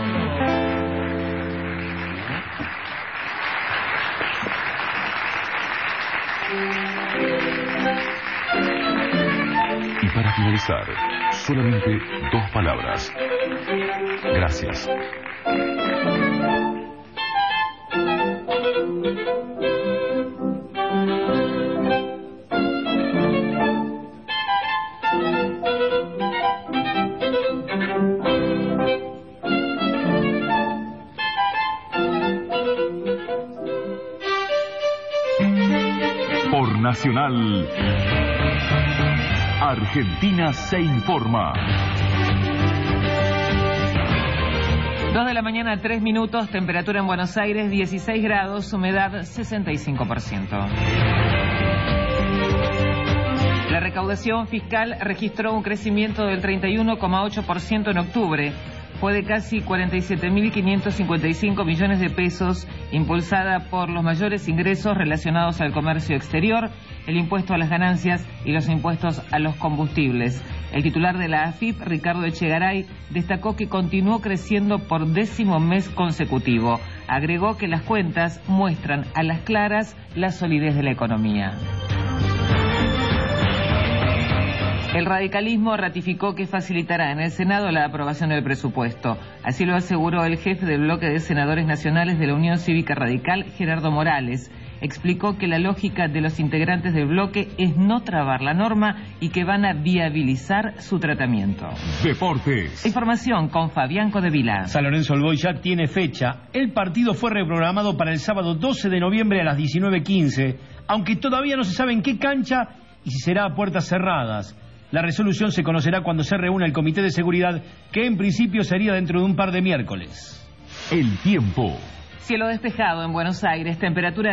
Y para finalizar, solamente 2 palabras. Gracias. Por Nacional, Argentina se informa. 2 de la mañana, 3 minutos, temperatura en Buenos Aires 16 grados, humedad 65%. La recaudación fiscal registró un crecimiento del 31,8% en octubre. fue de casi 47.555 millones de pesos, impulsada por los mayores ingresos relacionados al comercio exterior, el impuesto a las ganancias y los impuestos a los combustibles. El titular de la AFIP, Ricardo Echegaray, destacó que continuó creciendo por 10º mes consecutivo. Agregó que las cuentas muestran a las claras la solidez de la economía. El radicalismo ratificó que facilitará en el Senado la aprobación del presupuesto. Así lo aseguró el jefe del bloque de senadores nacionales de la Unión Cívica Radical, Gerardo Morales. Explicó que la lógica de los integrantes del bloque es no trabar la norma y que van a viabilizar su tratamiento. Deportes. Información con Fabián Codevila. San Lorenzo del Boyat tiene fecha. El partido fue reprogramado para el sábado 12 de noviembre a las 19:15, aunque todavía no se sabe en qué cancha y si será a puertas cerradas. La resolución se conocerá cuando se reúna el Comité de Seguridad, que en principio sería dentro de un par de miércoles. El tiempo. Cielo despejado en Buenos Aires, temperatura